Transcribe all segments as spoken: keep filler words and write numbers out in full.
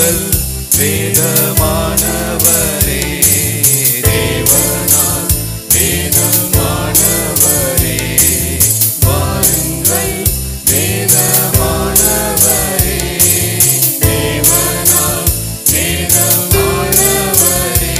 வாருங்கள் வேதமானவரே தேவனால் வேதமானவரே வாருங்கள் வேதமானவரே தேவனால் வேதமானவரே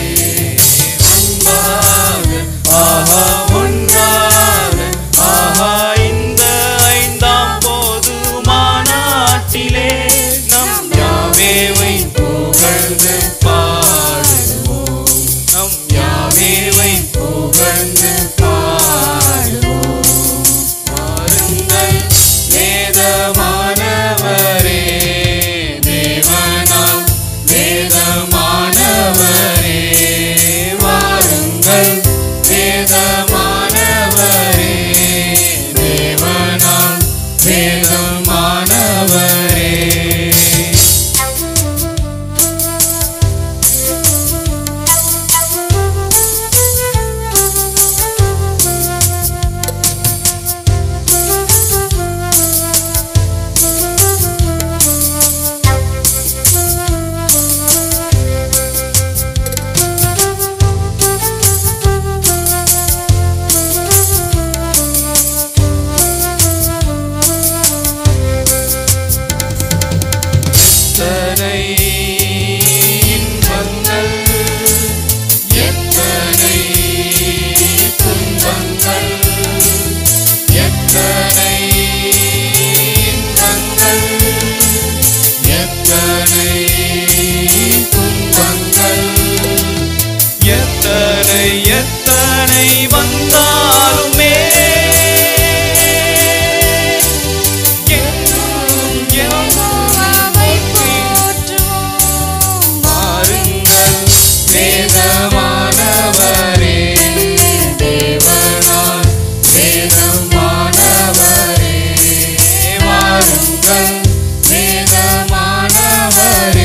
அன்பாக ஆஹா ஒன்றாக ஆஹா இந்த ஐந்தாம் போது மாநாட்டிலே நம் யாவேவை புகழ்ந்து பாடுவோம் நம் யாவேவை புகழ்ந்து பாடுவோம் வாருங்கள் வேதமானவரே தேவனால் வேதமானவரே வாருங்கள் வேதமானவரே தேவனால் வேதமானவரே எத்தனை இன்பங்கள் எத்தனை துன்பங்கள் எத்தனை இன்பங்கள் எத்தனை துன்பங்கள் எத்தனை எத்தனை வந்தாலுமே வேதமானவரே தேவனால் வேதமானவரே வாருங்கள் வேதமானவரே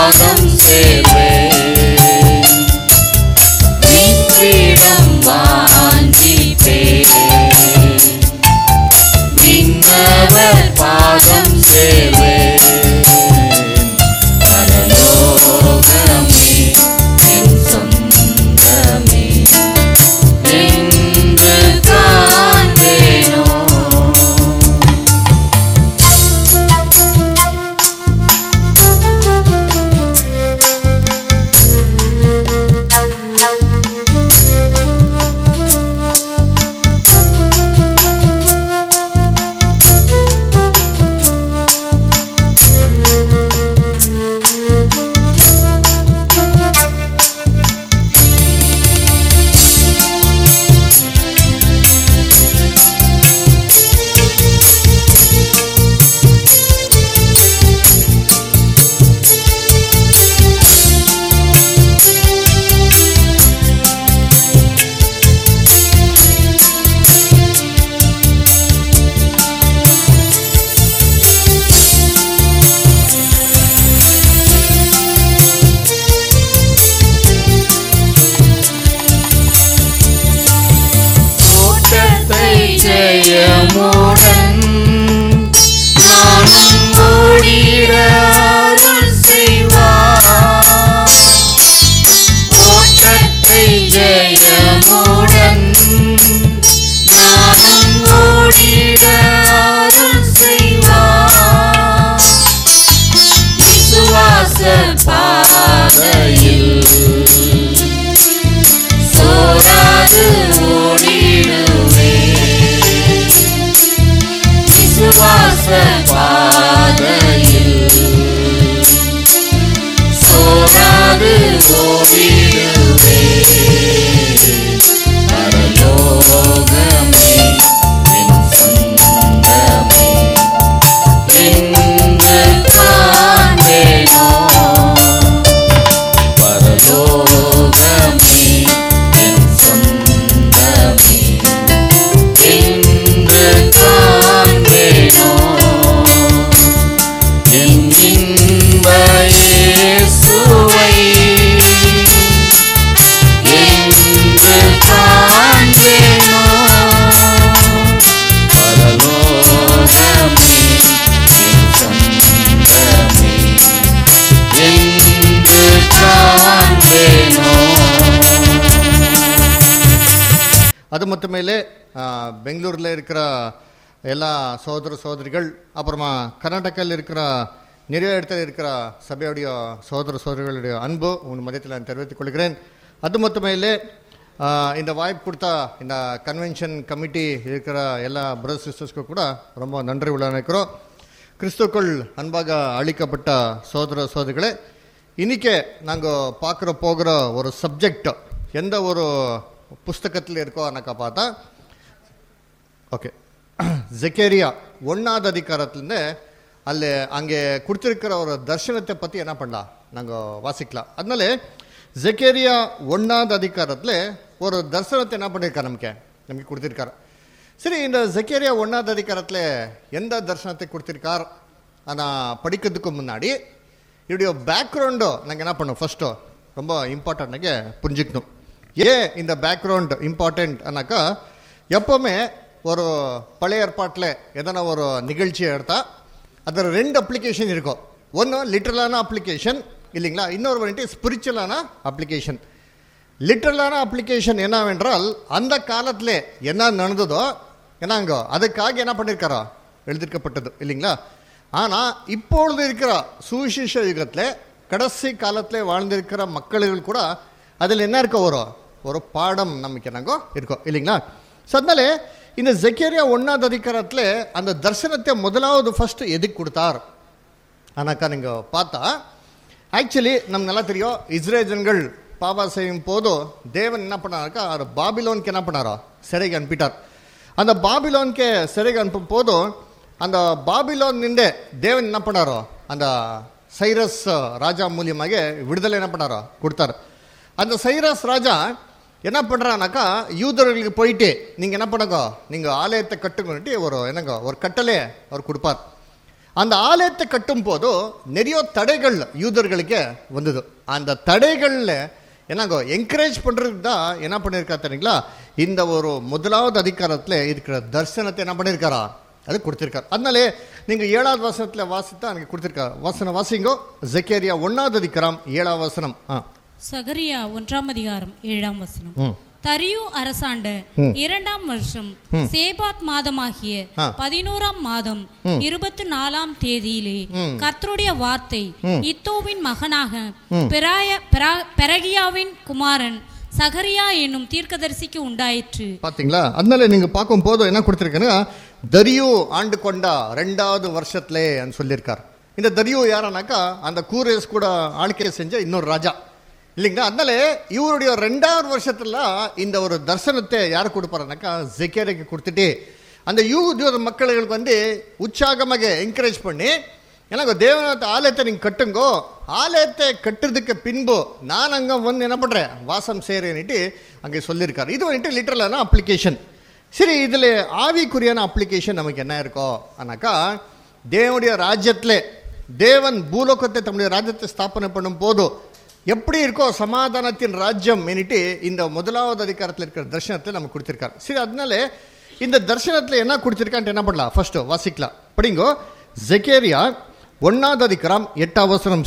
பாதம் சேர்வேன், விண்ணிடம் வாஞ்சிப்பேன், விண்ணவர் பாதம் சேர்வேன், பரலோகமே என் சொந்தமே என்று காண்பேனோ. ஜெயமுடன் நானும் ஓடிட அருள் செய்வார், ஓட்டத்தை ஜெயமுடன் நானும் ஓடிட அருள் செய்வார், விசுவாச பாதையில் சோராது விசுவாச பாதையில் சோராது ஓடிடுவே, பரலோகமே என் சொந்தமே என்று காண்பேனோ, பரலோகமே என் சொந்தமே என்று காண்பேனோ. என் இன்ப இயேசுவை என்று காண்பேனோ, பரலோகமே என் சொந்தமே என்று காண்பேனோ. அது மட்டுமேலே பெங்களூரில் இருக்கிற எல்லா சகோதர சகோதரிகள், அப்புறமா கர்நாடகாவில் இருக்கிற நிறைய இடத்துல இருக்கிற சபையுடைய சகோதர சகோதரிகளுடைய அன்பு உங்கள் மதியத்தில் நான் தெரிவித்துக் கொள்கிறேன். அது மட்டுமேலே இந்த வாய்ப்பு கொடுத்த இந்த கன்வென்ஷன் கமிட்டி இருக்கிற எல்லா பிரதர்ஸ் சிஸ்டர்ஸ்க்கு கூட ரொம்ப நன்றி உள்ள நினைக்கிறோம். கிறிஸ்துக்குள் அன்பாக அளிக்கப்பட்ட சகோதர சகோதரிகளே, இன்றைக்கே நாங்கள் பார்க்குற போகிற ஒரு சப்ஜெக்ட் எந்த ஒரு புஸ்தகத்தில் இருக்கோ அனக்கா பார்த்தா, ஓகே, ஜெக்கேரியா ஒன்றாவது அதிகாரத்துலேருந்து ಅಲ್ಲಿ அங்கே கொடுத்துருக்கிற ஒரு தர்சனத்தை பற்றி என்ன பண்ணலாம் நாங்கள் வாசிக்கலாம். அதனால ஜெக்கேரியா ஒன்றாவது அதிகாரத்தில் ஒரு தர்சனத்தை என்ன பண்ணியிருக்காரு நமக்கு நமக்கு கொடுத்துருக்காரு. சரி, இந்த ஜெக்கேரியா ஒன்றாவது அதிகாரத்தில் எந்த தர்சனத்தை கொடுத்துருக்கார் ஆனால் படிக்கிறதுக்கு முன்னாடி இதோடைய பேக்ரவுண்டோ நாங்கள் என்ன பண்ணோம் ஃபஸ்ட்டோ ரொம்ப இம்பார்ட்டண்ட்டாக புரிஞ்சுக்கணும். ஏன் இந்த பேக்ரவுண்ட் இம்பார்ட்டண்ட் ஆனாக்கா, எப்போவுமே ஒரு பழைய ஏற்பாட்டில் எதனா ஒரு நிகழ்ச்சியை எடுத்தால் அதில் ரெண்டு அப்ளிகேஷன் இருக்கும். ஒன்று லிட்டரலான அப்ளிகேஷன் இல்லைங்களா, இன்னொரு வந்துட்டு ஸ்பிரிச்சுவலான அப்ளிகேஷன். லிட்டரலான அப்ளிகேஷன் என்னவென்றால் அந்த காலத்தில் என்ன நடந்ததோ என்னங்கோ அதுக்காக என்ன பண்ணியிருக்காரோ எழுதியிருக்கப்பட்டது இல்லைங்களா. ஆனால் இப்பொழுது இருக்கிற சுவிசேஷ யுகத்தில் கடைசி காலத்தில் வாழ்ந்திருக்கிற மக்களுகள் கூட அதில் என்ன இருக்க வரும் ஒரு பாடம் நமக்கு என்னங்கோ இருக்கோம் இல்லைங்களா. ஸோ அதனால இந்த ஜெக்கேரியா ஒன்றாவது அதிகாரத்தில் அந்த தரிசனத்தை முதலாவது ஃபஸ்ட்டு எதுக்கு கொடுத்தார் ஆனாக்கா நீங்கள் பார்த்தா, ஆக்சுவலி நமக்கு நல்லா தெரியும், இஸ்ரேஜன்கள் பாவம் செய்யும் போதும் தேவன் என்ன பண்ணாருக்கா அவர் பாபிலோனுக்கு என்ன பண்ணாரோ சிறைக்கு அனுப்பிட்டார். அந்த பாபிலோனுக்கு சிறைக்கு அனுப்பும் போதும் அந்த பாபிலோன் நின்று தேவன் என்ன பண்ணாரோ அந்த சைரஸ் ராஜா மூலியமாக விடுதலை என்ன பண்ணாரோ கொடுத்தார். அந்த சைரஸ் ராஜா என்ன பண்ணுறானாக்கா யூதர்களுக்கு போயிட்டு நீங்கள் என்ன பண்ணுங்க, நீங்கள் ஆலயத்தை கட்டுங்கன்ட்டு ஒரு என்னங்க ஒரு கட்டளை அவர் கொடுப்பார். அந்த ஆலயத்தை கட்டும் போது நிறைய தடைகள் யூதர்களுக்கு வந்தது. அந்த தடைகள்ல என்னங்கோ என்கரேஜ் பண்றதுக்கு தான் என்ன பண்ணியிருக்கா தெரியுங்களா, இந்த ஒரு முதலாவது அதிகாரத்தில் இருக்கிற தரிசனத்தை என்ன பண்ணியிருக்காரா, அது கொடுத்திருக்காரு. அதனாலே நீங்க ஏழாவது வசனத்துல வாசித்தா அங்கே கொடுத்திருக்காரு. வசனம் வாசிங்கோ, ஜெக்கரியா ஒன்னாவது அதிகாரம் ஏழாவது வசனம். சகரியா ஒன்றாம் அதிகாரம் ஏழாம் வசனம். தரியு அரசாண்ட இரண்டாம் வருஷம் சேபாத் மாதமாகிய பதினோராம் மாதம் இருபத்தி நாலாம் தேதியிலே கர்த்தருடைய வார்த்தை இத்தோவின் மகனாக பெரகியாவின் குமாரன் சகரியா என்னும் தீர்க்கதரிசிக்கு உண்டாயிற்று. பாத்தீங்களா? அதனால நீங்க பார்க்கும் போது என்ன கொடுத்திருக்கேன்னா, தரியு ஆண்டு கொண்டா ரெண்டாவது வருஷத்துல சொல்லியிருக்கார். இந்த தரியு யாரானாக்கா அந்த கூரேஸ் கூட ஆளுக்கை செஞ்ச இன்னொரு ராஜா இல்லைங்களா. அதனால இவருடைய ரெண்டாவது வருஷத்துல இந்த ஒரு தரிசனத்தை யார் கொடுப்பாருனாக்கா ஜெக்கரியாக்கு கொடுத்துட்டு அந்த யூத மக்களுக்கு வந்து உற்சாகமாக என்கரேஜ் பண்ணி, எனக்கு தேவநாத ஆலயத்தை நீங்க கட்டுங்கோ, ஆலயத்தை கட்டுறதுக்கு பின்பு நான் அங்க வந்து என்ன பண்றேன் வாசம் செய்யறேன்னுட்டு அங்கே சொல்லியிருக்காரு. இது வந்துட்டு லிட்டரலான அப்ளிகேஷன். சரி, இதுல ஆவிக்குரியான அப்ளிகேஷன் நமக்கு என்ன இருக்கோ ஆனாக்கா, தேவனுடைய ராஜ்யத்துல தேவன் பூலோகத்தை தம்முடைய ராஜ்யத்தை ஸ்தாபனை பண்ணும் போதும் எப்படி இருக்கோ சமாதானத்தின் ராஜ்யம் என்னிட்டு இந்த முதலாவது அதிகாரத்தில் இருக்கிற தரிசனத்தை நமக்கு கொடுத்திருக்காரு. சரி, அதனால இந்த தரிசனத்தில் என்ன கொடுத்திருக்கான்ட்டு என்ன பண்ணலாம், ஃபர்ஸ்ட் வாசிக்கலாம். படிங்கோ, ஜெக்கரியா ஒன்னாவது அதிகாரம் எட்டாம் வசனம்.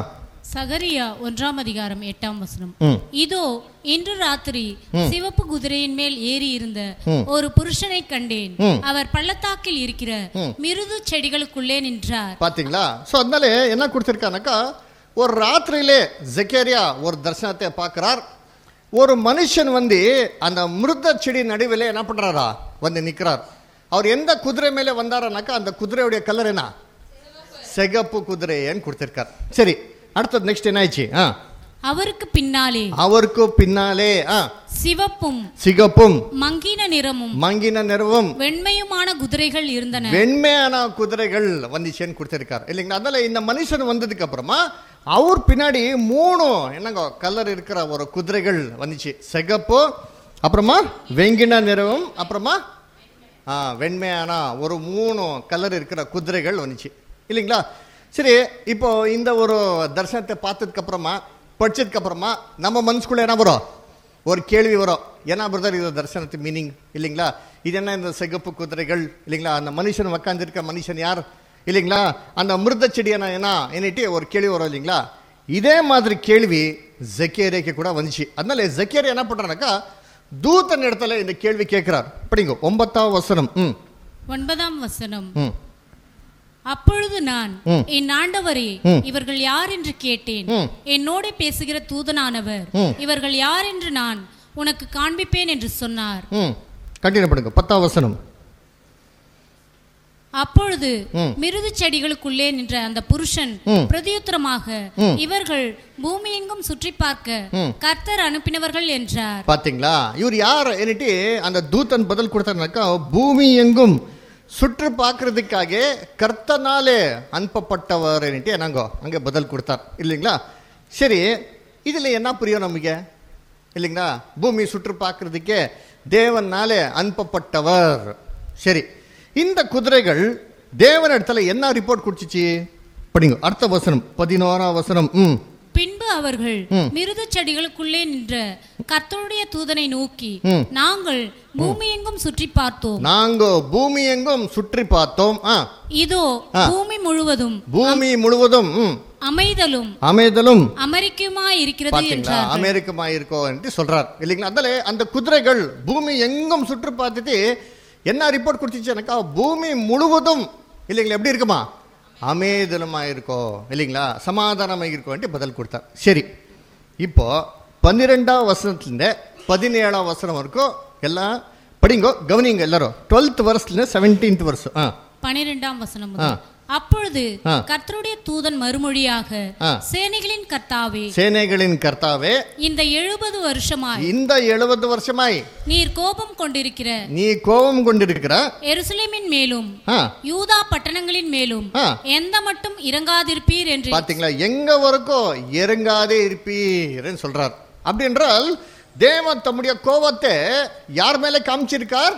சகரியா ஒன்றாம் அதிகாரம் எட்டாம் வசனம். இதோ இன்று ராத்திரி சிவப்பு குதிரையின் மேல் ஏறி இருந்த ஒரு புருஷனை கண்டேன், அவர் பள்ளத்தாக்கில் இருக்கிற மிருது செடிகளுக்குள்ளே நின்றார். பாத்தீங்களா? சோ அதனால என்ன கொடுத்திருக்கானாக்கா, ஒரு ராத்திரியிலே ஜெக்கரியா ஒரு தரிசனத்தை பார்க்கிறார். ஒரு மனுஷன் வந்து அந்த மிருத செடி நடுவில் என்ன பண்றாரா வந்து நிற்கிறார். அவர் எந்த குதிரை மேலே வந்தாரனாக்கா அந்த குதிரையுடைய கலர் என்ன, சிகப்பு குதிரைன்னு கொடுத்திருக்கார். சரி, அடுத்தது நெக்ஸ்ட் என்ன ஆயிடுச்சு, அவருக்கு பின்னாலே அவருக்கு பின்னாலே சிவப்பும் சிகப்பும் மங்கின நிறமும் மங்கின நிறமும் வெண்மையுமான குதிரைகள் இருந்தன. வெண்மையான குதிரைகள் வந்துச்சேன்னு கொடுத்திருக்காரு இல்லைங்களா. அதனால இந்த மனுஷன் வந்ததுக்கு அப்புறமா அவர் பின்னாடி மூணு என்னங்க கலர் இருக்கிற ஒரு குதிரைகள் வந்துச்சு. சிகப்பு, அப்புறமா வெங்கின நிறமும், அப்புறமா வெண்மையான ஒரு மூணு கலர் இருக்கிற குதிரைகள் வந்துச்சு இல்லைங்களா. சரி, இப்போ இந்த ஒரு தரிசனத்தை பார்த்ததுக்கு அப்புறமா படிச்சதுக்கு அப்புறமா நம்ம மனசுக்குள்ள என்ன வரும், ஒரு கேள்வி வரும். ஏன்னா பிரதர், இது தரிசனத்து மீனிங் இல்லைங்களா, இது என்ன இந்த சிகப்பு குதிரைகள் இல்லைங்களா, அந்த மனுஷன் உட்கார்ந்து இருக்க மனுஷன் யார் இல்லைங்களா, அந்த மிருத செடி என்ன என்ன என்னட்டு ஒரு கேள்வி வரும் இல்லைங்களா. இதே மாதிரி கேள்வி ஜெக்கரியாக்கு கூட வந்துச்சு. அதனால ஜெக்கரியா என்ன பண்றானாக்கா தூதன் இடத்துல இந்த கேள்வி கேட்கிறார். படிங்க, ஒன்பதாம் வசனம். ஒன்பதாம் வசனம். அப்பொழுது நான், என் ஆண்டவரே, இவர்கள் யார் என்று கேட்டேன். என்னோட பேசுகிற தூதனானவர், இவர்கள் யார் என்று நான் உனக்கு காண்பிப்பேன் என்று சொன்னார். கண்டினியூ பண்ணுங்க, பத்தாம் வசனம். அப்பொழுது மிருது செடிகளுக்குள்ளே நின்ற அந்த புருஷன் பிரதியுத்தரமாக, இவர்கள் பூமி எங்கும் சுற்றி பார்க்க கர்த்தர் அனுப்பினவர்கள் என்றார். பாத்தீங்களா, இவர் யார் என்னட்டு அந்த தூதன் பதில் கொடுத்தாருனாக்கா, பூமி எங்கும் சுற்று பார்க்கறதுக்காக கர்த்தனாலே அனுப்பப்பட்டவர் என்னட்டு என்னங்கோ அங்கே பதில் கொடுத்தார் இல்லைங்களா. சரி, இதுல என்ன புரியும் நமக்கு இல்லைங்களா, பூமி சுற்று பார்க்கறதுக்கே தேவனாலே அனுப்பப்பட்டவர். சரி, இந்த குதிரைகள் தேவன் இடத்துல என்ன ரிப்போர்ட் கொடுத்துச்சு படிங்க, அடுத்த வசனம் பதினோராம் வசனம். ம் பின்பு அவர்கள் மிருது செடிகளுக்குள்ளே நின்ற கர்த்தருடைய தூதனை நோக்கி, நாங்கள் பூமி எங்கும் சுற்றி பார்த்தோம் நாங்க பூமி எங்கும் சுற்றி பார்த்தோம் இதோ பூமி முழுவதும் பூமி முழுவதும் அமைதலும் அமைதலும் அமெரிக்கமாய் இருக்கிறது என்றார். அமெரிக்கமாய் இருக்கோ என்று சொல்றார் இல்லைங்களா. அதனால அந்த குதிரைகள் பூமி எங்கும் சுற்றி பார்த்துட்டு என்ன ரிப்போர்ட் கொடுத்துச்சு எனக்கா, பூமி முழுவதும் இல்லைங்களா எப்படி இருக்குமா, அமைதலமா இருக்கோ இல்லைங்களா, சமாதானமாக இருக்கோன்ட்டு பதில் கொடுத்தார். சரி, இப்போ பன்னிரெண்டாம் வசனத்துல பதினேழாம் வசனம் வரைக்கும் எல்லாம் படிங்கோ, கவனிங்க எல்லாரும். டுவெல்த் வருஷத்துல செவன்டீன்த் வருஷம் பன்னிரெண்டாம் வசனம். அப்பொழுது கர்த்தருடைய தூதன் மறுமொழியாக, சேனைகளின் கர்த்தாவே சேனைகளின் கர்த்தாவே இந்த எழுபது வருஷமாய் இந்த எழுபது வருஷமாய் நீர் கோபம் கொண்டிருக்கிற நீ கோபம் கொண்டிருக்கிற எருசலேமின் மேலும் யூதா பட்டணங்களின் மேலும் எந்த மட்டும் இறங்காதிருப்பீர் என்று. பாத்தீங்களா, எங்க வரைக்கும் இறங்காதே இருப்பீர் சொல்றார். அப்படி என்றால் தேவன் தம்முடைய கோபத்தை யார் மேல காமிச்சிருக்கார்,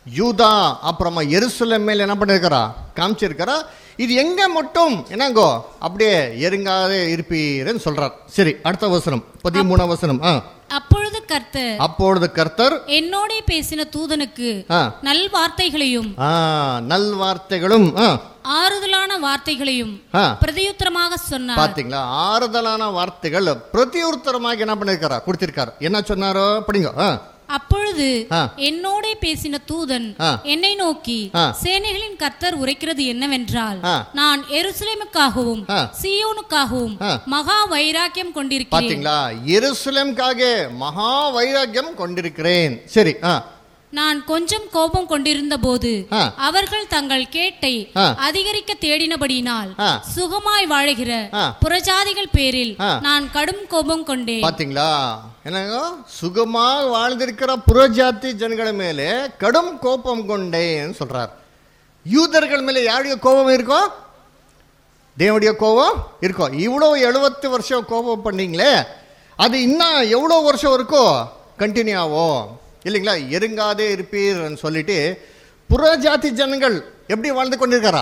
யூதா அப்புறமா எருசலேம் மேல என்ன பண்ணிருக்கிறா, காமிச்சிருக்கிறா. இது எங்க மட்டும் என்னங்கோ அப்படியே எருங்காதே இருப்பீர்னு சொல்றார். சரி, அடுத்த வசனம் பதிமூணாம் வசனம். அப்பொழுது கர்த்தர் அப்பொழுது கர்த்தர் என்னோட பேசின தூதனுக்கு நல் வார்த்தைகளையும் நல் வார்த்தைகளும் ஆறுதலான வார்த்தைகளையும் பிரதியுத்தரமாக சொன்னார். பாத்தீங்களா, ஆறுதலான வார்த்தைகள் பிரதியுத்தரமாக என்ன பண்ணிருக்காரா, கொடுத்திருக்காரு. என்ன சொன்னாரோ படிங்க. அப்பொழுது என்னோட பேசின தூதன் என்னை நோக்கி, சேனைகளின் கர்த்தர் உரைக்கிறது என்னவென்றால், நான் எருசலேமுக்காகவும் சீயோனுக்காகவும் மகா வைராக்கியம் கொண்டிருக்கிறேன். பாத்தீங்களா, எருசலேமுக்காக மகா வைராக்கியம் கொண்டிருக்கிறேன். சரி, நான் கொஞ்சம் கோபம் கொண்டிருந்த போது அவர்கள் தங்கள் கேட்டை அதிகரிக்க தேடினபடியினால் சுகமாய் வாழுகிற புறஜாதிகள் பேரில் நான் கடும் கோபம் கொண்டேன். பாத்தீங்களா, என்னங்க, சுகமாக வாழ்ந்திருக்கிற புறஜாதி ஜனங்கள் மேலே கடும் கோபம் கொண்டேன்னு சொல்றார். யூதர்கள் மேலே யாருடைய கோபம் இருக்கும்? தேவனுடைய கோபம் இருக்கும். இவ்வளவு எழுபத்து வருஷம் கோபம் பண்ணீங்களே, அது இன்னும் எவ்வளவு வருஷம் இருக்கும் கண்டினியூ ஆகும் இல்லைங்களா? எருங்காதே இருப்பீர்னு சொல்லிட்டு புறஜாதி ஜனங்கள் எப்படி வாழ்ந்து கொண்டிருக்காரா,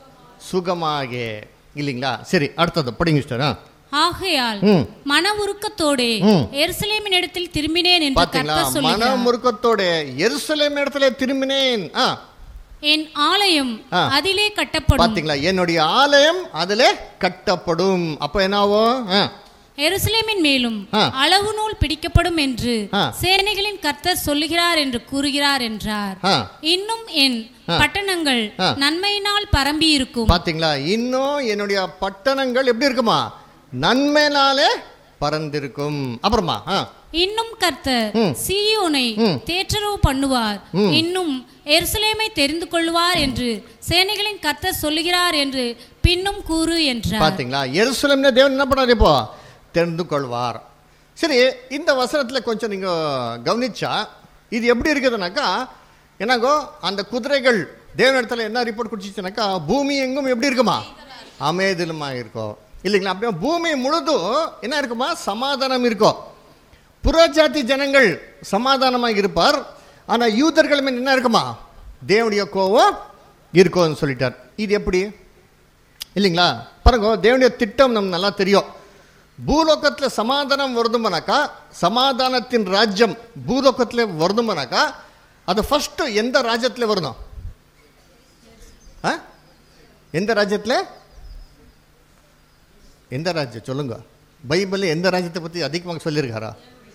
சுகமாக இல்லைங்களா? சரி, அடுத்தது படிங்க. ஆகையால் மன உருக்கத்தோடு எருசலேமின் இடத்தில் திரும்பினேன் என்று கர்த்தர் சொல்கிறார். மன உருக்கத்தோடு எருசலேம் இடத்துல திரும்பினேன். என் ஆலயம் அதிலே கட்டப்படும். பாத்தீங்களா, என்னுடைய ஆலயம் அதிலே கட்டப்படும். அப்ப என்னாவும் எருசலேமின் மேலும் அளவு நூல் பிடிக்கப்படும் என்று சேனைகளின் கர்த்தர் சொல்லுகிறார் என்று கூறுகிறார் என்றார். இன்னும் என் பட்டணங்கள் நன்மையினால் பரம்பி இருக்கும். பாத்தீங்களா, இன்னும் என்னுடைய பட்டணங்கள் எப்படி இருக்குமா, நன்மையினாலே பறந்திருக்கும். அப்புறமா இன்னும் கர்த்தர் சீயோனை தேற்றரவு பண்ணுவார், இன்னும் எருசலேமை தெரிந்து கொள்வார் என்று சேனைகளின் கர்த்தர் சொல்லுகிறார் என்று பின்னும் கூறு என்றார். பாத்தீங்களா, எருசலேம்ல தேவன் என்ன பண்ணாரு, இப்போ தெரிந்து கொள்வார். சரி, இந்த வசனத்தில் கொஞ்சம் நீங்கள் கவனிச்சா இது எப்படி இருக்குதுனாக்கா, என்னங்கோ அந்த குதிரைகள் தேவன் இடத்துல என்ன ரிப்போர்ட் கொடுத்துச்சுனாக்கா, பூமி எங்கும் எப்படி இருக்குமா, அமைதலுமா இருக்கும் இல்லைங்களா? அப்படியே பூமி முழுதும் என்ன இருக்குமா, சமாதானம் இருக்கும். புறஜாதி ஜனங்கள் சமாதானமாக இருப்பார். ஆனால் யூதர்கள் மேல் என்ன இருக்குமா, தேவனுடைய கோவம் இருக்கும்னு சொல்லிட்டார். இது எப்படி இல்லைங்களா? பாருங்க, தேவனுடைய திட்டம் நமக்கு நல்லா தெரியும். பூலோகத்தில் சமாதானம் வருதுமானாக்கா, சமாதானத்தின் ராஜ்யம் பூலோகத்தில் வருதுமானாக்கா, அது ஃபர்ஸ்ட் எந்த ராஜ்யத்தில் வரணும்? எந்த ராஜ்யத்தில்? எந்த ராஜ்யம் சொல்லுங்க. பைபிள் எந்த ராஜ்யத்தை பற்றி அதிகமாக சொல்லியிருக்காரா?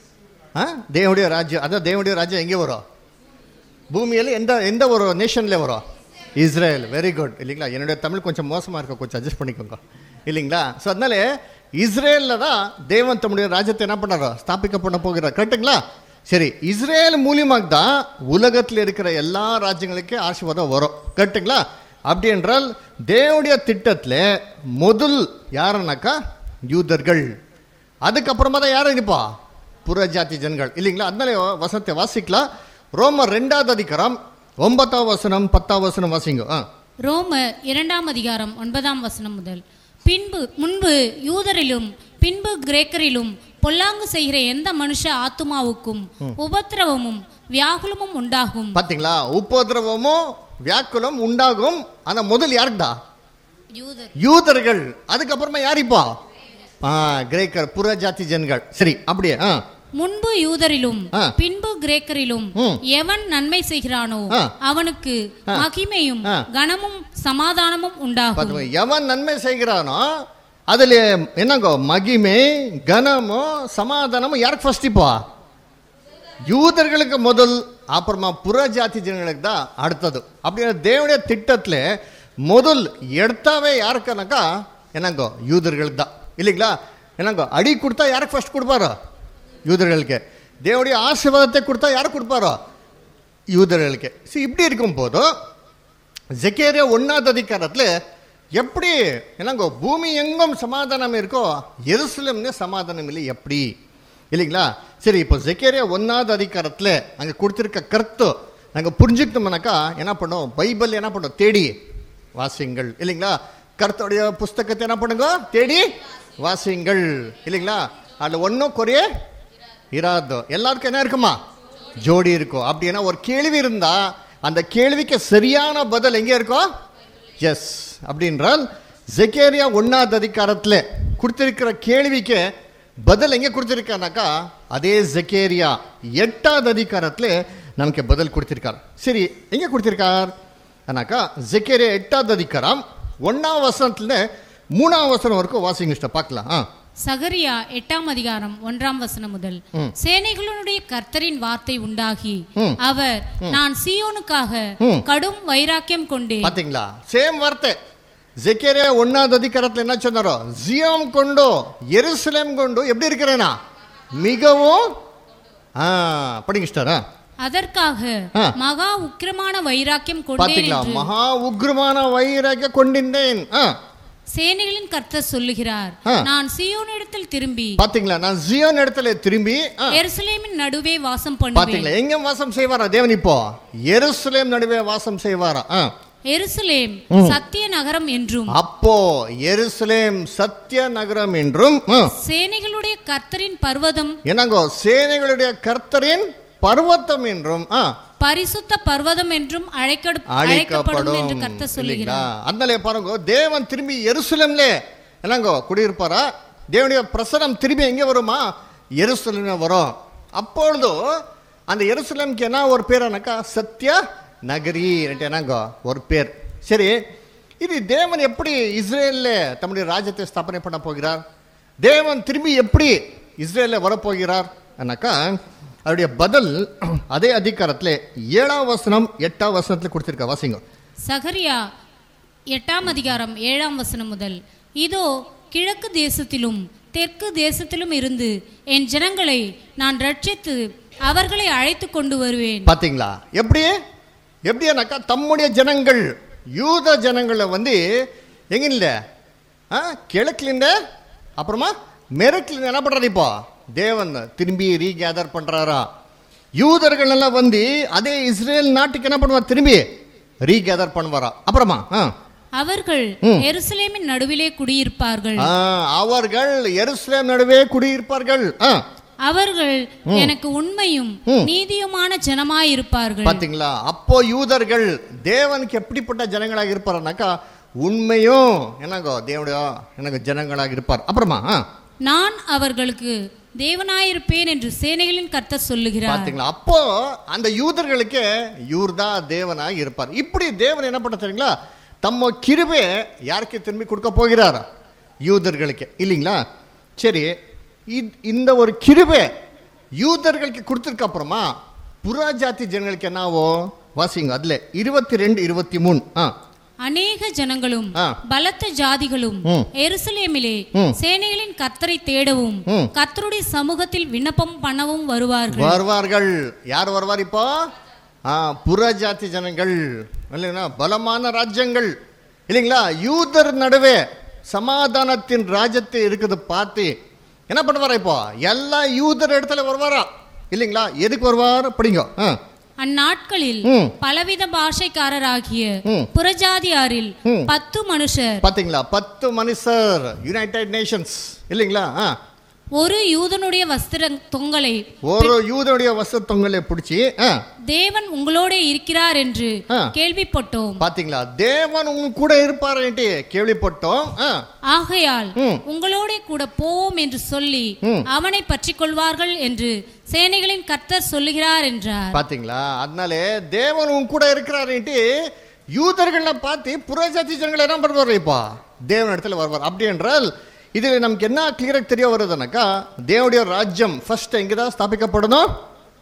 தேவனுடைய ராஜ்யம். அதான் தேவனுடைய ராஜ்யம் எங்கே வரும்? பூமியில் எந்த எந்த ஒரு நேஷனில் வரும்? இஸ்ரேல். வெரி குட் இல்லைங்களா? என்னுடைய தமிழ் கொஞ்சம் மோசமாக இருக்க, கொஞ்சம் அட்ஜஸ்ட் பண்ணிக்கோங்க இல்லைங்களா? ஸோ அதனால இஸ்ரேலில் தான் தேவன் தம்முடைய ராஜ்யத்தை என்ன பண்ணாரோ, ஸ்தாபிக்க பண்ண போகிறார். கரெக்டுங்களா? சரி, இஸ்ரேல் மூலியமாக தான் உலகத்தில் இருக்கிற எல்லா ராஜ்யங்களுக்கே ஆசீர்வாதம் வரும். கரெக்டுங்களா? அப்படி என்றால் தேவனுடைய திட்டத்தில் முதல் யாருன்னாக்கா யூதர்கள், அதுக்கப்புறமா தான் யாரும் இருப்பா, புறஜாதி ஜனங்கள் இல்லைங்களா? அதனால வசனத்தை வாசிக்கலாம். ரோமர் ரெண்டாவது அதிகாரம் ஒன்பதாம் வசனம் பத்தாம் வசனம் வாசிங்க. ரோமர் இரண்டாம் அதிகாரம் ஒன்பதாம் வசனம் முதல். பின்பு முன்பு யூதரிலும் பின்பு கிரேக்கரிலும் பொல்லாங்கு செய்கிற எந்த மனுஷ ஆத்துமாவுக்கும் உபத்திரவமும் வியாகுலமும் உண்டாகும். பாத்தீங்களா, உபத்திரவமும் வியாக்குலம் உண்டாகும். ஆனா முதல் யாருக்குடா? யூதர்கள். அதுக்கப்புறமா யார் இப்போ? கிரேக்கர், புறஜாதி ஜனங்கள். சரி, அப்படியே முன்பு யூதரிலும் பின்பு கிரேக்கரிலும் எவன் நன்மை செய்கிறானோ அவனுக்கு மகிமையும் கனமும் சமாதானமும் உண்டாகும். எவன் நன்மை செய்கிறானோ அதுல என்னங்கோ மகிமை கனமும் சமாதானமும் யாருக்கு ஃபர்ஸ்ட்? இப்போ யூதர்களுக்கு முதல், அப்புறமா புறஜாதி ஜனங்களுக்கு தான் அடுத்தது. அப்படின்னா தேவனுடைய திட்டத்துல முதல் எடுத்தாவே யாருக்குனாக்கா என்னங்கோ யூதர்களுக்கு தான் இல்லைங்களா? என்னங்கோ அடி கொடுத்தா யாருக்கு ஃபர்ஸ்ட் கொடுப்பாரோ? யூதர்களுக்கு. தேவனுடைய ஆசீர்வாதத்தை கொடுத்தா யாருக்கு கொடுப்பாரோ? யூதர்களுக்கு. சரி, இப்படி இருக்கும் போதும் ஜெகரியா ஒன்னாவது அதிகாரத்தில் எப்படி என்னங்கோ பூமி எங்கும் சமாதானம் இருக்கோ, எருசலேம்ல சமாதானம் இல்லை எப்படி இல்லைங்களா? சரி, இப்போ ஜெகரியா ஒன்னாவது அதிகாரத்தில் அங்கே கொடுத்துருக்க கருத்து நாங்கள் புரிஞ்சுக்கிட்டோம்னாக்கா என்ன பண்ணோம்? பைபிள் என்ன பண்ணோம்? தேடி வாசிங்கள் இல்லைங்களா? கருத்துடைய புஸ்தகத்தை என்ன பண்ணுங்க? தேடி வாசிங்கள் இல்லைங்களா? அதில் ஒன்றும் குறைய இராது. எல்லாருக்கும் என்ன இருக்குமா? ஜோடி இருக்கும். அப்படின்னா ஒரு கேள்வி இருந்தா அந்த கேள்விக்கு சரியான பதில் எங்கே இருக்கும்? எஸ். அப்படின்றால் ஜெகரியா ஒன்னாவது அதிகாரத்தில் கொடுத்திருக்கிற கேள்விக்கு பதில் எங்கே கொடுத்திருக்கானாக்கா அதே ஜெகரியா எட்டாவது அதிகாரத்தில் நமக்கு பதில் கொடுத்திருக்கார். சரி, எங்கே கொடுத்திருக்கார் ஆனாக்கா ஜெகரியா எட்டாவது அதிகாரம் ஒன்னாம் வசனத்துல மூணாம் வசனம் வரைக்கும் வாசிங்க இஷ்டம் பார்க்கலாம். சகரியா எட்டாம் அதிகாரம் ஒன்றாம் வசனம் முதல். சேனைகளுடைய கர்த்தரின் வார்த்தை உண்டாகி அவர் நான் சீயோனுக்காக கடும் வைராக்கியம் கொண்டேன். பாத்தீங்களா, சேம் வார்த்தை ஜெகரியா ஒன்னாவது அதிகாரத்துல என்ன சொன்னாரோ, ஜியோம் கொண்டு எருசலேம் கொண்டு எப்படி இருக்கிறேனா மிகவும் படிங்க. அதற்காக மகா உக்கிரமான வைராக்கியம் கொண்டேன். மகா உக்கிரமான வைராக்கியம் கொண்டிருந்தேன். சேனைகளின் கர்த்தர் சொல்லுகிறார், நான் சீயோனிடத்தில் திரும்பி. பாத்தீங்களா, நான் சீயோன் இடத்துல திரும்பி எருசலேமின் நடுவே வாசம் பண்ணுவேன். பாத்தீங்களா, எங்க வாசம் செய்வாரா தேவன்? இப்போ எருசலேம் நடுவே வாசம் செய்வாரா. எருசலேம் சத்திய நகரம் என்றும், அப்போ எருசலேம் சத்திய நகரம் என்றும், சேனைகளுடைய கர்த்தரின் பர்வதம் என்னங்கோ சேனைகளுடைய கர்த்தரின் பர்வதம் என்றும், பரிசுத்த பர்வதம் என்றும் அழைக்கப்படும் என்று கர்த்தர் சொல்லுகிறார். அதனால பாருங்க, தேவன் திரும்பி எருசலேம்ல என்னங்கோ குடியிருப்பாரா? தேவனுடைய பிரசனம் திரும்பி எங்க வருமா? எருசலேம் வரும். அப்பொழுது அந்த எருசலேமுக்கு என்ன ஒரு பேரானாக்கா சத்திய நகரி என்னங்கோ ஒரு பேர். சரி, இது தேவன் எப்படி இஸ்ரேல்ல தம்முடைய ராஜ்யத்தை ஸ்தாபனை பண்ண போகிறார்? தேவன் திரும்பி எப்படி இஸ்ரேல்ல வரப்போகிறார் அண்ணாக்கா அவருடைய பதில் அதே அதிகாரத்தில் ஏழாம் வசனம் எட்டாம் வசனத்தில் கொடுத்திருக்க வாசிங்க. சகரியா எட்டாம் அதிகாரம் ஏழாம் வசனம் முதல். இதோ கிழக்கு தேசத்திலும் தெற்கு தேசத்திலும் இருந்து என் ஜனங்களை நான் ரட்சித்து அவர்களை அழைத்து கொண்டு வருவேன். பாத்தீங்களா, எப்படி எப்படியானாக்கா தம்முடைய ஜனங்கள் யூத ஜனங்களை வந்து எங்க இல்ல கிழக்குல அப்புறமா மேற்குல என்ன பண்றாரு? இப்போ தேவன் திரும்பி ரீகேதர் பண்றாரா? யூதர்கள் எல்லாம் வந்து அதே இஸ்ரேல் நாட்டுக்கு என்ன பண்ணுவார்? திரும்பி ரீகேதர் பண்ணுவாரா? அப்புறமா அவர்கள் எருசலேமின் நடுவிலே குடியிருப்பார்கள். அவர்கள் எருசலேம் நடுவே குடியிருப்பார்கள். அவர்கள் எனக்கு உண்மையும் நீதியுமான ஜனமாய் இருப்பார்கள். பாத்தீங்களா, அப்போ யூதர்கள் தேவனுக்கு எப்படிப்பட்ட ஜனங்களாக இருப்பார்னாக்கா உண்மையும் என்னங்கோ தேவனுடைய எனக்கு ஜனங்களாக இருப்பார். அப்புறமா நான் அவர்களுக்கு தேவனாயிருப்பேன் என்று சேனைகளின் கர்த்தர் சொல்லுகிறார். பாத்தீங்களா, அப்போ அந்த யூதர்களுக்கு யூர்தா தேவனாய் இருப்பார். இப்படி தேவன் என்ன பண்ண தெரியுங்களா, தம்ம கிருபை யாருக்கு திரும்பி கொடுக்க போகிறார்? யூதர்களுக்கு இல்லைங்களா? சரி, இந்த ஒரு கிருபை யூதர்களுக்கு கொடுத்ததுக்கு அப்புறமா புறஜாதி ஜனங்களுக்கு என்னவோ வாசிங்க. அதுல இருபத்தி ரெண்டு இருபத்தி மூணு அநேக ஜனங்களும் பலத்த ஜாதிகளும் எருசலேமிலே சேனைகளின் கர்த்தரை தேடவும் கர்த்தருடைய சமூகத்தில் விண்ணப்பம் பண்ணவும் வருவார்கள். வருவார்கள். யார் வருவார் இப்போ? புறஜாதி ஜனங்கள் இல்லைங்களா, பலமான ராஜ்யங்கள் இல்லைங்களா, யூதர் நடுவே சமாதானத்தின் ராஜ்யத்தை இருக்குது பார்த்து என்ன பண்ணுவாரா? இப்போ எல்லா யூதர் இடத்துல வருவாரா இல்லைங்களா? எதுக்கு வருவார்? படிங்க. அந்நாட்களில் பலவித பாஷைக்காரராகிய புறஜாதியாரில் பத்து மனுஷர். பாத்தீங்களா, பத்து மனுஷர் யுனைடெட் நேஷன்ஸ் இல்லைங்களா, ஒரு யூதனுடைய வஸ்திர தொங்கலை ஒரு யூதனுடைய வஸ்திர தொங்கலை பிடிச்சி தேவன் உங்களோட இருக்கிறார் என்று கேள்விப்பட்டோம். பாத்தீங்களா, தேவன் உங்க கூட இருப்பார் என்று கேள்விப்பட்டோம். ஆகையால் உங்களோட கூட போவோம் என்று சொல்லி அவனை பற்றி கொள்வார்கள் என்று சேனைகளின் கர்த்தர் சொல்லுகிறார் என்றார். பாத்தீங்களா, அதனாலே தேவன் உங்க கூட இருக்கிறார் என்று யூதர்களை பார்த்து புறஜாதி ஜனங்கள் என்ன பண்ணுவார்? இப்போ தேவன் இடத்துல வருவார். அப்படி என்றால் இதில் நமக்கு என்ன கிளியராக தெரிய வருதுனாக்கா தேவனுடைய ராஜ்யம் ஃபர்ஸ்ட் எங்கேதான் ஸ்தாபிக்கப்படணும்?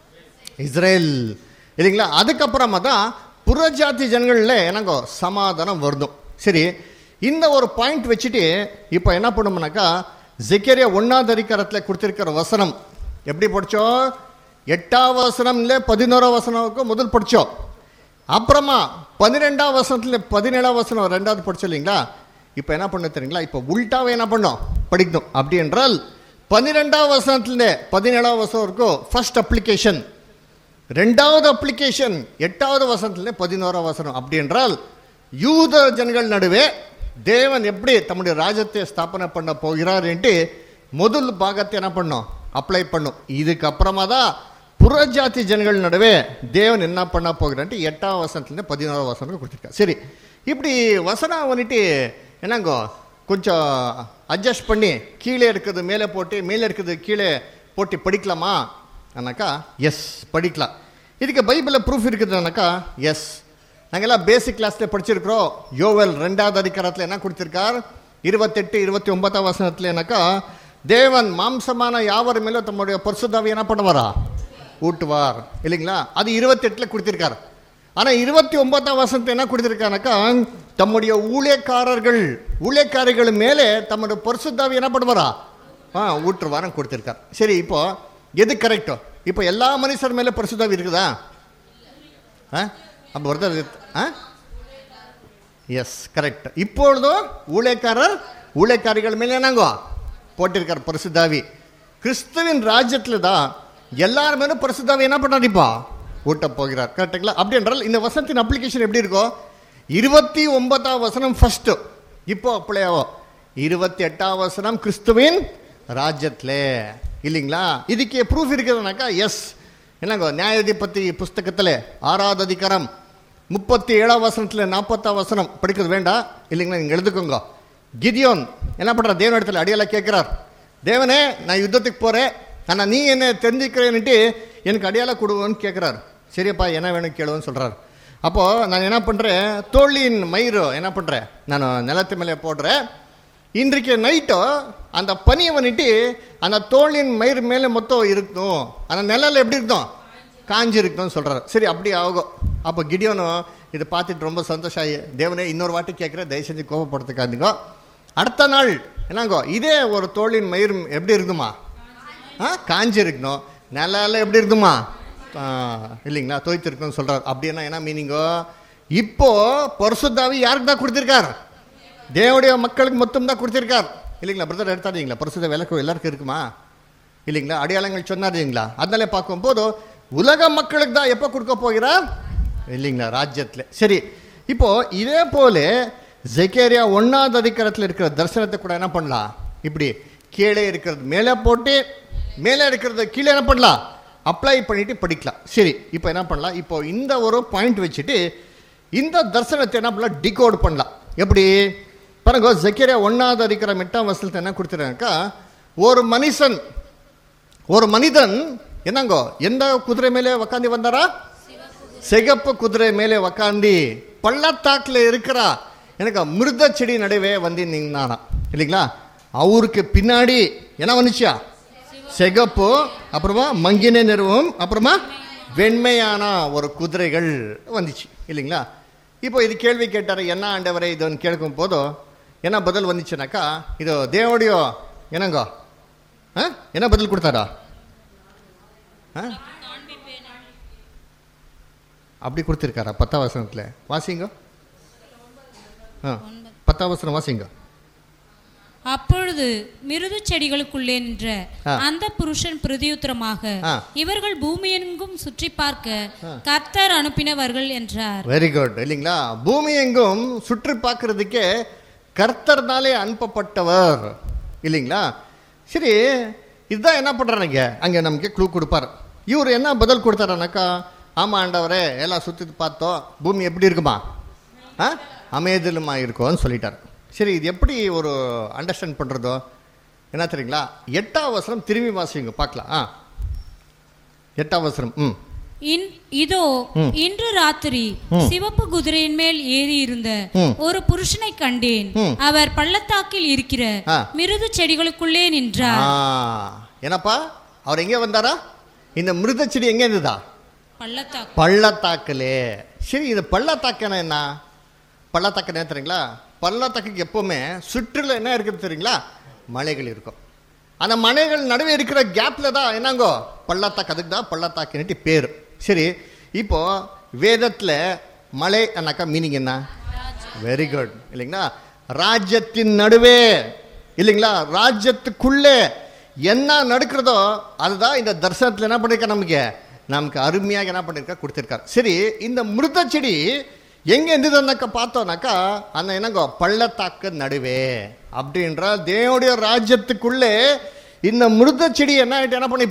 இஸ்ரேல் இல்லைங்களா. அதுக்கப்புறமா தான் புறஜாதி ஜனங்களில் எனக்கு சமாதானம் வருதும். சரி, இந்த ஒரு பாயிண்ட் வச்சுட்டு இப்போ என்ன பண்ணோம்னாக்கா ஜெகரியா ஒன்னாவது அதிகாரத்தில் கொடுத்திருக்கிற வசனம் எப்படி படித்தோம்? எட்டாம் வசனம் இல்லை பதினோராம் வசனம் முதல் படித்தோம். அப்புறமா பன்னிரெண்டாம் வசனத்தில் பதினேழாம் வசனம் ரெண்டாவது படித்தோம் இல்லைங்களா. இப்போ என்ன பண்ண தெரியுங்களா, இப்போ உல்டாவை என்ன பண்ணோம் படிக்கணும். அப்படி என்றால் பன்னிரெண்டாம் வசனத்துல பதினேழாம் வசனம் இருக்கும் ஃபர்ஸ்ட் அப்ளிகேஷன், ரெண்டாவது அப்ளிகேஷன் எட்டாவது வசனத்துல பதினோராம் வசனம். அப்படி என்றால் யூத ஜனங்கள் நடுவே தேவன் எப்படி தம்முடைய ராஜ்யத்தை ஸ்தாபனை பண்ண போகிறார் என்று முதல் பாகத்தை என்ன பண்ணோம் அப்ளை பண்ணும். இதுக்கப்புறமா தான் புறஜாதி ஜனங்கள் நடுவே தேவன் என்ன பண்ண போகிறான்ட்டு எட்டாம் வசனத்துலேருந்து பதினோராம் வசனம் கொடுத்துருக்காரு. சரி, இப்படி வசனம் வந்துட்டு என்னங்கோ கொஞ்சம் அட்ஜஸ்ட் பண்ணி கீழே இருக்கிறது மேலே போட்டு மேலே இருக்கிறது கீழே போட்டு படிக்கலாமா அண்ணாக்கா? எஸ், படிக்கலாம். இதுக்கு பைபிளில் ப்ரூஃப் இருக்குதுனாக்கா எஸ். நாங்கள்லாம் பேசிக் கிளாஸில் படிச்சிருக்கிறோம். யோவேல் ரெண்டாவது அதிகாரத்தில் என்ன கொடுத்துருக்கார்? இருபத்தெட்டு இருபத்தி ஒன்பதாம் வசனத்தில் என்னக்கா, தேவன் மாம்சமான யாவர் மேலும் தம்முடைய பரிசுத்தாவியை என்ன பண்ணுவாரா? ஊட்டுவார் இல்லைங்களா? அது இருபத்தெட்டில் கொடுத்துருக்கார். ஆனால் இருபத்தி ஒன்பதாம் வசனத்தை என்ன கொடுத்துருக்காருனாக்கா, தம்முடைய ஊழியக்காரர்கள் ஊழியக்காரர்கள் மேலே தம்முடைய பரிசுத்தாவி என்ன பண்ணுவாரா? ஆ ஊட்டுவாரம் கொடுத்துருக்கார். சரி, இப்போ எது கரெக்டோ? இப்போ எல்லா மனுஷர் மேலே பரிசுத்தாவி இருக்குதா? ஆ அப்போ ஒருத்தர் ஆ எஸ், கரெக்ட். இப்பொழுதும் ஊழியக்காரர் ஊழியக்காரிகள் மேலே என்னங்கோ போட்டிருக்கார் பரிசுத்தாவி. கிறிஸ்துவின் ராஜ்யத்தில் தான் எல்லாரும் மேலும் பரிசுத்தாவி என்ன பண்ணாரிப்பா ஊட்ட போகிறார். கரெக்டுங்களா? அப்படி என்றால் இந்த வசனத்தின் அப்ளிகேஷன் எப்படி இருக்கும்? இருபத்தி ஒன்பதாம் வசனம் ஃபர்ஸ்ட் இப்போ அப்படியாவோ, இருபத்தி எட்டாம் வசனம் கிறிஸ்துவின் ராஜ்யத்தில் இல்லைங்களா? இதுக்கு ப்ரூஃப் இருக்குதுனாக்கா எஸ். என்னங்கோ நியாயாதிபதி புஸ்தகத்தில் ஆறாவது அதிகாரம் முப்பத்தி ஏழாம் வசனத்தில் நாற்பத்தாம் வசனம் படிக்கிறது வேண்டாம் இல்லைங்களா? நீங்கள் எழுதுக்கோங்க. கிதியோன் என்ன பண்ணுறார்? தேவன் இடத்துல அடியால கேட்குறார், தேவனே நான் யுத்தத்துக்கு போகிறேன், ஆனால் நீ என்ன தெரிஞ்சுக்கிறேன்னுட்டு எனக்கு அடியால கொடுவோன்னு கேட்குறாரு. சரியப்பா, என்ன வேணும் கேளுன்னு சொல்கிறார். அப்போது நான் என்ன பண்ணுறேன், தோழியின் மயிறு என்ன பண்ணுறேன், நான் நிலத்து மேலே போடுறேன். இன்றைக்கு நைட்டோ அந்த பனியை வந்துட்டு அந்த தோழியின் மயிறு மேலே மொத்தம் இருக்கணும், அந்த நிழல் எப்படி இருக்கணும், காஞ்சி இருக்கணும்னு சொல்கிறார். சரி, அப்படி ஆகும். அப்போ கிடியோனும் இதை பார்த்துட்டு ரொம்ப சந்தோஷம் ஆகி, தேவனே இன்னொரு வாட்டி கேட்குறேன், தயவு செஞ்சு கோபப்படுத்துக்காதுங்க. அடுத்த நாள் என்னங்கோ இதே ஒரு தோழின் மயிர் எப்படி இருக்குமா? ஆ காஞ்சி இருக்கணும். நிழல் எப்படி இருக்குமா? இல்லைங்களா? தோய்த்து இருக்கணும்னு சொல்கிறார். அப்படின்னா என்ன மீனிங்கோ? இப்போ பரிசுத்தாவி யாருக்கு தான் கொடுத்துருக்கார்? தேவனுடைய மக்களுக்கு மொத்தம் தான் கொடுத்துருக்கார் இல்லைங்களா? பிரதர் எடுத்தாதீங்களா? பரிசுத்த விளக்கு எல்லாருக்கும் இருக்குமா இல்லைங்களா? அடையாளங்கள் சொன்னாருங்களா? அதனால பார்க்கும்போது உலக மக்களுக்கு தான் எப்போ கொடுக்க போகிறார் இல்லைங்களா? ராஜ்யத்தில். சரி, இப்போ இதே போல ஜெகரியா ஒன்னாவது அதிகாரத்தில் இருக்கிற தரிசனத்தை கூட என்ன பண்ணலாம்? இப்படி கீழே இருக்கிறது மேலே போட்டு மேலே இருக்கிறது கீழே என்ன பண்ணலாம்? அப்ளை பண்ணிட்டு படிக்கலாம். சரி, இப்போ என்ன பண்ணலாம்? இப்போ இந்த ஒரு பாயிண்ட் வச்சுட்டு இந்த தரிசனத்தை என்ன பண்ணலாம்? டிகோட் பண்ணலாம். எப்படி பாருங்க, ஜெகரியா ஒன்னாவது அதிகாரம் எட்டாம் வசனத்தை என்ன கொடுத்துருக்காக்கா, ஒரு மனுஷன் ஒரு மனிதன் என்னங்கோ எந்த குதிரை மேலே உக்காந்து வந்தாரா? சிகப்பு குதிரை மேலே உக்காந்து பள்ளத்தாக்கில் இருக்கிறா எனக்கு மிருத செடி நடுவே வந்து நின்னானா இல்லைங்களா? அவருக்கு பின்னாடி என்ன வந்துச்சா? சிகப்பு, அப்புறமா மங்கின நிறுவம், அப்புறமா வெண்மையான ஒரு குதிரைகள் வந்துச்சு இல்லைங்களா? இப்போ இது கேள்வி கேட்டார், என்ன ஆண்டவரை இதுன்னு கேட்கும் போதும் என்ன பதில் வந்துச்சுனாக்கா, இது தேவனுடைய என்னங்கோ என்ன பதில் கொடுத்தாரா? அப்படி கொடுத்துருக்காரா? பத்தாம் வசனத்தில் வாசிங்க. ஆ பத்தாம் வசனம் வாசிங்க. அப்பொழுது மிருது செடிகளுக்குள்ளே நின்ற அந்த புருஷன் பிரதியுத்தரமாக, இவர்கள் பூமியெங்கும் சுற்றி பார்க்க கர்த்தர் அனுப்பினவர்கள் என்றார். வெரி குட் இல்லைங்களா? பூமி எங்கும் சுற்றி பார்க்கறதுக்கே கர்த்தர்னாலே அனுப்பப்பட்டவர் இல்லைங்களா? சரி, இதுதான் என்ன பண்றாங்க அங்கே நமக்கு க்ளூ கொடுப்பார். இவர் என்ன பதில் கொடுத்தாருனாக்கா, ஆமா ஆண்டவரே எல்லாம் சுற்றி பார்த்தோம், பூமி எப்படி இருக்குமா? ஆ அமைதிலுமா இருக்கும்னு சொல்லிட்டார். சரி, இது எப்படி ஒரு அண்டர்ஸ்டாண்ட் பண்ணுறதோ என்ன தெரியுங்களா? எட்டாம் வசனம் திரும்பி வாசிங்க பார்க்கலாம். ஆ எட்டாம் வசனம். ம் இதோ இன்று ராத்திரி சிவப்பு குதிரையின் மேல் ஏறி இருந்த ஒரு புருஷனை கண்டேன். அவர் பள்ளத்தாக்கில் இருக்கிற மிருது செடிகளுக்குள்ளே நின்றார். என்னப்பா அவர் எங்கே வந்தாரா? இந்த மிருத செடி எங்கே இருந்ததா? பள்ளத்தாக்கு. பள்ளத்தாக்குலே. சரி, இது பள்ளத்தாக்குனா என்ன? பள்ளத்தாக்கு என்ன தெரியுங்களா? பள்ளத்தாக்குக்கு எப்பவுமே சுற்றுல என்ன இருக்குது தெரியுங்களா? மலைகள் இருக்கும். அந்த மலைகள் நடுவே இருக்கிற கேப்ல தான் என்னங்கோ பள்ளத்தாக்கு. அதுக்கு தான் பள்ளத்தாக்குன்னுட்டு பேர். சரி, இப்போ வேதத்தில் மலை அண்ணாக்கா மீனிங் என்ன? வெரி குட் இல்லைங்களா? ராஜ்யத்தின் நடுவே இல்லைங்களா? ராஜ்யத்துக்குள்ளே என்ன நடக்கிறதோ அதுதான் இந்த தரிசனத்தில் என்ன பண்ணிருக்கா? நமக்கு நமக்கு அருமையாக என்ன பண்ணிருக்கா கொடுத்துருக்காரு. சரி, இந்த மிருத செடி எங்கே இருந்ததுனாக்கா பார்த்தோம்னாக்கா அந்த என்னங்கோ பள்ளத்தாக்கு நடுவே. அப்படின்ற தேவனுடைய ராஜ்யத்துக்குள்ளே இந்த மிருத செடி என்ன ஆகிட்டு என்ன பண்ணிப்போம்?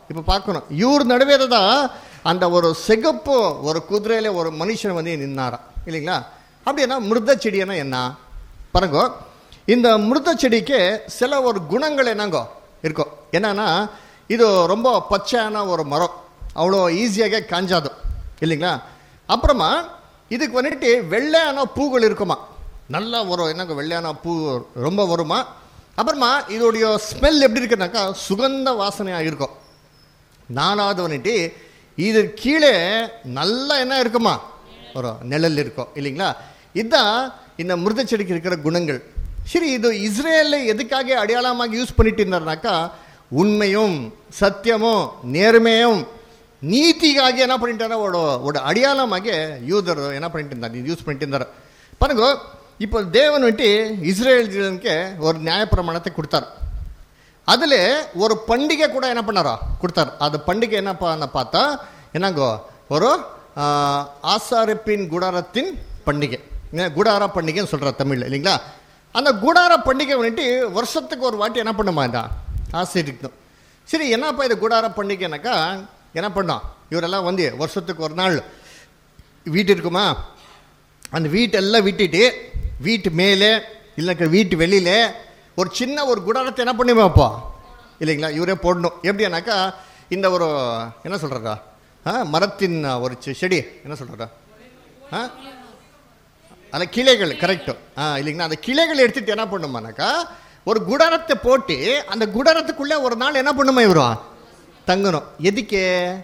இப்போ பார்க்கணும், இவர் நடுவே தான் அந்த ஒரு சிகப்பு ஒரு குதிரையில ஒரு மனுஷன் வந்து நின்னாரா இல்லைங்களா? அப்படின்னா மிருத செடினா என்ன பாருங்க. இந்த மிருத செடிக்கு சில ஒரு குணங்கள் என்னங்கோ இருக்கும். என்னன்னா இது ரொம்ப பச்சையான ஒரு மரம், அவ்வளோ ஈஸியாக காஞ்சாது இல்லைங்களா? அப்புறமா இதுக்கு வந்துட்டு வெள்ளையான பூக்கள் இருக்குமா, நல்லா ஒரு என்னங்க வெள்ளையான பூ ரொம்ப வருமா. அப்புறமா இதோடைய ஸ்மெல் எப்படி இருக்குனாக்கா சுகந்த வாசனையாக இருக்கும். நாலாவது வந்துட்டு இது கீழே நல்லா என்ன இருக்குமா, ஒரு நிழல் இருக்கும் இல்லைங்களா? இதுதான் இந்த மிருத செடிக்கு இருக்கிற குணங்கள். சரி, இது இஸ்ரேலில் எதுக்காக அடையாளமாக யூஸ் பண்ணிட்டு இருந்தாருனாக்கா உண்மையும் சத்தியமும் நேர்மையும் நீதிக்காக என்ன பண்ணிட்டாரா ஒரு ஒரு அடையாளமாக யூதர் என்ன பண்ணிட்டு இருந்தார், யூஸ் பண்ணிட்டு இருந்தார் பாருங்க. இப்போ தேவன் வந்துட்டு இஸ்ரேலுக்கு ஒரு நியாயப்பிரமாணத்தை கொடுத்தார். அதில் ஒரு பண்டிகை கூட என்ன பண்ணாரோ கொடுத்தார். அது பண்டிகை என்ன பார்த்தா என்னங்கோ ஒரு ஆசாரிப்பின் குடாரத்தின் பண்டிகை, குடார பண்டிகைன்னு சொல்கிறார் தமிழ் இல்லைங்களா? அந்த குடார பண்டிகை வந்துட்டு வருஷத்துக்கு ஒரு வாட்டி என்ன பண்ணுமா இந்த ஆசிரியக்கணும். சரி, என்னப்பா இது குடார பண்டிகைனாக்கா என்ன பண்ணோம், இவரெல்லாம் வந்து வருஷத்துக்கு ஒரு நாள் வீட்டு இருக்குமா, அந்த வீட்டெல்லாம் விட்டுட்டு வீட்டு மேலே இல்லைக்க வீட்டு வெளியில் ஒரு சின்ன ஒரு குடாரத்தை என்ன பண்ணுவேன்ப்பா இல்லைங்களா இவரே போடணும். எப்படின்னாக்கா இந்த ஒரு என்ன சொல்கிறா ஆ மரத்தின் ஒரு செடி என்ன சொல்கிறா ஆ அந்த கிளைகள் கரெக்டு ஆ இல்லைங்களா, அந்த கிளைகள் எடுத்துகிட்டு என்ன பண்ணுமானாக்கா ஒரு குடாரத்தை போட்டு அந்த குடாரத்துக்குள்ளே ஒரு நாள் என்ன பண்ணுமா இவரா தங்கணும். எதுக்கு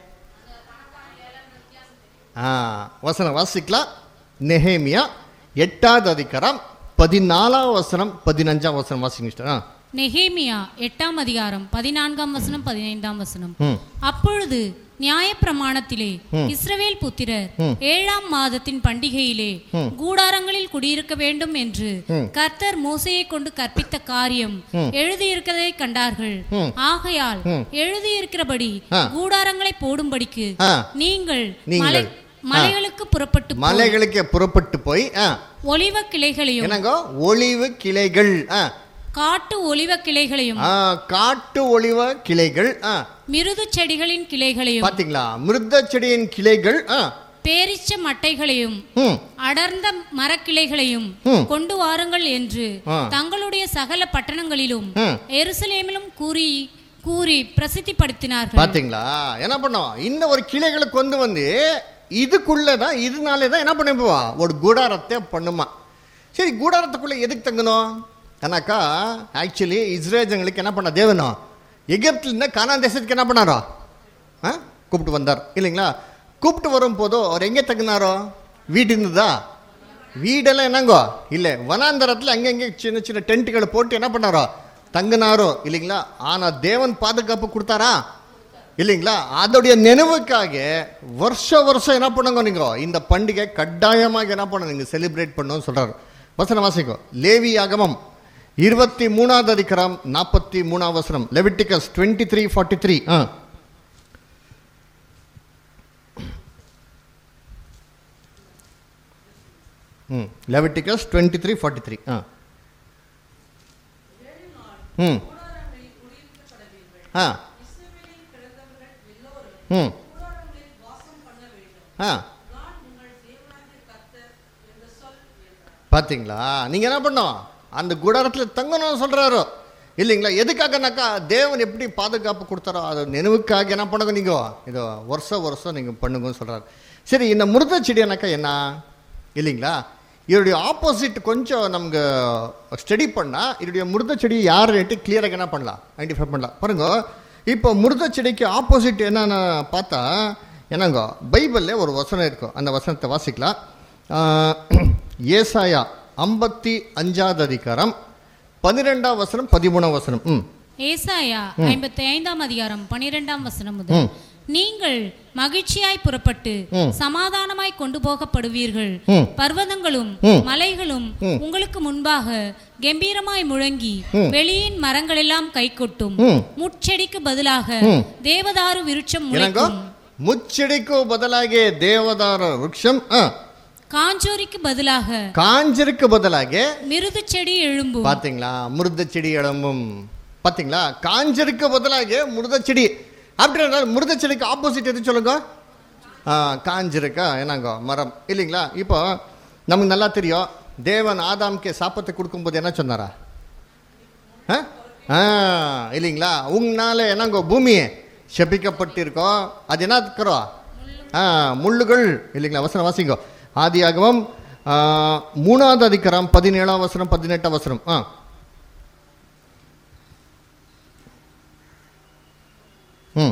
ஆ வசனம் வாசிக்கலாம். நெஹேமியா எட்டாவது அதிகாரம் பதினாலாம் வசனம் பதினஞ்சாம் வசனம் வாசிங்க. நெஹேமியா எட்டாம் அதிகாரம் பதினான்காம் வசனம் பதினைந்தாம் வசனம். அப்பொழுது நியாயப்பிரமாணத்திலே இஸ்ரவேல் புத்திரர் ஏழாம் மாதத்தின் பண்டிகையிலே கூடாரங்களில் குடியிருக்க வேண்டும் என்று கர்த்தர் மோசேயை கொண்டு கற்பித்த காரியம் எழுதியிருக்கிறதை கண்டார்கள். ஆகையால் எழுதியிருக்கிறபடி கூடாரங்களை போடும்படிக்கு நீங்கள் மலைகளுக்கு புறப்பட்டு மலைகளுக்கு புறப்பட்டு போய் ஒலிவ கிளைகளையும் என்னங்க ஒலிவ கிளைகள் காட்டு ஒலிவ கிளைகளையும் காட்டு ஒலிவ கிளைகள் மிருது செடிகளின் கிளைகளையும் பாத்தீங்களா, மிருத செடியின் கிளைகள் பேரிச்ச மட்டைகளையும் அடர்ந்த மரக்கிளைகளையும் கொண்டு வாருங்கள் என்று தங்களுடைய சகல பட்டணங்களிலும் எருசலேமிலும் கூறி கூறி பிரசித்திப்படுத்தினார்கள். பாத்தீங்களா, என்ன பண்ணோம், இந்த ஒரு கிளைகளை கொண்டு வந்து இதுக்குள்ளதான் இதனாலேதான் என்ன பண்ணுவா ஒரு கூடாரத்தை பண்ணுமா. சரி, கூடாரத்துக்குள்ள எதுக்கு தங்கணும் ஏன்னாக்கா ஆக்சுவலி இஸ்ரேலுக்கு என்ன பண்ண தேவனோ எகிப்துல இருந்து கானான் தேசத்துக்கு என்ன பண்ணாரோ ஆ கூப்பிட்டு வந்தார் இல்லைங்களா? கூப்பிட்டு வரும் போதோ அவர் எங்கே தங்கினாரோ வீடு இருந்ததா? வீடெல்லாம் என்னங்கோ இல்லை, வனாந்தரத்தில் அங்கங்கே சின்ன சின்ன டென்ட்டுகளை போட்டு என்ன பண்ணாரோ தங்கினாரோ இல்லைங்களா? ஆனால் தேவன் பாதுகாப்பு கொடுத்தாரா இல்லைங்களா? அதோடைய நினைவுக்காக வருஷ வருஷம் என்ன பண்ணுங்க நீங்க இந்த பண்டிகை கட்டாயமாக என்ன பண்ண நீங்க செலிப்ரேட் பண்ணணும்னு சொல்றாரு. வசனம் வாசிக்கோ. லேவி ஆகமம் இருபத்தி மூணாவது அதிகாரம் நாற்பத்தி மூணாவது வசனம். Leviticus twenty three forty three ம் Leviticus twenty three forty three ஆ ம் ஆ ம் ஆ பார்த்தீங்களா, நீங்கள் என்ன பண்ணோம் அந்த குடாரத்தில் தங்கணும்னு சொல்கிறாரோ இல்லைங்களா? எதுக்காகனாக்கா தேவன் எப்படி பாதுகாப்பு கொடுத்தாரோ அது நினைவுக்காக என்ன பண்ணுங்க நீங்கள் இதோ வருஷம் வருஷம் நீங்கள் பண்ணுங்கன்னு சொல்கிறாரு. சரி, இந்த மிருத செடினாக்கா என்ன இல்லைங்களா? இதோடைய ஆப்போசிட் கொஞ்சம் நமக்கு ஸ்டடி பண்ணால் இதோடைய மிருத செடி யாருன்ட்டு கிளியராக என்ன பண்ணலாம் ஐடென்டிஃபை பண்ணலாம். பாருங்க, இப்போ மிருத செடிக்கு ஆப்போசிட் என்னன்னு பார்த்தா என்னங்க பைபிளில் ஒரு வசனம் இருக்கும், அந்த வசனத்தை வாசிக்கலாம். ஏசாயா ஐம்பத்தி அஞ்சாவது அதிகாரம் பன்னிரெண்டாம் வசனம் பதிமூணாம் வசனம். ம் ஏசாயா ஐம்பத்தி ஐந்தாம் அதிகாரம் பன்னிரெண்டாம் வசனம் முதல். நீங்கள் மகிழ்ச்சியாய் புறப்பட்டு சமாதானமாய் கொண்டு போகப்படுவீர்கள். பர்வதங்களும் மலைகளும் உங்களுக்கு முன்பாக கம்பீரமாய் முழங்கி வெளியின் மரங்கள் எல்லாம் கை கொட்டும். முட்செடிக்கு பதிலாக தேவதாரு விருட்சம் முளைக்கும். முச்செடிக்கு பதிலாக தேவதாரு விருட்சம், காஞ்சோரிக்கு பதிலாக காஞ்சருக்கு பதிலாக மிருது செடி எழும்பும். பாத்தீங்களா, மிருத செடி எழும்பும். பாத்தீங்களா, காஞ்சருக்கு பதிலாக மிருத செடி. அப்படின்னா மிருத செடிக்கு ஆப்போசிட் எது சொல்லுங்க? காஞ்சிருக்கா என்னங்கோ மரம் இல்லைங்களா? இப்போ நமக்கு நல்லா தெரியும், தேவன் ஆதாம்க்கு சாப்பத்தை கொடுக்கும்போது என்ன சொன்னாரா? இல்லைங்களா? உங்களால என்னங்கோ பூமியை செபிக்கப்பட்டிருக்கோம். அது என்ன இருக்கிறோம்? முள்ளுகள் இல்லைங்களா? வசனம் வாசிங்கோ. ஆதியாகமம் மூணாவது அதிகாரம் பதினேழாம் வசனம் பதினெட்டாம் வசனம். ஆ ம்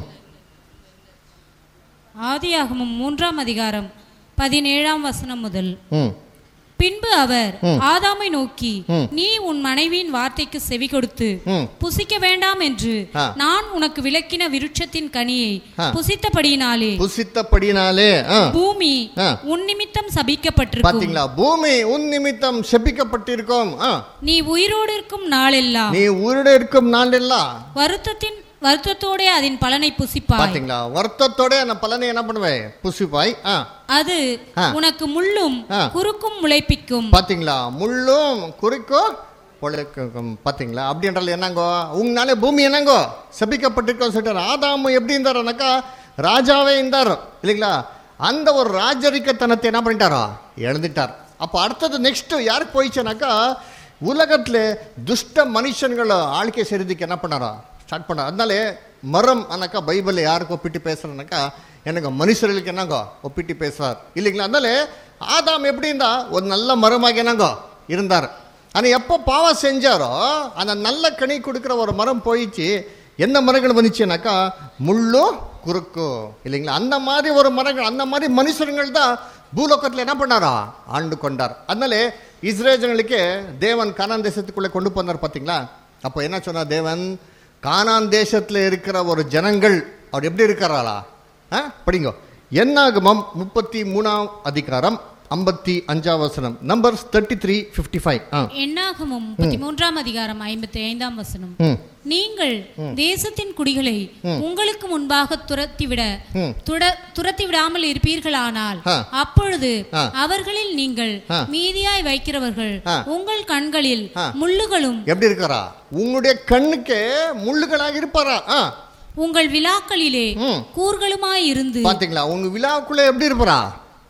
ஆதியாகமம் மூன்றாம் அதிகாரம் பதினேழாம் வசனம் முதல். ம் பின்பு அவர் ஆதாமை நோக்கி, நீ உன் மனைவியின் வார்த்தைக்கு செவி கொடுத்து புசிக்க வேண்டாம் என்று நான் உனக்கு விலக்கின விருட்சத்தின் கனியை புசித்தபடியினாலே புசித்தபடியினாலே பூமி உன் நிமித்தம் சபிக்கப்பட்டிருக்கும். பாத்தீங்களா? பூமி உன் நிமித்தம் சபிக்கப்பட்டிருக்கும். நீ உயிரோடு இருக்கும் நாளெல்லாம் நீ உயிரோடு இருக்கும் நாளெல்லாம் வருத்தத்தின் வருத்தத்தோட அதன் பலனை புசிப்பாய். பாத்தீங்களா? வருத்தத்தோட அந்த பலனை என்ன பண்ணுவேன்? புசிப்பாய். அது உனக்கு முள்ளும் குறுக்கும் முளைப்பிக்கும். பாத்தீங்களா? முள்ளும் குறுக்கும் பொழைக்கும். பாத்தீங்களா? அப்படின்றது என்னங்கோ? உங்களாலே பூமி என்னங்கோ சபிக்கப்பட்டிருக்கோம் சொல்லிட்டாரு. ஆதாமு எப்படி இருந்தாருனாக்கா ராஜாவே இருந்தார் இல்லைங்களா? அந்த ஒரு ராஜரிக்கத்தனத்தை என்ன பண்ணிட்டாரோ எழுந்துட்டார். அப்போ அடுத்தது நெக்ஸ்ட் யாருக்கு போயிடுச்சுனாக்கா உலகத்துல துஷ்ட மனுஷன்களை ஆழ்க்கை செய்யறதுக்கு என்ன பண்ணாரோ ஸ்டார்ட் பண்ணார். அதனாலே மரம் அண்ணாக்கா பைபிள் யாருக்கு ஒப்பிட்டு பேசுறேன்னாக்கா எனக்கு மனுஷர்களுக்கு என்னங்கோ ஒப்பிட்டு பேசுறார் இல்லைங்களா? அதனால ஆதாம் எப்படி இருந்தா ஒரு நல்ல மரமாக என்னங்கோ இருந்தார். ஆனால் எப்போ பாவம் செஞ்சாரோ அந்த நல்ல கனி கொடுக்குற ஒரு மரம் போயிடுச்சு. என்ன மரங்கள் வந்துச்சுனாக்கா முள்ளு குறுக்கு இல்லைங்களா? அந்த மாதிரி ஒரு மரங்கள், அந்த மாதிரி மனுஷர்கள் தான் பூலோகத்தில் என்ன பண்ணாரா ஆண்டு கொண்டார். அதனால இஸ்ரேலுக்கு தேவன் கானான் தேசத்துக்குள்ளே கொண்டு போனார். பார்த்தீங்களா? அப்போ என்ன சொன்னார் தேவன்? கானான் தேசத்தில் இருக்கிற ஒரு ஜனங்கள் அவர் எப்படி இருக்கிறாரா? படிங்க. என்னாகமம் முப்பத்தி மூணாம் அதிகாரம் ஐம்பத்தி அஞ்சாம் வசனம். Numbers thirty three fifty five. என்னாகமம் முப்பத்தி மூன்றாம் அதிகாரம் ஐம்பத்தி ஐந்தாம் வசனம். நீங்கள் தேசத்தின் குடிகளை உங்களுக்கு முன்பாக துரத்திவிட துரத்தி விடாமல் இருப்பீர்களானால் அப்பொழுது அவர்களில் நீங்கள் மீதியாய் வைக்கிறவர்கள் உங்கள் கண்களில் முள்ளுகளும் எப்படி இருக்கிறா? உங்களுடைய கண்ணுக்கு முள்ளுகளாக இருப்பாரா? உங்கள் விழாக்களிலே கூர்களுமாய் இருந்து. பாத்தீங்களா? உங்க விழாக்குள்ள எப்படி இருப்பாரா?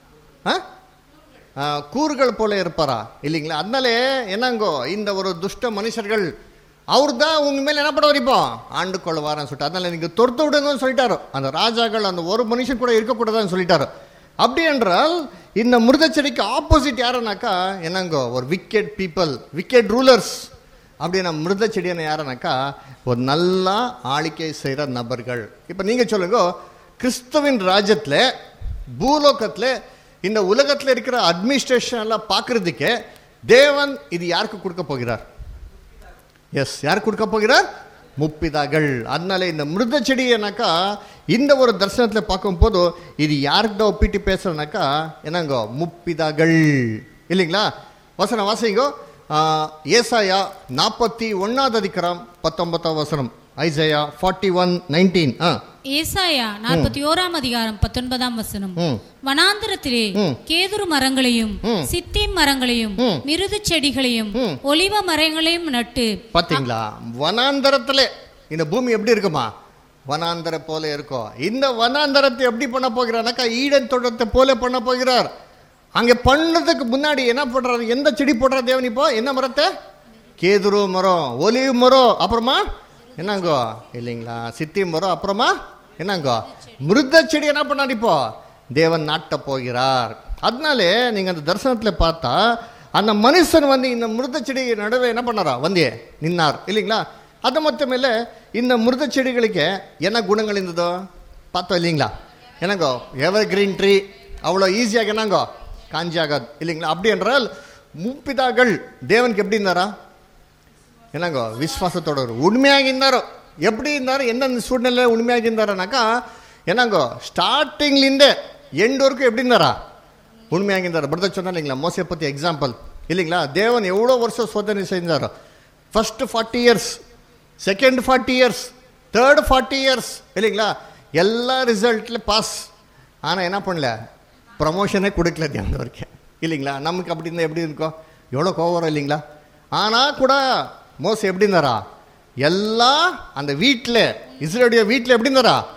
கூறுகள் போல இருப்பாரா இல்லைங்களா? அதனாலே என்னங்கோ இந்த ஒரு துஷ்ட மனுஷர்கள் அவர் தான் உங்க மேல என்ன பண்ண வரைப்போம் ஆண்டு கொள்வாரன்னு சொல்லிட்டு, அதனால நீங்க தொடுத்து விடுங்கன்னு சொல்லிட்டாரு. அந்த ராஜாக்கள் அந்த ஒரு மனுஷன் கூட இருக்கக்கூடாதுன்னு சொல்லிட்டாரு. அப்படி என்றால் இந்த மிருத செடிக்கு ஆப்போசிட் யாருனாக்கா என்னங்கோ ஒரு விக்கெட் பீப்புள், விக்கெட் ரூலர்ஸ். அப்படின்னா மிருத செடியான யாருனாக்கா ஒரு நல்லா ஆளுக்கை செய்கிற நபர்கள். இப்போ நீங்கள் சொல்லுங்க, கிறிஸ்துவின் ராஜ்யத்தில் பூலோகத்தில் இந்த உலகத்தில் இருக்கிற அட்மினிஸ்ட்ரேஷன் எல்லாம் பார்க்கறதுக்கு தேவன் இது யாருக்கு கொடுக்க போகிறார்? எஸ், யார் கொடுக்க போகிறார்? முப்பிதாகள். அதனால இந்த மிருத செடினாக்கா இந்த ஒரு தரிசனத்தில் பார்க்கும் போது இது யாருக்கு தான் ஒப்பிட்டு பேசுறனாக்கா என்னங்கோ முப்பிதாகள் இல்லைங்களா? வசனம் வாசிங்கோ. ஏசாயா நாற்பத்தி ஒன்னாவது அதிகாரம் பத்தொன்பதாம் வசனம். Isaiah forty one nineteen. ஏசாயா நாற்பத்தி ஓராம் அதிகாரம் பத்தொன்பதாம் வசனம். வனாந்திரத்திலே கேதுரு மரங்களையும் சித்தீம் மரங்களையும் மிருது செடிகளையும் ஒலிவ மரங்களையும் நட்டு. பாத்தீங்களா? வனாந்தரத்துல இந்த பூமி எப்படி இருக்குமா? வனாந்தர போல இருக்கும். இந்த வனாந்தரத்தை எப்படி பண்ண போகிறார்னாக்கா ஈடன் தோட்டத்தை போல பண்ண போகிறார். அங்க பண்ணதுக்கு முன்னாடி என்ன பண்றாரு? எந்த செடி போடுற தேவன்? இப்போ என்ன மரத்தை? கேதுரு மரம், ஒலிவ் மரம், அப்புறமா என்னங்கோ இல்லைங்களா சித்தி மரம், அப்புறமா என்னங்கோ மிருத செடி என்ன பண்ணாரு இப்போ தேவன் நாட்ட போகிறார். அதனாலே நீங்க அந்த தரிசனத்தில் பார்த்தா அந்த மனுஷன் வந்து இந்த மிருத செடி நடுவே என்ன பண்ணாரா வந்து நின்னார் இல்லைங்களா? அது மட்டும் இல்லை, இந்த மிருத செடிகளுக்கு என்ன குணங்கள் இருந்ததோ பார்த்தோம் இல்லைங்களா? என்னங்கோ எவர் கிரீன் ட்ரீ அவ்வளோ ஈஸியாக என்னங்கோ காஞ்சி ஆகாது இல்லைங்களா? அப்படி என்றால் முப்பிதாக்கள் தேவனுக்கு எப்படி இருந்தாரா? என்னங்கோ விசுவாசத்தோட உண்மையாக இருந்தாரோ. எப்படி இருந்தாரோ, எந்தெந்த சூழ்நிலை உண்மையாக இருந்தாருனாக்கா என்னங்கோ ஸ்டார்டிங்லேருந்து எண்டு வரைக்கும் எப்படி இருந்தாரா? உண்மையாக இருந்தார். பிரதர் சொன்னா இல்லைங்களா மோசையை பற்றி எக்ஸாம்பிள் இல்லைங்களா? தேவன் எவ்வளோ வருஷம் சோதனை செஞ்சாரோ. First forty years, second forty years, third forty years இல்லைங்களா? எல்லா ரிசல்ட்ல பாஸ். ஆனால் என்ன பண்ணல? ப்ரமோஷனே கொடுக்கல தேவன் வரைக்கும் இல்லைங்களா? நமக்கு அப்படி இருந்தால் எப்படி இருக்கும்? எவ்வளோ கோவம் இல்லைங்களா? ஆனால் கூட மோசை எப்படி இருந்தாரா? எல்லாம் அந்த வீட்டில் இஸ்ரேலுடைய வீட்டில் எப்படி இருந்தாரா?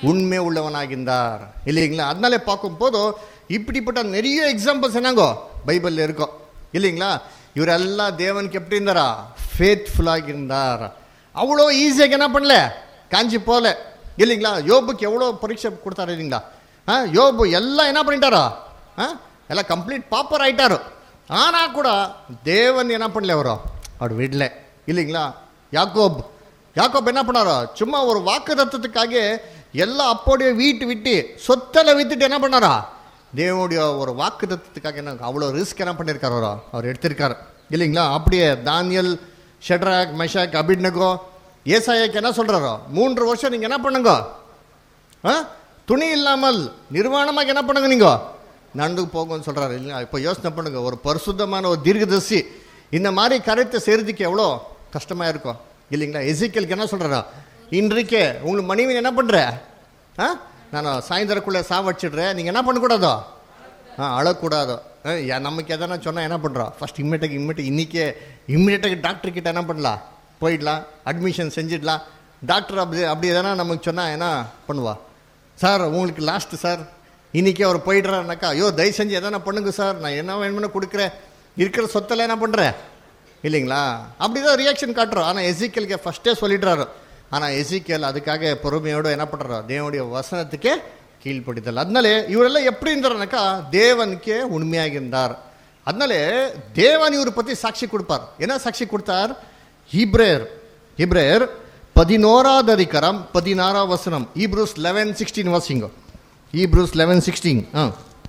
உண்மை உள்ளவனாகின்றார் இல்லைங்களா. அதனாலே பார்க்கும்போது இப்படிப்பட்ட நிறைய எக்ஸாம்பிள்ஸ் என்னங்கோ பைபிளில் இருக்கும் இல்லைங்களா. இவரெல்லாம் தேவனுக்கு எப்படி இருந்தாரா, ஃபேத்ஃபுல்லாக இருந்தார். அவ்வளோ ஈஸியாக என்ன பண்ணல, காஞ்சி போல இல்லைங்களா. யோபுக்கு எவ்வளோ பரீட்சை கொடுத்தாரு இல்லைங்களா. ஆ யோபு எல்லாம் என்ன பண்ணிட்டாரா, ஆ எல்லாம் கம்ப்ளீட் பாப்பர் ஆயிட்டாரு. ஆனால் கூட தேவன் என்ன பண்ணல, அவரோ அவர் விடல இல்லைங்களா. யாக்கோப் யாக்கோப் என்ன பண்ணாரோ, சும்மா ஒரு வாக்கு தத்துவத்துக்காக எல்லாம் அப்போடைய வீட்டு விட்டு சொத்தலை வித்துட்டு என்ன பண்ணாரா, தேவனுடைய ஒரு வாக்கு தத்துவத்துக்காக என்ன அவ்வளோ ரிஸ்க் என்ன பண்ணியிருக்காரு அவரோ அவர் எடுத்திருக்காரு இல்லைங்களா. அப்படியே தானியல், ஷட்ராக், மெஷாக், அபிட்நகோ, ஏசாயாக்கு என்ன சொல்கிறாரோ, மூன்று வருஷம் நீங்கள் என்ன பண்ணுங்க, ஆ துணி இல்லாமல் நிர்வாணமாக என்ன பண்ணுங்க, நீங்கள் நடந்து போங்கன்னு சொல்கிறாரு இல்லைங்களா. இப்போ யோசனை பண்ணுங்க, ஒரு பரிசுத்தமான ஒரு தீர்க்கதரிசி இந்த மாதிரி கருத்தை செய்கிறதுக்கு எவ்வளோ கஷ்டமாக இருக்கும் இல்லைங்களா. எசேக்கியேலுக்கு என்ன சொல்கிறாரா, இன்றைக்கே உங்களுக்கு மனைவி என்ன பண்ணுற, ஆ நான் சாயந்தரக்குள்ளே சாவடிச்சிடுறேன், நீங்கள் என்ன பண்ணக்கூடாதோ, ஆ அழக்கூடாதோ. நமக்கு எதனா சொன்னால் என்ன பண்ணுறோம், ஃபஸ்ட் இம்மிடியேட்டாக இம்மிடியேட் இன்றைக்கே இம்மிடியேட்டாக டாக்டர்கிட்ட என்ன பண்ணலாம், போயிடலாம், அட்மிஷன் செஞ்சிடலாம். டாக்டர் அப்படி அப்படி எதனா நமக்கு சொன்னால் என்ன பண்ணுவா, சார் உங்களுக்கு லாஸ்ட்டு சார் இன்றைக்கே அவர் போயிடுறாருனாக்கா, ஐயோ தயவு செஞ்சு எதனா பண்ணுங்க சார், நான் என்ன வேணும்னு கொடுக்குறேன், இருக்கிற சொத்தில் என்ன பண்ணுறேன் இல்லைங்களா. அப்படி தான் ரியாக்ஷன் காட்டுறோம். ஆனால் எசேக்கியேலுக்கு ஃபஸ்ட்டே சொல்லிடுறாரு. ஆனால் எசேக்கியேல் அதுக்காக பொறுமையோடு என்ன பண்ணுறாரோ, தேவனுடைய வசனத்துக்கே கீழ்ப்படிதல். அதனாலே இவரெல்லாம் எப்படி இருந்தாருனாக்கா, தேவனுக்கே உண்மையாக இருந்தார். அதனாலே தேவன் இவரை பற்றி சாட்சி கொடுப்பார். என்ன சாட்சி கொடுத்தார், ஹீப்ரேயர் ஹீப்ரேயர் பதினோராவது அதிகாரம் பதினாறாம் வசனம், ஹீப்ரூஸ் லெவன் சிக்ஸ்டீன் வாசிங்க. Hebrews eleven sixteen. ஆ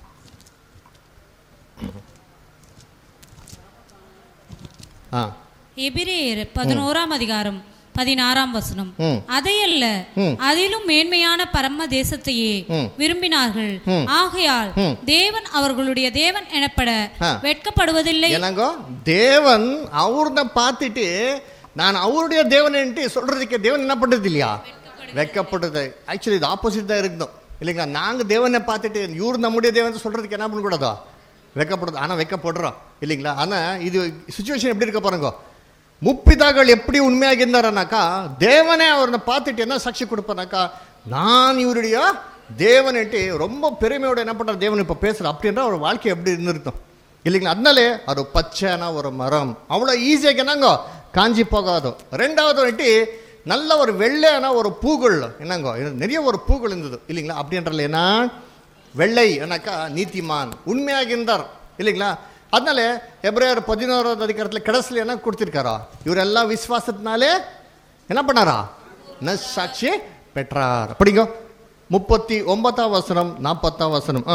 ஆ எபிரேயர் பதினோராம் அதிகாரம் பதினாறாம் வசனம், அதையல்ல அதிலும் மேன்மையான பரம தேசத்தையே விரும்பினார்கள், ஆகையால் தேவன் அவர்களுடைய தேவன் எனப்பட வெட்கப்படுவதில்லை. என்னங்கோ, தேவன் அவர்த பார்த்துட்டு நான் அவருடைய தேவன் என்று சொல்றதுக்கு தேவன் என்ன பண்றது இல்லையா, வெட்கப்படுறது. ஆக்சுவலி இது ஆப்போசிட் தான் இருக்கணும் இல்லைங்களா. நாங்கள் தேவனை பார்த்துட்டு இவர் நம்முடைய தேவன் சொல்றதுக்கு என்ன பண்ணக்கூடாதோ, வெட்கப்படுறது. ஆனால் வெட்கப்படுறோம் இல்லைங்களா. ஆனால் இது சுச்சுவேஷன் எப்படி இருக்க பாருங்க, முப்பிதாக்கள் எப்படி உண்மையாக இருந்தாரனாக்கா, தேவனே அவரை பார்த்துட்டு என்ன சாட்சி கொடுப்பானாக்கா, நான் இவருடைய தேவன்ட்டு ரொம்ப பெருமையோட என்ன பண்ணுற தேவன் இப்போ பேசுகிற அப்படின்ற ஒரு வாழ்க்கை எப்படி இருந்திருக்கும் இல்லைங்களா. அதனாலே அது பச்சையான ஒரு மரம், அவ்வளோ ஈஸியாக என்னங்கோ காஞ்சி போகாதோ. ரெண்டாவது வந்துட்டு நல்ல ஒரு வெள்ளையான ஒரு பூக்கள் என்னங்கோ, நிறைய ஒரு பூக்கள் இருந்தது இல்லைங்களா. அப்படின்றல என்ன வெள்ளை என்னக்கா நீதிமான் உண்மையாக இருந்தார் இல்லைங்களா. அதனால எபிரேயர் பதினோராவது அதிகாரத்தில் கடைசியில் என்ன கொடுத்திருக்காரா, இவரெல்லாம் விசுவாசத்தினாலே என்ன பண்ணாரா, நற்சாட்சி பெற்றார். அப்படிங்க முப்பத்தி ஒன்பதாம் வசனம் நாற்பத்தாம் வசனம்.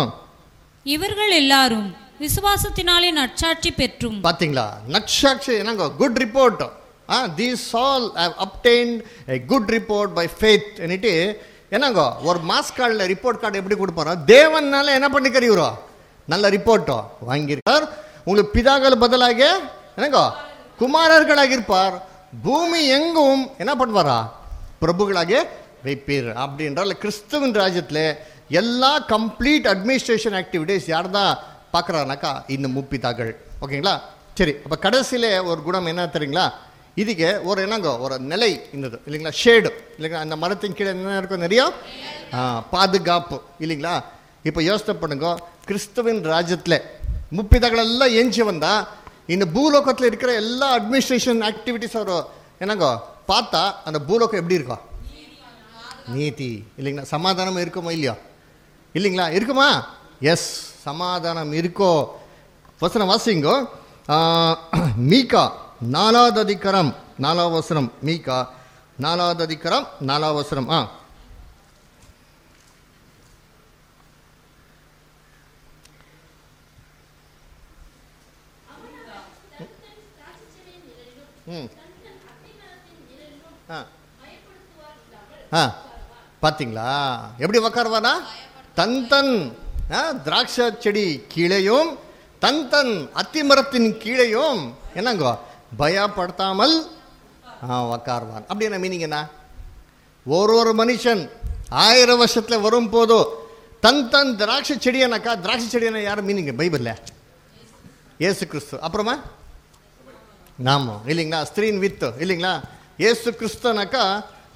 இவர்கள் எல்லாரும் விசுவாசத்தினாலே நற்சாட்சி பெற்றும். பாத்தீங்களா, நற்சாட்சி என்னங்க, good report. These all have obtained a good report by faith. என்னட்டு என்னங்க, ஒரு மாஸ் கார்டில் ரிப்போர்ட் கார்டு எப்படி கொடுப்பாரோ, தேவனால என்ன பண்ணிக்கிறீரோ நல்ல ரிப்போர்ட்டோ வாங்கியிருக்கார். உங்களுக்கு பிதாக்கள் பதிலாக என்னங்க குமாரர்களாக இருப்பார், பூமி எங்கும் என்ன பண்ணுவாரா பிரபுகளாக வைப்பீர். அப்படின்றால் கிறிஸ்துவின் ராஜ்யத்தில் எல்லா கம்ப்ளீட் அட்மினிஸ்ட்ரேஷன் ஆக்டிவிட்டிஸ் யார் தான் பார்க்குறாருனாக்கா இந்த முப்பிதாக்கள். ஓகேங்களா. சரி, அப்போ கடைசியில் ஒரு குணம் என்ன தெரியுங்களா, இதுக்கு ஒரு என்னங்க ஒரு நிலை இருந்தது இல்லைங்களா, ஷேடு இல்லைங்களா. அந்த மரத்தின் கீழே என்ன இருக்கும், நிறைய பாதுகாப்பு இல்லைங்களா. இப்போ யோசனை பண்ணுங்க, கிறிஸ்துவின் ராஜ்யத்தில் முப்பிதாக்கள் எல்லாம் எஞ்சி வந்தால் இந்த பூலோகத்தில் இருக்கிற எல்லா அட்மினிஸ்ட்ரேஷன் ஆக்டிவிட்டிஸ் அவர் என்னங்க பார்த்தா அந்த பூலோகம் எப்படி இருக்கும், நீதி இல்லைங்களா. சமாதானம் இருக்குமா இல்லையா, இல்லைங்களா, இருக்குமா, எஸ் சமாதானம் இருக்கோ. வசனம் வாசிங்கோ, மீகா நாலாவது அதிகாரம் நாலாவது வசனம், மீகா நாலாவது அதிகாரம் நாலாவது வசனம். ஆ ஆ பார்த்தீங்களா எப்படி உக்காருவானா, தன் தன் திராட்சை செடி கீழேயும் தன் தன் அத்திமரத்தின் கீழேயும் என்னங்கோ பயப்படுத்தாமல் உக்காருவான். அப்படி என்ன மீனிங் என்ன, ஒரு ஒரு மனுஷன் ஆயிரம் வருஷத்தில் வரும் போதோ தன் தன் திராட்சை செடியனாக்கா, திராட்சை செடியான யார் மீனிங் பைபிளில் ஏசு கிறிஸ்து. அப்புறமா நாம இல்லைங்களா, ஸ்திரீன் வித்து இல்லைங்களா, ஏசு கிறிஸ்துனாக்கா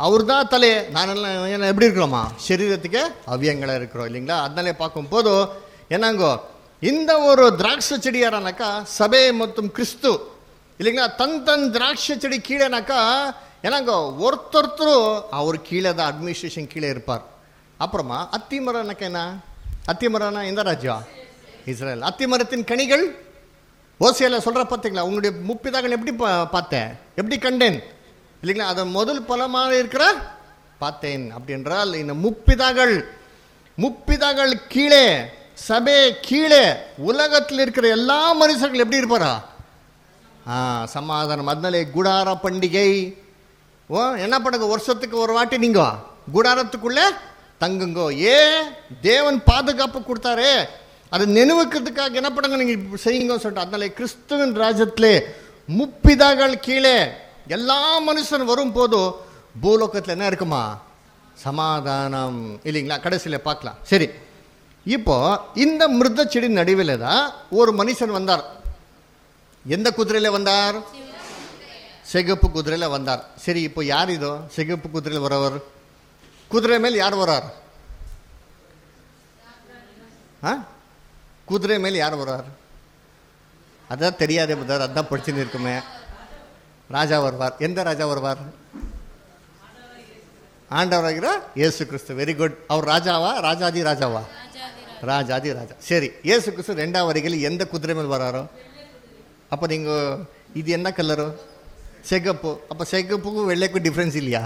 அவர் தான் தலை, நானெல்லாம் என்ன எப்படி இருக்கிறோமா, சரீரத்துக்கு அவ்வியங்களாக இருக்கிறோம் இல்லைங்களா. அதனாலே பார்க்கும் போது என்னங்கோ இந்த ஒரு திராட்சை செடி யாரானாக்கா சபை மற்றும் கிறிஸ்து இல்லைங்களா. தன் தன் திராட்சை செடி கீழேனாக்கா என்னங்கோ ஒருத்தொருத்தரு அவர் கீழே தான் அட்மினிஸ்ட்ரேஷன் கீழே இருப்பார். அப்புறமா அத்தி மரம்னாக்கா என்ன, அத்தி மரம்னா எந்த ராஜ்யம், இஸ்ரேல். அத்தி மரத்தின் கனிகள் ஓசியால சொல்ற பார்த்தீங்களா, உங்களுடைய முப்பிதாக்கள் எப்படி பார்த்தேன், எப்படி கண்டேன் இல்லைங்களா. அதை முதல் பலமாக இருக்கிற பார்த்தேன் அப்படின்றால் இந்த முப்பிதாக்கள் முப்பிதாக்கள் கீழே சபை கீழே உலகத்தில் இருக்கிற எல்லா மனுஷர்கள் எப்படி இருப்பாரா, ஆ சமாதானம். அதனாலே குடார பண்டிகை ஓ என்ன பண்ணுங்க, வருஷத்துக்கு ஒரு வாட்டி நீங்க குடாரத்துக்குள்ளே தங்குங்கோ. ஏ தேவன் பாதுகாப்பு கொடுத்தாரே, அதை நினைவுக்கிறதுக்காக என்ன பண்ணுங்க நீங்க செய்யுங்க சொல்லிட்டு. அதனால கிறிஸ்துவின் ராஜ்யத்திலே முப்பிதாக்கள் கீழே எல்லா மனுஷன் வரும் போதும் பூலோகத்தில் என்ன இருக்குமா, சமாதானம் இல்லைங்களா. கடைசியில் பார்க்கலாம். சரி, இப்போ இந்த மிருத செடி நடுவில் தான் ஒரு மனுஷன் வந்தார். எந்த குதிரையில வந்தார், சிகப்பு குதிரையில வந்தார். சரி, இப்போ யார் இதோ சிகப்பு குதிரையில் வரவர், குதிரை மேல் யார் வரார், ஆ குதிரை மேல் யார் வர்றார், அதான் தெரியாதே பதார், அதான் படிச்சுன்னு இருக்குமே. ராஜா வருவார். எந்த ராஜா வருவார், ஆண்டவராகிற இயேசு கிறிஸ்து. Very good. அவர் ராஜாவா, ராஜாதி ராஜாவா, ராஜாதி ராஜா. சரி, இயேசு கிறிஸ்து ரெண்டாம் வரிகளில் எந்த குதிரை மேல் வராரோ. அப்போ நீங்கள் இது என்ன கலரு, சிகப்பு. அப்போ சிகப்புக்கும் வெள்ளைக்கும் டிஃப்ரென்ஸ் இல்லையா,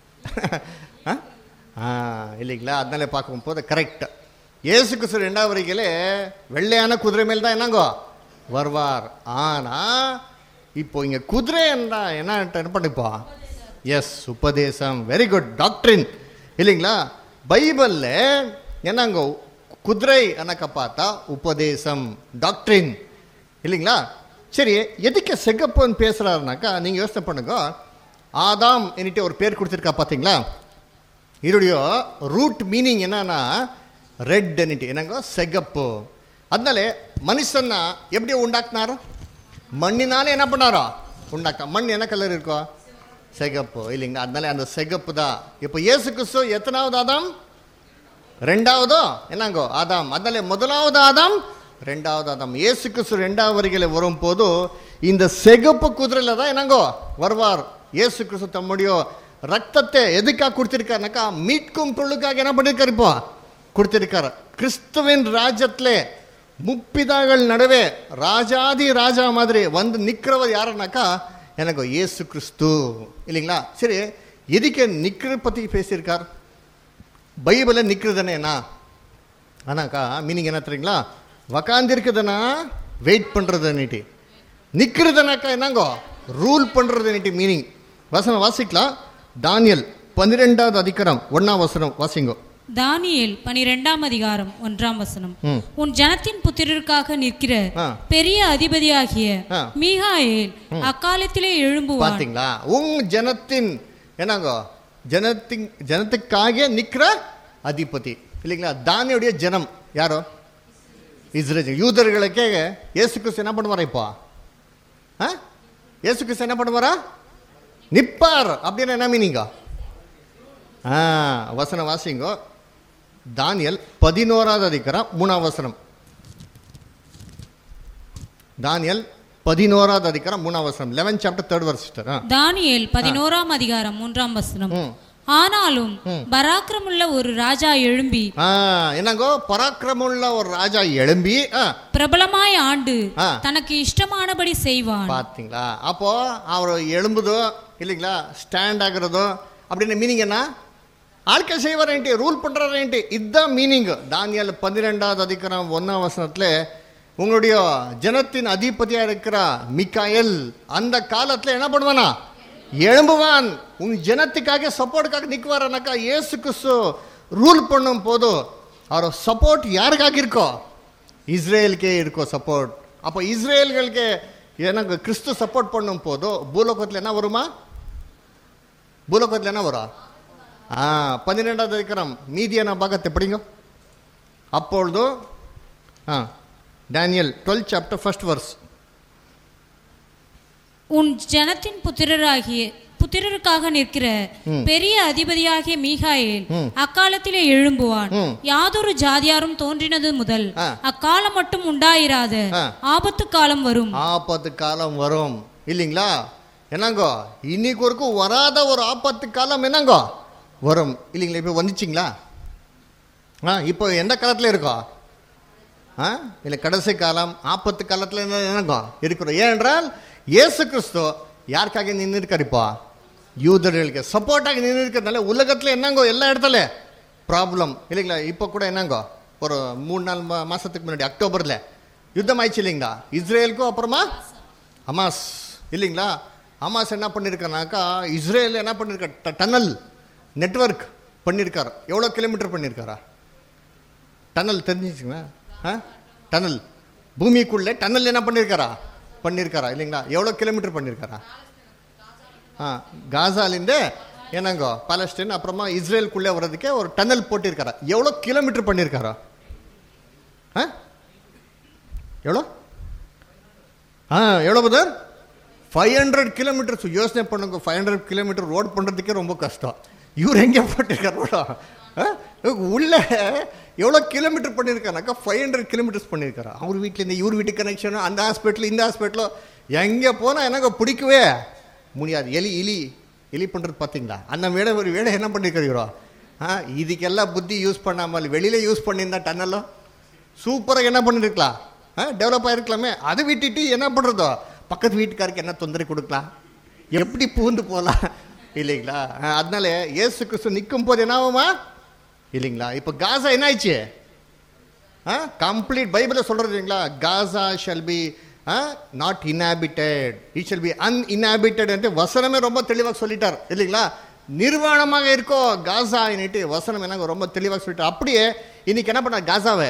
ஆ இல்லைங்களா. அதனால பார்க்கும் போது கரெக்ட். இயேசு கிறிஸ்து ரெண்டாவது வரைக்கிலே வெள்ளையான குதிரை மேல் தான் என்னங்கோ வருவார். ஆனால் இப்போ இங்கே குதிரை என்ன என்ன பண்ணிப்பா, எஸ் உபதேசம். வெரி குட், டாக்ட்ரின் இல்லைங்களா. பைபிளில் என்னங்கோ குதிரை என்னக்கா பார்த்தா உபதேசம், டாக்ட்ரின் இல்லைங்களா. சரி, எதுக்கு சிகப்புன்னு பேசுகிறாருனாக்கா நீங்கள் யோசனை பண்ணுங்க. ஆதாம் என்னட்டு ஒரு பேர் கொடுத்துருக்கா பார்த்தீங்களா. இதோடைய ரூட் மீனிங் என்னன்னா ரெட் என்னட்டு என்னங்கோ சிகப்பு. அதனால மனுஷன்னா எப்படி உண்டாக்குனாரோ, மண்ணினாலே என்ன பண்ணாரோ உண்டாக்க. மண் என்ன கலர் இருக்கோ, சிகப்பு இல்லைங்களா. அதனால அந்த சிகப்பு தான். இப்போ இயேசு கிறிஸ்து எத்தனாவது ஆதாம், ரெண்டாவதோ என்னங்கோ ஆதாம். அதனால முதலாவது ஆதாம், ரெண்டாவது ஆதாம். இயேசு கிறிஸ்து ரெண்டாவது வரிகளை வரும் போது இந்த சிகப்பு குதிரையில தான் என்னங்கோ வருவார். இயேசு கிறிஸ்து தம்முடைய ரத்தத்தை எதுக்காக கொடுத்திருக்காருனாக்கா மீட்கும் பொருளுக்காக என்ன பண்ணிருக்காரு, இப்போ கொடுத்திருக்காரு. கிறிஸ்துவின் ராஜ்யத்திலே முப்பிதாக்கள் நடுவே ராஜாதி ராஜா மாதிரி வந்து நிற்கிறவர் யாருனாக்கா எனக்கு இயேசு கிறிஸ்து இல்லைங்களா. சரி, எதுக்கு நிற்கிற பற்றி பேசியிருக்கார். பைபிளில் நிற்கிறதுனா ஆனாக்கா மீனிங் என்ன தெரியுங்களா, உக்காந்துருக்குதுன்னா வெயிட் பண்ணுறதுன்னுட்டு, நிற்கிறதுனாக்கா என்னங்கோ ரூல் பண்ணுறதுன்னுட்டு மீனிங். வசனம் வாசிக்கலாம். தானியல் பன்னிரெண்டாவது அதிகாரம் ஒன்னாம் வசனம் வாசிங்கோ. தானியேல் பனிரெண்டாம் அதிகாரம் ஒன்றாம் வசனம். உன் ஜனத்தின் புத்திரருக்காக நிற்கிற பெரிய அதிபதியாகிய மீகாயேல் அக்காலத்திலே எழும்புவார். பாத்தீங்களா, உன் ஜனத்தின் என்னங்கோ ஜனத்தின் ஜனத்துக்காக நிற்கிற அதிபதி இல்லைங்களா. தானியுடைய ஜனம் யாரோ இஸ்ரேல் யூதர்களுக்கே இயேசு கிறிஸ்து என்ன பண்ணுவாரா, இப்போ இயேசு கிறிஸ்து என்ன பண்ணுவாரா, நிப்பார். அப்படின்னு என்ன மீனிங்க, ஆ வசனம் வாசிங்கோ. தானியல் பதினோராவது அதிகாரம் மூணாம் வசனம். தானியல் பதினோராவது அதிகாரம் மூணாம் வசனம். Eleven chapter third verse. தானியேல் பதினோராம் அதிகாரம் மூன்றாம் வசனம். ஆனாலும் பராக்கிரமுள்ள ஒரு ராஜா எழும்பி, என்னங்கோ பராக்கிரமுள்ள ஒரு ராஜா எழும்பி பிரபலமாய் ஆண்டு தனக்கு இஷ்டமானபடி செய்வான். பாத்தீங்களா, அப்போ அவர் எழும்புதோ இல்லைங்களா, ஸ்டாண்ட் ஆகுறதோ அப்படின்னு மீனிங் என்ன, ஆட்கள் செய்வாரேன்ட்டு, ரூல் பண்றாரேன்ட்டு, இதுதான் மீனிங். தானியல் பன்னிரெண்டாவது அதிகாரம் ஒன்னாம் வசனத்துல உங்களுடைய ஜனத்தின் அதிபதியா இருக்கிற மிகாயேல் அந்த காலத்துல என்ன பண்ணுவானா, எழும்புவான். உன் ஜனத்துக்காக சப்போர்ட்டுக்காக நிற்குவாரனாக்கா இயேசு கிறிஸ்து ரூல் பண்ணும் போது அவர் சப்போர்ட் யாருக்காக இருக்கோ, இஸ்ரேலுக்கே இருக்கோ சப்போர்ட். அப்போ இஸ்ரேல்களுக்கு எனக்கு கிறிஸ்து சப்போர்ட் பண்ணும் போதோ பூலோகத்தில் என்ன வருமா, பூலோகத்தில் என்ன வரும், ஆ பன்னிரெண்டாவது அதிகாரம் மீதியான பாகத்தை படிங்க. அப்பொழுது ஆ Daniel twelfth chapter first verse. உன் ஜனத்தின் புத்திரராகிய புத்திரருக்காக நிற்கிற பெரிய அதிபதியாகிய மீகாயேல் அக்காலத்திலே எழும்புவான். யாதொரு ஜாதியாரும் தோன்றினது முதல் அக்காலம் மட்டும் உண்டாயிராத ஆபத்து காலம் வரும். ஆபத்து காலம் வரும் இல்லைங்களா? என்னங்கோ இன்னைக்கு வரைக்கும் வராத ஒரு ஆபத்து காலம் என்னங்கோ வரும் இல்லைங்களா? இப்போ வந்துச்சிங்களா? ஆ இப்போ எந்த காலத்தில் இருக்கோ? ஆ இல்லை கடைசி காலம் ஆபத்து காலத்தில் என்ன என்னங்கோ இருக்கிறோம். ஏனென்றால் இயேசு கிறிஸ்து யாருக்காக நின்று இருக்கார்? இப்போ யூதர்களுக்கு சப்போர்ட்டாக நின்று இருக்கிறதுனால உலகத்தில் என்னங்கோ எல்லா இடத்துல ப்ராப்ளம் இல்லைங்களா? இப்போ கூட என்னங்கோ ஒரு மூணு நாலு மா மாதத்துக்கு முன்னாடி அக்டோபரில் யுத்தம் ஆயிடுச்சு இல்லைங்களா? இஸ்ரேலுக்கும் அப்புறமா ஹமாஸ் இல்லைங்களா? ஹமாஸ் என்ன பண்ணியிருக்காருனாக்கா இஸ்ரேல் என்ன பண்ணியிருக்காரு? டனல் நெட்வொர்க் பண்ணியிருக்காரு. எவ்வளோ கிலோமீட்டர் பண்ணியிருக்காரா? டனல் தெரிஞ்சிச்சுங்களா? ஆ டனல் பூமிக்குள்ளே டனல் என்ன பண்ணியிருக்காரா? பண்ணியிருக்காரா இல்லைங்களா? எவ்வளோ கிலோமீட்டர் பண்ணியிருக்காரா? ஆ காசாலேருந்து என்னங்கோ பாலஸ்தீன் அப்புறமா இஸ்ரேலுக்குள்ளே வர்றதுக்கே ஒரு டனல் போட்டிருக்காரா? எவ்வளோ கிலோமீட்டர் பண்ணியிருக்காரா? ஆ எவ்வளோ? ஆ எவ்வளோ பதர்? Five hundred kilometres. யோசனை பண்ணுங்க, ஃபைவ் ஹண்ட்ரட் கிலோமீட்டர் ரோட் பண்ணுறதுக்கே ரொம்ப கஷ்டம். இவர் எங்கே போட்டிருக்கார் ரோடா? உள்ள எவ்வளோ கிலோமீட்டர் பண்ணியிருக்காருனாக்கா ஃபைவ் ஹண்ட்ரட் கிலோமீட்டர்ஸ் பண்ணியிருக்காரு. அவர் வீட்டிலேருந்து இவர் வீட்டு கனெக்ஷனு, அந்த ஹாஸ்பிட்டல் இந்த ஹாஸ்பிட்டலோ எங்கே போனால் எனக்கு பிடிக்கவே முடியாது. எலி இலி எலி பண்ணுறது பார்த்தீங்களா? அந்த வேலை ஒரு வேலை என்ன பண்ணியிருக்கிறோம்? ஆ இதுக்கெல்லாம் புத்தி யூஸ் பண்ணாமல் வெளியில் யூஸ் பண்ணியிருந்தா டன்னலும் சூப்பராக என்ன பண்ணியிருக்கலாம்? ஆ டெவலப் ஆகிருக்கலாமே. அதை விட்டுட்டு என்ன பண்ணுறதோ பக்கத்து வீட்டுக்காருக்கு என்ன தொந்தரவு கொடுக்கலாம், எப்படி பூந்து போகலாம் இல்லைங்களா? அதனால இயேசு கிறிஸ்து நிற்கும் போது என்ன ஆகுமா இல்லைங்களா? இப்போ காசா என்ன ஆயிடுச்சு? ஆ கம்ப்ளீட் பைபிளில் சொல்கிறது இல்லைங்களா? Gaza shall be not inhabited, it shall be uninhabited என்று வசனமே ரொம்ப தெளிவாக சொல்லிட்டார் இல்லைங்களா? நிர்வாணமாக இருக்கோ காசா இன்னிட்டு வசனம் என்னங்க ரொம்ப தெளிவாக சொல்லிட்டார். அப்படியே இன்னைக்கு என்ன பண்ணார் காசாவை?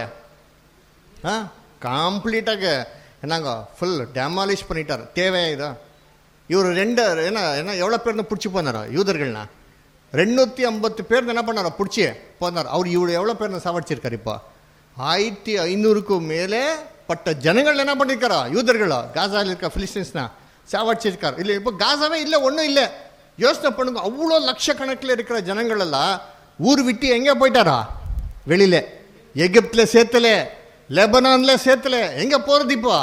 ஆ கம்ப்ளீட்டாக என்னங்க ஃபுல் டெமாலிஷ் பண்ணிட்டார். தேவையா? இவர் ரெண்டு என்ன என்ன எவ்வளோ பேர் பிடிச்சி போனாரோ யூதர்கள்னா? ரெண்டூற்றி ஐம்பத்து பேர் என்ன பண்ணாரோ பிடிச்சி போனார். அவர் இவ்வளோ எவ்வளோ பேர் சாவடிச்சிருக்காரு? இப்போ ஆயிரத்தி ஐநூறுக்கும் மேலே பட்ட ஜனங்கள் என்ன பண்ணியிருக்காரோ யூதர்களோ காசாவில் இருக்க பிலிஸ்டீன்ஸ்னா சாவடிச்சிருக்காரு இல்லை? இப்போ காசாவே இல்லை, ஒன்றும் இல்லை. யோசனை பண்ணுங்க, அவ்வளோ லட்சக்கணக்கில் இருக்கிற ஜனங்கள் எல்லாம் ஊர் விட்டு எங்கே போயிட்டாரா? வெளியில். எகிப்தில் சேர்த்தல, லெபனானில் சேர்த்தல, எங்கே போகிறது இப்போ?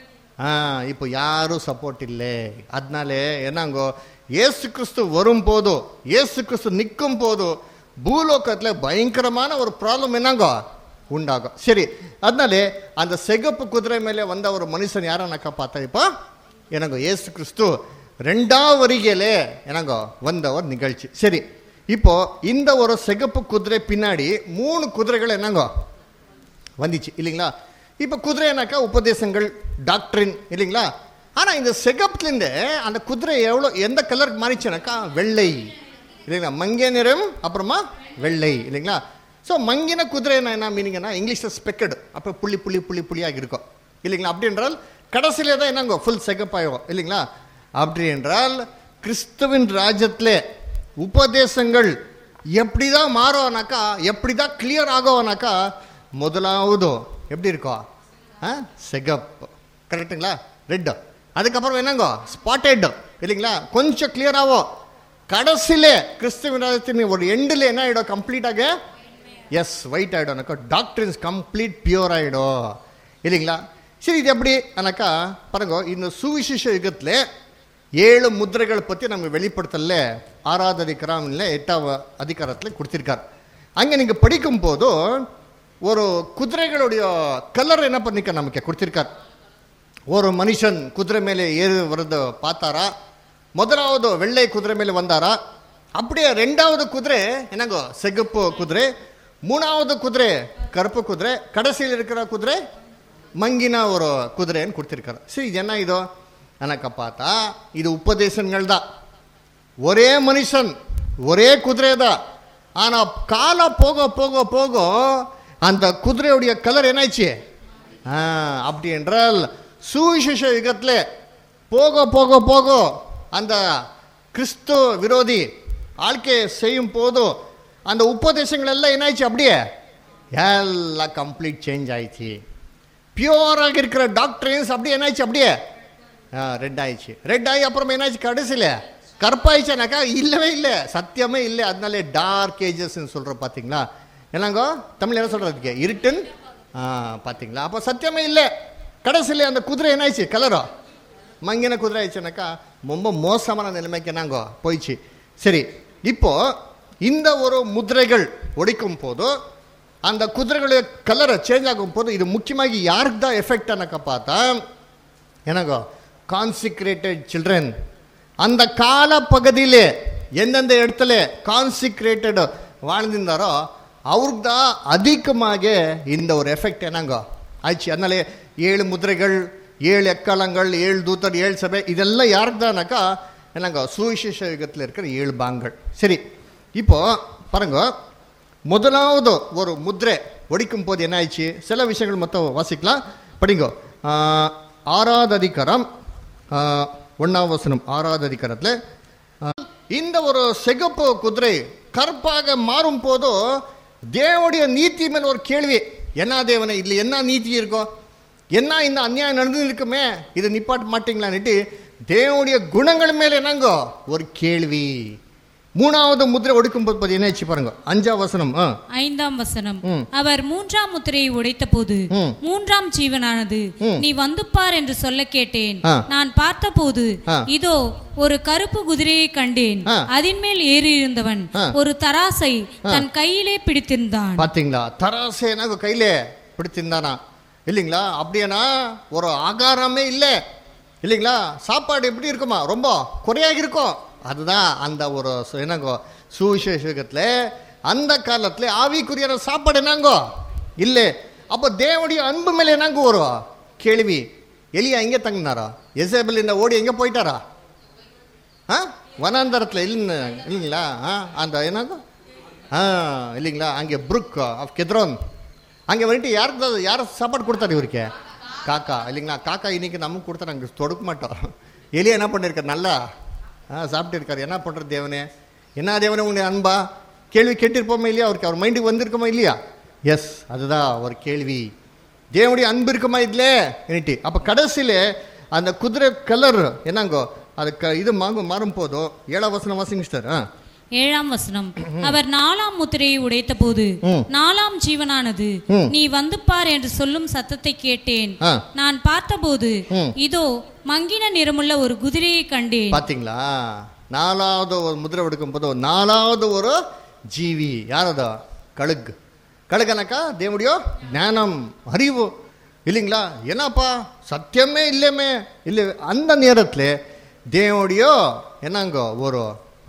ஆ இப்போ யாரும் சப்போர்ட் இல்லை. அதனால என்னங்கோ இயேசு கிறிஸ்து வரும் போதோ இயேசு கிறிஸ்து நிற்கும் போதோ பூலோகத்தில் பயங்கரமான ஒரு ப்ராப்ளம் என்னங்கோ உண்டாகும். சரி, அதனால அந்த சிகப்பு குதிரை மேலே வந்த ஒரு மனுஷன் யாரனாக்கா பார்த்தா இப்போ என்னங்கோ இயேசு கிறிஸ்து ரெண்டாவது வரிகையிலே என்னங்கோ வந்த ஒரு நிகழ்ச்சி. சரி, இப்போ இந்த ஒரு சிகப்பு குதிரை பின்னாடி மூணு குதிரைகள் என்னங்கோ வந்துச்சு இல்லைங்களா? இப்போ குதிரைனாக்கா உபதேசங்கள், டாக்டரின் இல்லைங்களா? ஆனால் இந்த சிகப்புலேருந்து அந்த குதிரை எவ்வளோ எந்த கலருக்கு மாறிச்சுனாக்கா வெள்ளை இல்லைங்களா? மங்கிய நிறம் அப்புறமா வெள்ளை இல்லைங்களா? ஸோ மங்கின குதிரை என்ன மீனிங்கன்னா இங்கிலீஷில் ஸ்பெக்கடு, அப்போ புள்ளி புள்ளி புள்ளி புள்ளியாக இருக்கும் இல்லைங்களா? அப்படி என்றால் கடைசியிலே தான் என்னங்கோ ஃபுல் சிகப்பாகும் இல்லைங்களா? அப்படி என்றால் கிறிஸ்துவின் ராஜ்யத்தில் உபதேசங்கள் எப்படி தான் மாறுவானாக்கா, எப்படி தான் கிளியர் ஆகுவானாக்கா, முதலாவது எப்படி இருக்கும்? ஆ சிகப்பு, கரெக்டுங்களா? ரெட்டு, அதுக்கப்புறம் என்னங்கோ ஸ்பாட்டட் இல்லைங்களா? கொஞ்சம் கிளியர் ஆகும். கடைசியிலே கிறிஸ்துவின் ராஜ்யத்தின் ஒரு எண்டில் என்ன ஆகிடும்? கம்ப்ளீட்டாக எஸ் ஒயிட் ஆகிடும்னாக்கா டாக்டரின்ஸ் கம்ப்ளீட் பியூர் ஆகிடும் இல்லைங்களா? சரி, இது எப்படி ஆனாக்கா பாருங்க, இந்த சுவிசேஷ யுகத்தில் ஏழு முத்திரைகள் பற்றி நம்ம வெளிப்படுத்தல ஆறாவது அதிகாரம்ல எட்டாவது அதிகாரத்தில் கொடுத்திருக்கார். அங்கே நீங்கள் படிக்கும் போது ஒரு குதிரைகளுடைய கலர் என்ன பண்ணிக்க நமக்கு கொடுத்திருக்கார். ஒரு மனுஷன் குதிரை மேலே ஏறி வருது பார்த்தாரா? முதலாவது வெள்ளை குதிரை மேலே வந்தாரா? அப்படியே ரெண்டாவது குதிரை என்னங்கோ சிகப்பு குதிரை, மூணாவது குதிரை கருப்பு குதிரை, கடைசியில் இருக்கிற குதிரை மங்கினா ஒரு குதிரைன்னு கொடுத்திருக்காரு. சரி, இது என்ன இதோ எனக்கு பார்த்தா இது உபதேசங்கள் தான். ஒரே மனுஷன் ஒரே குதிரை தான். ஆனால் காலம் போக போக போக அந்த குதிரையுடைய கலர் என்னாச்சு? அப்படி என்றால் சுவிசேஷ யுகத்தில் போக போக போக அந்த கிறிஸ்து விரோதி ஆழ்க்கை செய்யும் போதும் அந்த உபதேசங்கள் எல்லாம் என்னாச்சு? அப்படியே எல்லாம் கம்ப்ளீட் சேஞ்ச் ஆயிடுச்சு. பியூராக இருக்கிற டாக்டரின்ஸ் அப்படியே என்னாச்சு? அப்படியே ரெட் ஆயிடுச்சு. ரெட் ஆகி அப்புறம் என்னாச்சு? கடைசியில் கருப்பாயிச்சானாக்கா இல்லவே இல்லை, சத்தியமே இல்லை. அதனாலே டார்க் ஏஜஸ் சொல்கிறோம் பார்த்தீங்களா. என்னங்கோ தமிழ் என்ன சொல்கிறதுக்கு இருட்டுன்னு ஆ பார்த்தீங்களா. அப்போ சத்தியமே இல்லை. கடைசியில் அந்த குதிரை என்ன ஆயிடுச்சு, கலரோ மங்கின குதிரை ஆயிடுச்சுனாக்கா ரொம்ப மோசமான நிலைமைக்கு என்னங்கோ போயிடுச்சு. சரி, இப்போ இந்த ஒரு முதிரைகள் ஒடிக்கும் போது அந்த குதிரைகளுடைய கலரை சேஞ்ச் ஆகும் போது இது முக்கியமாக யாருக்கு தான் எஃபெக்ட் ஆனாக்கா பார்த்தா என்னங்கோ கான்சிக்ரேட்டட் சில்ட்ரன். அந்த கால பகுதியிலே எந்தெந்த இடத்துல கான்சிக்ரேட்டட் வாழ்ந்திருந்தாரோ அவருக்கு தான் அதிகமாக இந்த ஒரு எஃபெக்ட் என்னங்கோ ஆயிடுச்சு. அதனாலே ஏழு முதிரைகள், ஏழு எக்காலங்கள், ஏழு தூத்தர், ஏழு சபை, இதெல்லாம் யாருக்கு தானாக்கா என்னங்கோ சுவிசேஷ யுகத்தில் இருக்கிற ஏழு பாங்கள். சரி, இப்போ பாருங்க, முதலாவது ஒரு முதிரை ஒடிக்கும் போது என்ன ஆயிடுச்சு, சில விஷயங்கள் மொத்தம் வாசிக்கலாம், படிங்கோ. ஆறாவது அதிகாரம் ஒன்னாவது வசனம். ஆறாவது அதிகாரத்தில் இந்த ஒரு சிகப்பு குதிரை கருப்பாக மாறும் போதோ தேவனுடைய நீதி மேல் ஒரு கேள்வி. என்ன தேவனை, இதில் என்ன நீதி இருக்கும், என்ன இந்த அநியாயம் நடந்து இருக்குமே, இதை நிப்பாட்ட மாட்டீங்களான்னுட்டு தேவனுடைய குணங்கள் மேல என்னங்கோ ஒரு கேள்வி. மூணாவது முத்திரை ஒடுக்கும் போது என்ன பாருங்க, அஞ்சாம் வசனம். ஐந்தாம் வசனம். அவர் மூன்றாம் முத்திரையை உடைத்த போது மூன்றாம் ஜீவனானது நீ வந்து பார் என்று சொல்ல கேட்டேன். நான் பார்த்த போது இதோ ஒரு கருப்பு குதிரையை கண்டேன். அதன் மேல் ஏறி இருந்தவன் ஒரு தராசை தன் கையிலே பிடித்திருந்தான். பாத்தீங்களா, தராசை கையிலே பிடித்திருந்தானா இல்லைங்களா. அப்படியானா ஒரு ஆகாரமே இல்லை இல்லைங்களா. சாப்பாடு எப்படி இருக்குமா, ரொம்ப குறையாக இருக்கும். அதுதான் அந்த ஒரு என்னங்கோ சுவிசேஷத்தில் அந்த காலத்தில் ஆவிக்குரிய சாப்பாடு என்னங்கோ இல்லை. அப்போ தேவனுடைய அன்பு மேலே என்னங்கோ ஒரு கேள்வி. எலியா எங்கே தங்கினாரா, எசேபல் இந்த ஓடி எங்கே போயிட்டாரா, ஆ வனாந்தரத்தில் இல்லை இல்லைங்களா. ஆ அந்த என்னங்கோ ஆ இல்லைங்களா, அங்கே புருக் ஆஃப் கெத்ரோன் அங்கே வந்துட்டு யாருக்கு யார் சாப்பாடு கொடுத்தாரு இவருக்கு, காக்கா இல்லைங்களா. காக்கா இன்னைக்கு நமக்கு கொடுத்தா நாங்கள் தொடுக்க மாட்டோம். எலியா என்ன பண்ணியிருக்காரு, நல்லா ஆ சாப்பிட்டு இருக்காரு. என்ன பண்ணுறது தேவனே, என்ன தேவனே உன்னை அன்பா, கேள்வி கேட்டிருப்போமா இல்லையா, அவருக்கு அவர் மைண்டுக்கு வந்திருக்குமா இல்லையா. எஸ், அதுதான் ஒரு கேள்வி. தேவனுடைய அன்பு இருக்குமா இதில் என்னட்டு. அப்போ கடைசியில் அந்த குதிரை கலர் என்னங்கோ அது க இது மாங்கு மாறும் போதோ. ஏழாம் வசனம் வாசிங்க சார். ஆ ஏழாம் வசனம். அவர் நாலாம் முத்திரையை உடைத்த போது நாலாம் ஜீவனானது நீ வந்து பார் என்று சொல்லும் சத்தத்தை கேட்டேன். நான் பார்த்தபோது இதோ மங்கின நிறமுள்ள ஒரு குதிரையை கண்டேன். பாத்தீங்களா, நாலாவது ஒரு முதிரை எடுக்கும் போது நாலாவது ஒரு ஜீவி யாரதா, கழுகு. கழுகனாக்கா தேவனுடைய ஞானம், அறிவு இல்லைங்களா. என்னப்பா சத்தியமே இல்லையுமே இல்லை. அந்த நேரத்தில் தேவனுடைய என்னங்கோ ஒரு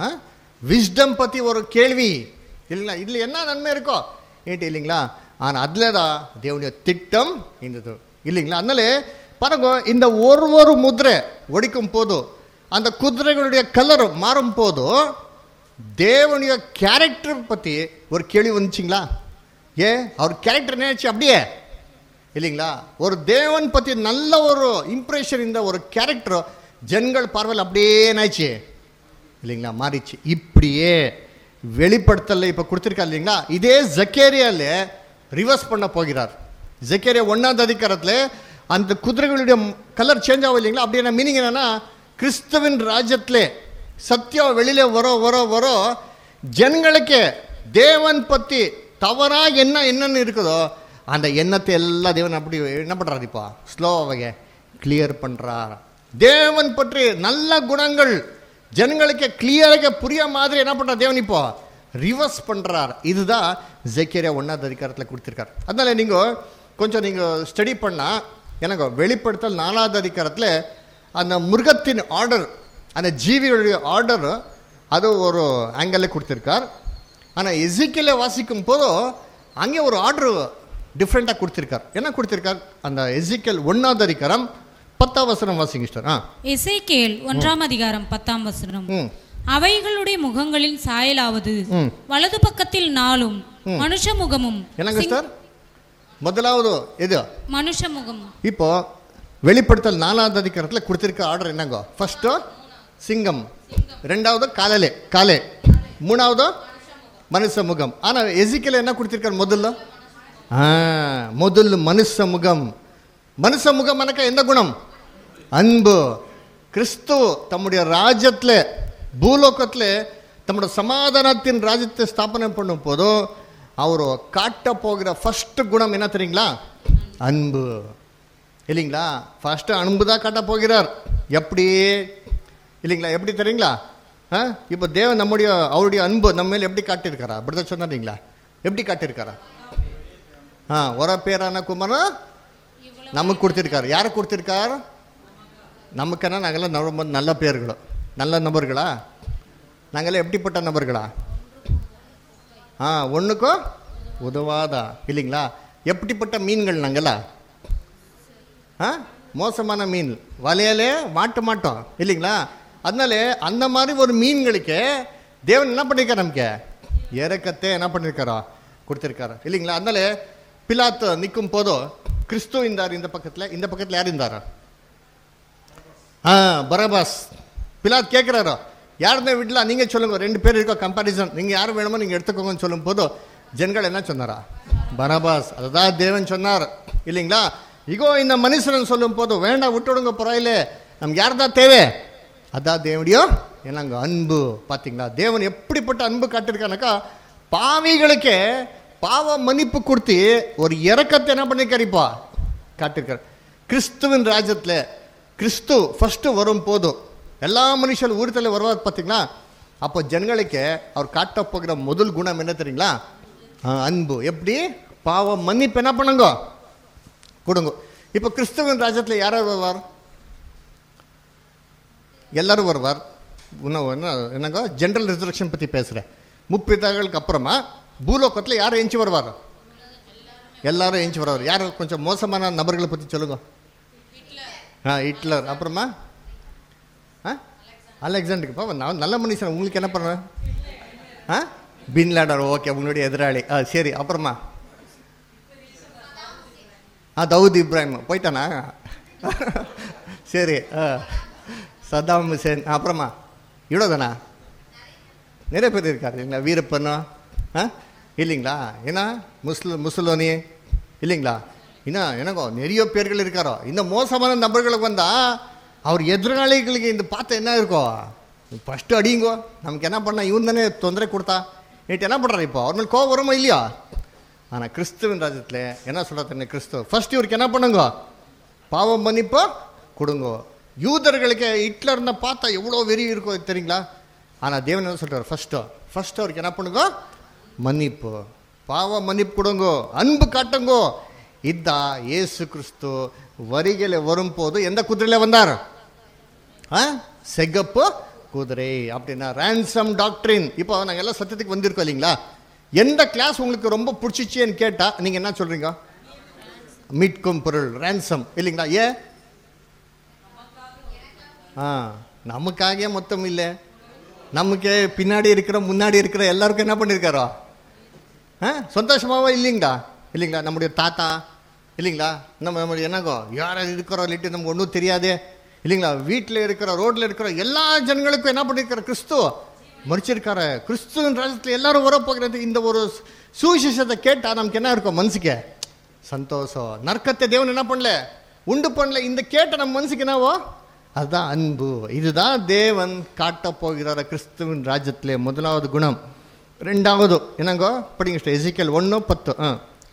விஸ்டம் பற்றி ஒரு கேள்வி இல்லைங்களா. இதில் என்ன நன்மை இருக்கோ ஏட்டு இல்லைங்களா. ஆனால் அதில் தான் தேவனுடைய திட்டம் இருந்தது இல்லைங்களா. அதனால பாருங்க, இந்த ஒரு ஒரு முதிரை ஒடிக்கும் போதும் அந்த குதிரைகளுடைய கலர் மாறும் போதும் தேவனுடைய கேரக்டர் பற்றி ஒரு கேள்வி வந்துச்சிங்களா. ஏ அவர் கேரக்டர் நினைச்சு அப்படியே இல்லைங்களா. ஒரு தேவன் பற்றி நல்ல ஒரு இம்ப்ரெஷன் இந்த ஒரு கேரக்டர் ஜனங்கள் பார்வையில் அப்படியே நினைச்சு இல்லைங்களா மாறிச்சு. இப்படியே வெளிப்படுத்தல இப்போ கொடுத்துருக்காரு இல்லைங்களா. இதே ஜக்கேரியால ரிவர்ஸ் பண்ண போகிறார். ஜக்கேரியா ஒன்னாவது அதிகாரத்தில் அந்த குதிரைகளுடைய கலர் சேஞ்ச் ஆகும் இல்லைங்களா. அப்படின்னா மீனிங் என்னன்னா, கிறிஸ்துவின் ராஜ்யத்திலே சத்தியம் வெளியில வர வர வர ஜனங்களுக்கு தேவன் பற்றி தவறா என்ன என்னன்னு இருக்குதோ அந்த எண்ணத்தை எல்லா தேவன் அப்படி என்ன பண்றாரு, இப்போ ஸ்லோவாக கிளியர் பண்றார். தேவன் பற்றி நல்ல குணங்கள் ஜனங்களுக்கு கிளியராக புரிய மாதிரி என்ன பண்றார் தேவன், இப்போ ரிவர்ஸ் பண்றார். இதுதான் ஜக்கேரியா ஒன்னாவது அதிகாரத்தில் கொடுத்திருக்கார். அதனால நீங்க கொஞ்சம் நீங்க ஸ்டடி பண்ணா எனக்கு வெளிப்படுத்தல் நாலாவது அதிகாரத்தில் அந்த மிருகத்தின் ஆர்டர், அந்த ஜீவிகளுடைய ஆர்டர் அது ஒரு ஆங்கிளில் கொடுத்திருக்கார். ஆனால் எசிக்கேலை வாசிக்கும் போதும் அங்கே ஒரு ஆர்டர் டிஃப்ரெண்டாக கொடுத்திருக்கார். என்ன கொடுத்திருக்கார், அந்த எசிக்கேல் ஒன்னாவது அதிகாரம் பத்தாம் வசனம் வாசிங்க சார். ஆ எசேக்கியேல் ஒன்றாம் அதிகாரம் பத்தாம் வசனம். அவைகளுடைய முகங்களின் சாயலாவது வலது பக்கத்தில் நாலும் மனுஷ முகமும். என்னங்க சார் முதலாவது எது, மனுஷ முகம். இப்போ வெளிப்படுத்தல் நாலாவது அதிகாரத்தில் கொடுத்திருக்க ஆர்டர் என்னங்க, ஃபர்ஸ்ட் சிங்கம், ரெண்டாவது காலலே காலே, மூணாவது மனுஷ முகம். ஆனால் எசிக்கேல் என்ன கொடுத்திருக்கார் முதல்ல, முதல் மனுஷ முகம். மனுஷ முகம் எனக்கு எந்த குணம், அன்பு. கிறிஸ்து தம்முடைய ராஜ்யத்தில் பூலோகத்தில் தம்மோட சமாதானத்தின் ராஜ்யத்தை ஸ்தாபனை பண்ணும் போதும் அவர் காட்ட போகிற ஃபர்ஸ்ட் குணம் என்ன தெரியுங்களா? அன்பு. இல்லைங்களா? ஃபர்ஸ்ட் அன்பு தான் காட்ட போகிறார். எப்படி இல்லைங்களா? எப்படி தெரியுங்களா? ஆ இப்போ தேவன் நம்முடைய அவருடைய அன்பு நம்ம மேலே எப்படி காட்டியிருக்காரா? அப்படிதான் சொன்னாருங்களா? எப்படி காட்டியிருக்காரா? ஆ ஒரு பேரான குமாரன் நமக்கு கொடுத்திருக்காரு. யாரை கொடுத்திருக்கார்? நமக்குன்னா நாங்களாம் ரொம்ப நல்ல பேர்களோ, நல்ல நபர்களா? நாங்களாம் எப்படிப்பட்ட நபர்களா? ஆ ஒன்றுக்கோ உதவாதா இல்லைங்களா? எப்படிப்பட்ட மீன்கள் நாங்களா? ஆ மோசமான மீன், வலையிலே மாட்ட மாட்டோம் இல்லைங்களா? அதனால அந்த மாதிரி ஒரு மீன்களுக்கு தேவன் என்ன பண்ணியிருக்காரு? நமக்கு இறக்கத்தை என்ன பண்ணியிருக்காரோ கொடுத்துருக்காரு இல்லைங்களா? அதனால பிலாத்து நிற்கும் போதும் கிறிஸ்து இருந்தார் இந்த பக்கத்தில், இந்த பக்கத்தில் யார் இருந்தாரா? ஆ பரபாஸ். பிலாத் கேட்குறாரோ யாருமே விடலாம், நீங்கள் சொல்லுங்க, ரெண்டு பேர் இருக்கோ கம்பாரிசன், நீங்கள் யார் வேணுமோ நீங்கள் எடுத்துக்கோங்கன்னு சொல்லும் போதும் ஜனங்கள் என்ன சொன்னாரா? பரபாஸ். அதுதான் தேவன் சொன்னார் இல்லைங்களா? இகோ இந்த மனுஷன் சொல்லும் போதும் வேண்டாம் விட்டுடுங்க பரவாயில்ல, நமக்கு யார் தான் தேவை? அதான் தேவனுடைய என்னங்க அன்பு. பார்த்தீங்களா தேவன் எப்படிப்பட்ட அன்பு காட்டியிருக்கானாக்கா, பாவிகளுக்கே பாவ மன்னிப்பு கொடுத்து ஒரு இறக்கத்தை என்ன பண்ணிருக்காரு இப்போ காட்டிருக்காரு. கிறிஸ்துவின் ராஜ்யத்தில் கிறிஸ்து ஃபர்ஸ்ட் வரும் போதும் எல்லா மனுஷன் ஊரத்தில் வருவார் பார்த்தீங்களா? அப்போ ஜனங்களுக்கு அவர் காட்ட போகிற முதல் குணம் என்ன தெரியுங்களா? அன்பு. எப்படி? பாவ மன்னிப்பு என்ன பண்ணுங்க கொடுங்க. இப்போ கிறிஸ்துவின் ராஜ்யத்தில் யாராவது வருவார்? எல்லாரும் வருவார். இன்னும் என்னங்க ஜென்ரல் ரிசர்வேஷன் பற்றி பேசுகிறேன். முப்பிதாக்களுக்கு அப்புறமா பூலோகத்தில் யாரும் எஞ்சி வருவார்? எல்லாரும் எஞ்சி வருவார். யார் கொஞ்சம் மோசமான நபர்களை பற்றி சொல்லுங்க. ஆ ஹிட்லர். அப்புறமா ஆ அலெக்சாண்டருக்கு நான் நல்ல மனுஷன், உங்களுக்கு என்ன பண்ணுறேன்? ஆ பின் லேடன். ஓகே, உங்களுடைய எதிராளி. ஆ சரி. அப்புறமா ஆ தவுத் இப்ராஹிம் போயிட்டானா? சரி. ஆ சதாம் ஹுசேன். அப்புறமா இவ்வளோதானா? நிறைய பேர் இருக்காரு இல்லைங்களா? வீரப்பன் ஆ இல்லைங்களா? ஏன்னா முஸ்லி முசலோனி இல்லைங்களா? இன்னும் எனக்கோ நிறைய பேர்கள் இருக்காரோ. இந்த மோசமான நபர்களுக்கு வந்தால் அவர் எதிராளிகளுக்கு இந்த பார்த்து என்ன இருக்கோ ஃபஸ்ட்டு அடிங்கோ, நமக்கு என்ன பண்ணால் இவன் தானே தொந்தரை கொடுத்தா நேற்று என்ன பண்ணுறாரு? இப்போ அவர் மேலே கோவம் வருமா இல்லையா? ஆனால் கிறிஸ்துவின் ராஜ்யத்தில் என்ன சொல்கிறாரு? கிறிஸ்துவ ஃபஸ்ட்டு இவருக்கு என்ன பண்ணுங்க? பாவம் மன்னிப்போ கொடுங்கோ. யூதர்களுக்கு ஹிட்லர்னு பார்த்தா எவ்வளோ வெறி இருக்கோ தெரியுங்களா? ஆனால் தேவன் என்ன சொல்கிறார்? ஃபஸ்ட்டு ஃபஸ்ட்டு அவருக்கு என்ன பண்ணுங்க? மன்னிப்பு, பாவ மன்னிப்பு கொடுங்கோ, அன்பு காட்டுங்கோ. இதா இயேசு கிறிஸ்து வரிகளை வரும்போது எந்த குதிரையில் வந்தார்? ஆ செகப்பு குதிரை. அப்படின்னா ரேன்சம் டாக்டரின். இப்போ நாங்கள் எல்லாம் சத்தியத்துக்கு வந்திருக்கோம் இல்லைங்களா? எந்த கிளாஸ் உங்களுக்கு ரொம்ப பிடிச்சிச்சேன்னு கேட்டால் நீங்கள் என்ன சொல்கிறீங்க? மீட்கும் பொருள் ரேன்சம் இல்லைங்களா? ஏன்? ஆ நமக்காக மொத்தம் இல்லை, நமக்கு பின்னாடி இருக்கிற முன்னாடி இருக்கிற எல்லாருக்கும் என்ன பண்ணியிருக்காரோ ஆ சந்தோஷமாவா இல்லைங்களா? இல்லைங்களா? நம்முடைய தாத்தா இல்லைங்களா? நம்ம நம்மளுடைய என்னங்கோ யார் இருக்கிறோம் இல்லைட்டு நமக்கு ஒன்றும் தெரியாது இல்லைங்களா? வீட்டில் இருக்கிற ரோட்டில் இருக்கிற எல்லா ஜனங்களுக்கும் என்ன பண்ணியிருக்காரு? கிறிஸ்து மறிச்சிருக்காரு. கிறிஸ்துவின் ராஜ்யத்தில் எல்லாரும் வரப்போகிறது. இந்த ஒரு சுவிசேஷத்தை கேட்டால் நமக்கு என்ன இருக்கும்? மனசுக்கு சந்தோஷம். நற்கத்தை தேவன் என்ன பண்ணல? உண்டு பண்ணல. இந்த கேட்ட நம்ம மனசுக்கு என்னவோ அதுதான் அன்பு. இதுதான் தேவன் காட்ட போகிறார கிறிஸ்துவின் ராஜ்யத்திலே முதலாவது குணம். ரெண்டாவது என்னங்கோ படிங்க. எசேக்கியேல் ஒன்று பத்து. ஆ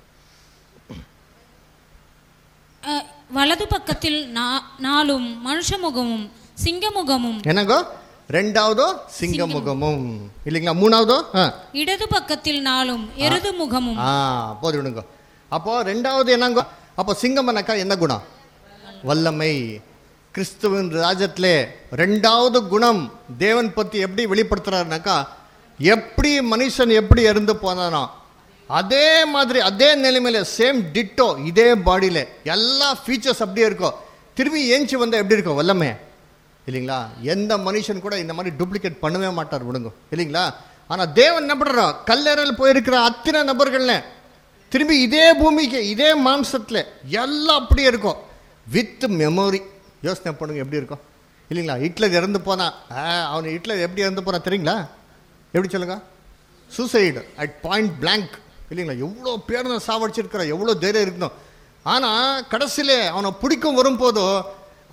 வலது பக்கத்தில் நாலும் மனுஷ முகமும் சிங்க முகமும். என்னங்கோ ரெண்டாவது சிங்க முகமும் இல்லைங்களா? மூணாவது இடது பக்கத்தில் நாலும் எருது முகமும். ஆ போது விடுங்க. அப்போ ரெண்டாவது என்னங்கோ? அப்போ சிங்கம்னாக்கா என்ன குணம்? வல்லமை. கிறிஸ்துவின் ராஜ்யத்திலே ரெண்டாவது குணம் தேவன் பற்றி எப்படி வெளிப்படுத்துறாருனாக்கா, எப்படி மனுஷன் எப்படி இருந்து போனானோ அதே மாதிரி அதே நிலைமையில சேம் டிட்டோ இதே பாடியில எல்லா ஃபீச்சர்ஸ் அப்படியே இருக்கும். திரும்பி ஏஞ்சி வந்தால் எப்படி இருக்கும்? வல்லமை இல்லைங்களா? எந்த மனுஷன் கூட இந்த மாதிரி டூப்ளிகேட் பண்ணவே மாட்டார் விடுங்க இல்லைங்களா? ஆனால் தேவன் என்ன பண்ணுறோம்? கல்லறையில் போயிருக்கிற அத்தனை நபர்கள்னு திரும்பி இதே பூமிக்கு இதே மாம்சத்தில் எல்லாம் அப்படியே இருக்கும் வித் மெமரி. யோசனை பண்ணுங்க எப்படி இருக்கும் இல்லைங்களா? ஹிட்லர் இறந்து போனா அவன் ஹிட்லர் எப்படி இறந்து போனா தெரியுங்களா? எப்படி சொல்லுங்க? சூசைடு அட் பாயிண்ட் பிளாங்க் இல்லைங்களா? எவ்வளோ பேர் நான் சாவடிச்சிருக்கிற எவ்வளோ தைரியம் இருக்கணும். ஆனால் கடைசியில் அவனை பிடிக்கும் வரும்போதோ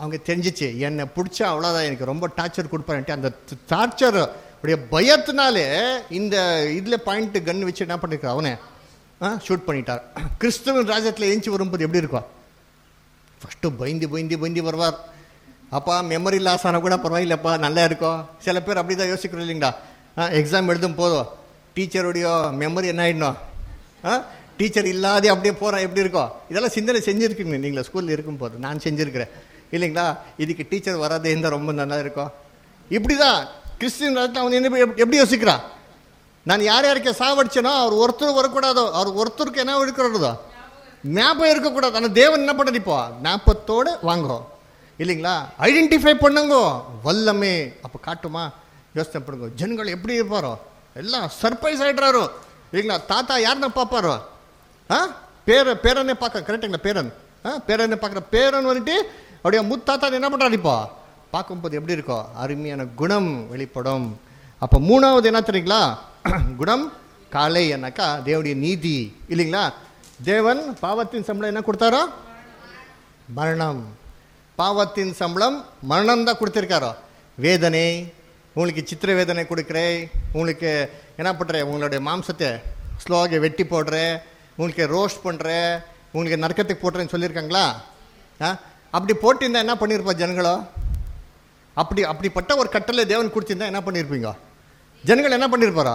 அவங்க தெரிஞ்சிச்சு என்னை பிடிச்சா அவ்வளோதான், எனக்கு ரொம்ப டார்ச்சர் கொடுப்பாருன்ட்டு அந்த டார்ச்சர் உடைய பயத்தினாலே இந்த இதில் பாயிண்ட் கன் வச்சு என்ன பண்ணிருக்கார், அவனை ஷூட் பண்ணிட்டார். கிறிஸ்துவின் ராஜ்யத்தில் ஏஞ்சி வரும்போது எப்படி இருக்கும்? ஃபஸ்ட்டு பயந்து பயந்து பயந்து வருவார். அப்பா மெமரி லாஸ் ஆனால் கூட பரவாயில்லப்பா நல்லா இருக்கும். சில பேர் அப்படி தான் யோசிக்கிறோம் இல்லைங்களா? எக்ஸாம் எழுதும் போதும் டீச்சருடைய மெமரி என்ன ஆகிடணும், டீச்சர் இல்லாதே அப்படியே போகிறேன் எப்படி இருக்கும்? இதெல்லாம் சிந்தனை செஞ்சுருக்கீங்க நீங்களா ஸ்கூலில் இருக்கும்போது? நான் செஞ்சுருக்கிறேன் இல்லைங்களா? இதுக்கு டீச்சர் வராதே இருந்தால் ரொம்ப நல்லா இருக்கும். இப்படி தான் கிறிஸ்டின் ராஜ்யத்தில் அவன் என்ன எப்படி யோசிக்கிறான்? நான் யார் யாருக்கு சாவடிச்சேனோ அவர் ஒருத்தர் வரக்கூடாதோ, அவர் ஒருத்தருக்கு என்ன இருக்கிறதோ ஞாபகம் இருக்கக்கூடாது. ஆனால் தேவன் என்ன பண்ணுறது? இப்போ ஞாபகத்தோடு வாங்கோ இல்லைங்களா? ஐடென்டிஃபை பண்ணுங்க வல்லமே. அப்போ காட்டுமா? யோசனை பண்ணுங்க. ஜனங்கள் எப்படி இருப்பாரோ எல்லாம் சர்ப்ரைஸ் ஆகிடுறாரோ இல்லைங்களா? தாத்தா யாருன்னா பார்ப்பாரோ, ஆ பேர பேரனே பார்க்க கரெக்டுங்களா? பேரன் ஆ பேரனை பார்க்குற பேரன் வந்துட்டு அப்படியே முத்தாத்தா என்ன பண்ணுறாரு? இப்போ பார்க்கும்போது எப்படி இருக்கும்? அருமையான குணம் வெளிப்படும். அப்போ மூணாவது என்ன தெரியுங்களா? குணம் காலை என்னக்கா தேவனுடைய நீதி இல்லைங்களா? தேவன் பாவத்தின் சம்பளம் என்ன கொடுத்தாரோ? மரணம். பாவத்தின் சம்பளம் மரணம் தான் கொடுத்துருக்காரோ. வேதனை, உங்களுக்கு சித்திர வேதனை கொடுக்குறேன், உங்களுக்கு என்ன பண்ணுறேன், உங்களுடைய மாம்சத்தை ஸ்லோவாக வெட்டி போடுறேன், உங்களுக்கு ரோஸ்ட் பண்ணுறேன், உங்களுக்கு நரக்கத்துக்கு போட்டுறேன்னு சொல்லியிருக்காங்களா? ஆ அப்படி போட்டிருந்தா என்ன பண்ணியிருப்பா ஜனங்களோ? அப்படி அப்படிப்பட்ட ஒரு கட்டளை தேவன் கொடுத்திருந்தா என்ன பண்ணியிருப்பீங்க? ஜனங்கள் என்ன பண்ணியிருப்பாரா?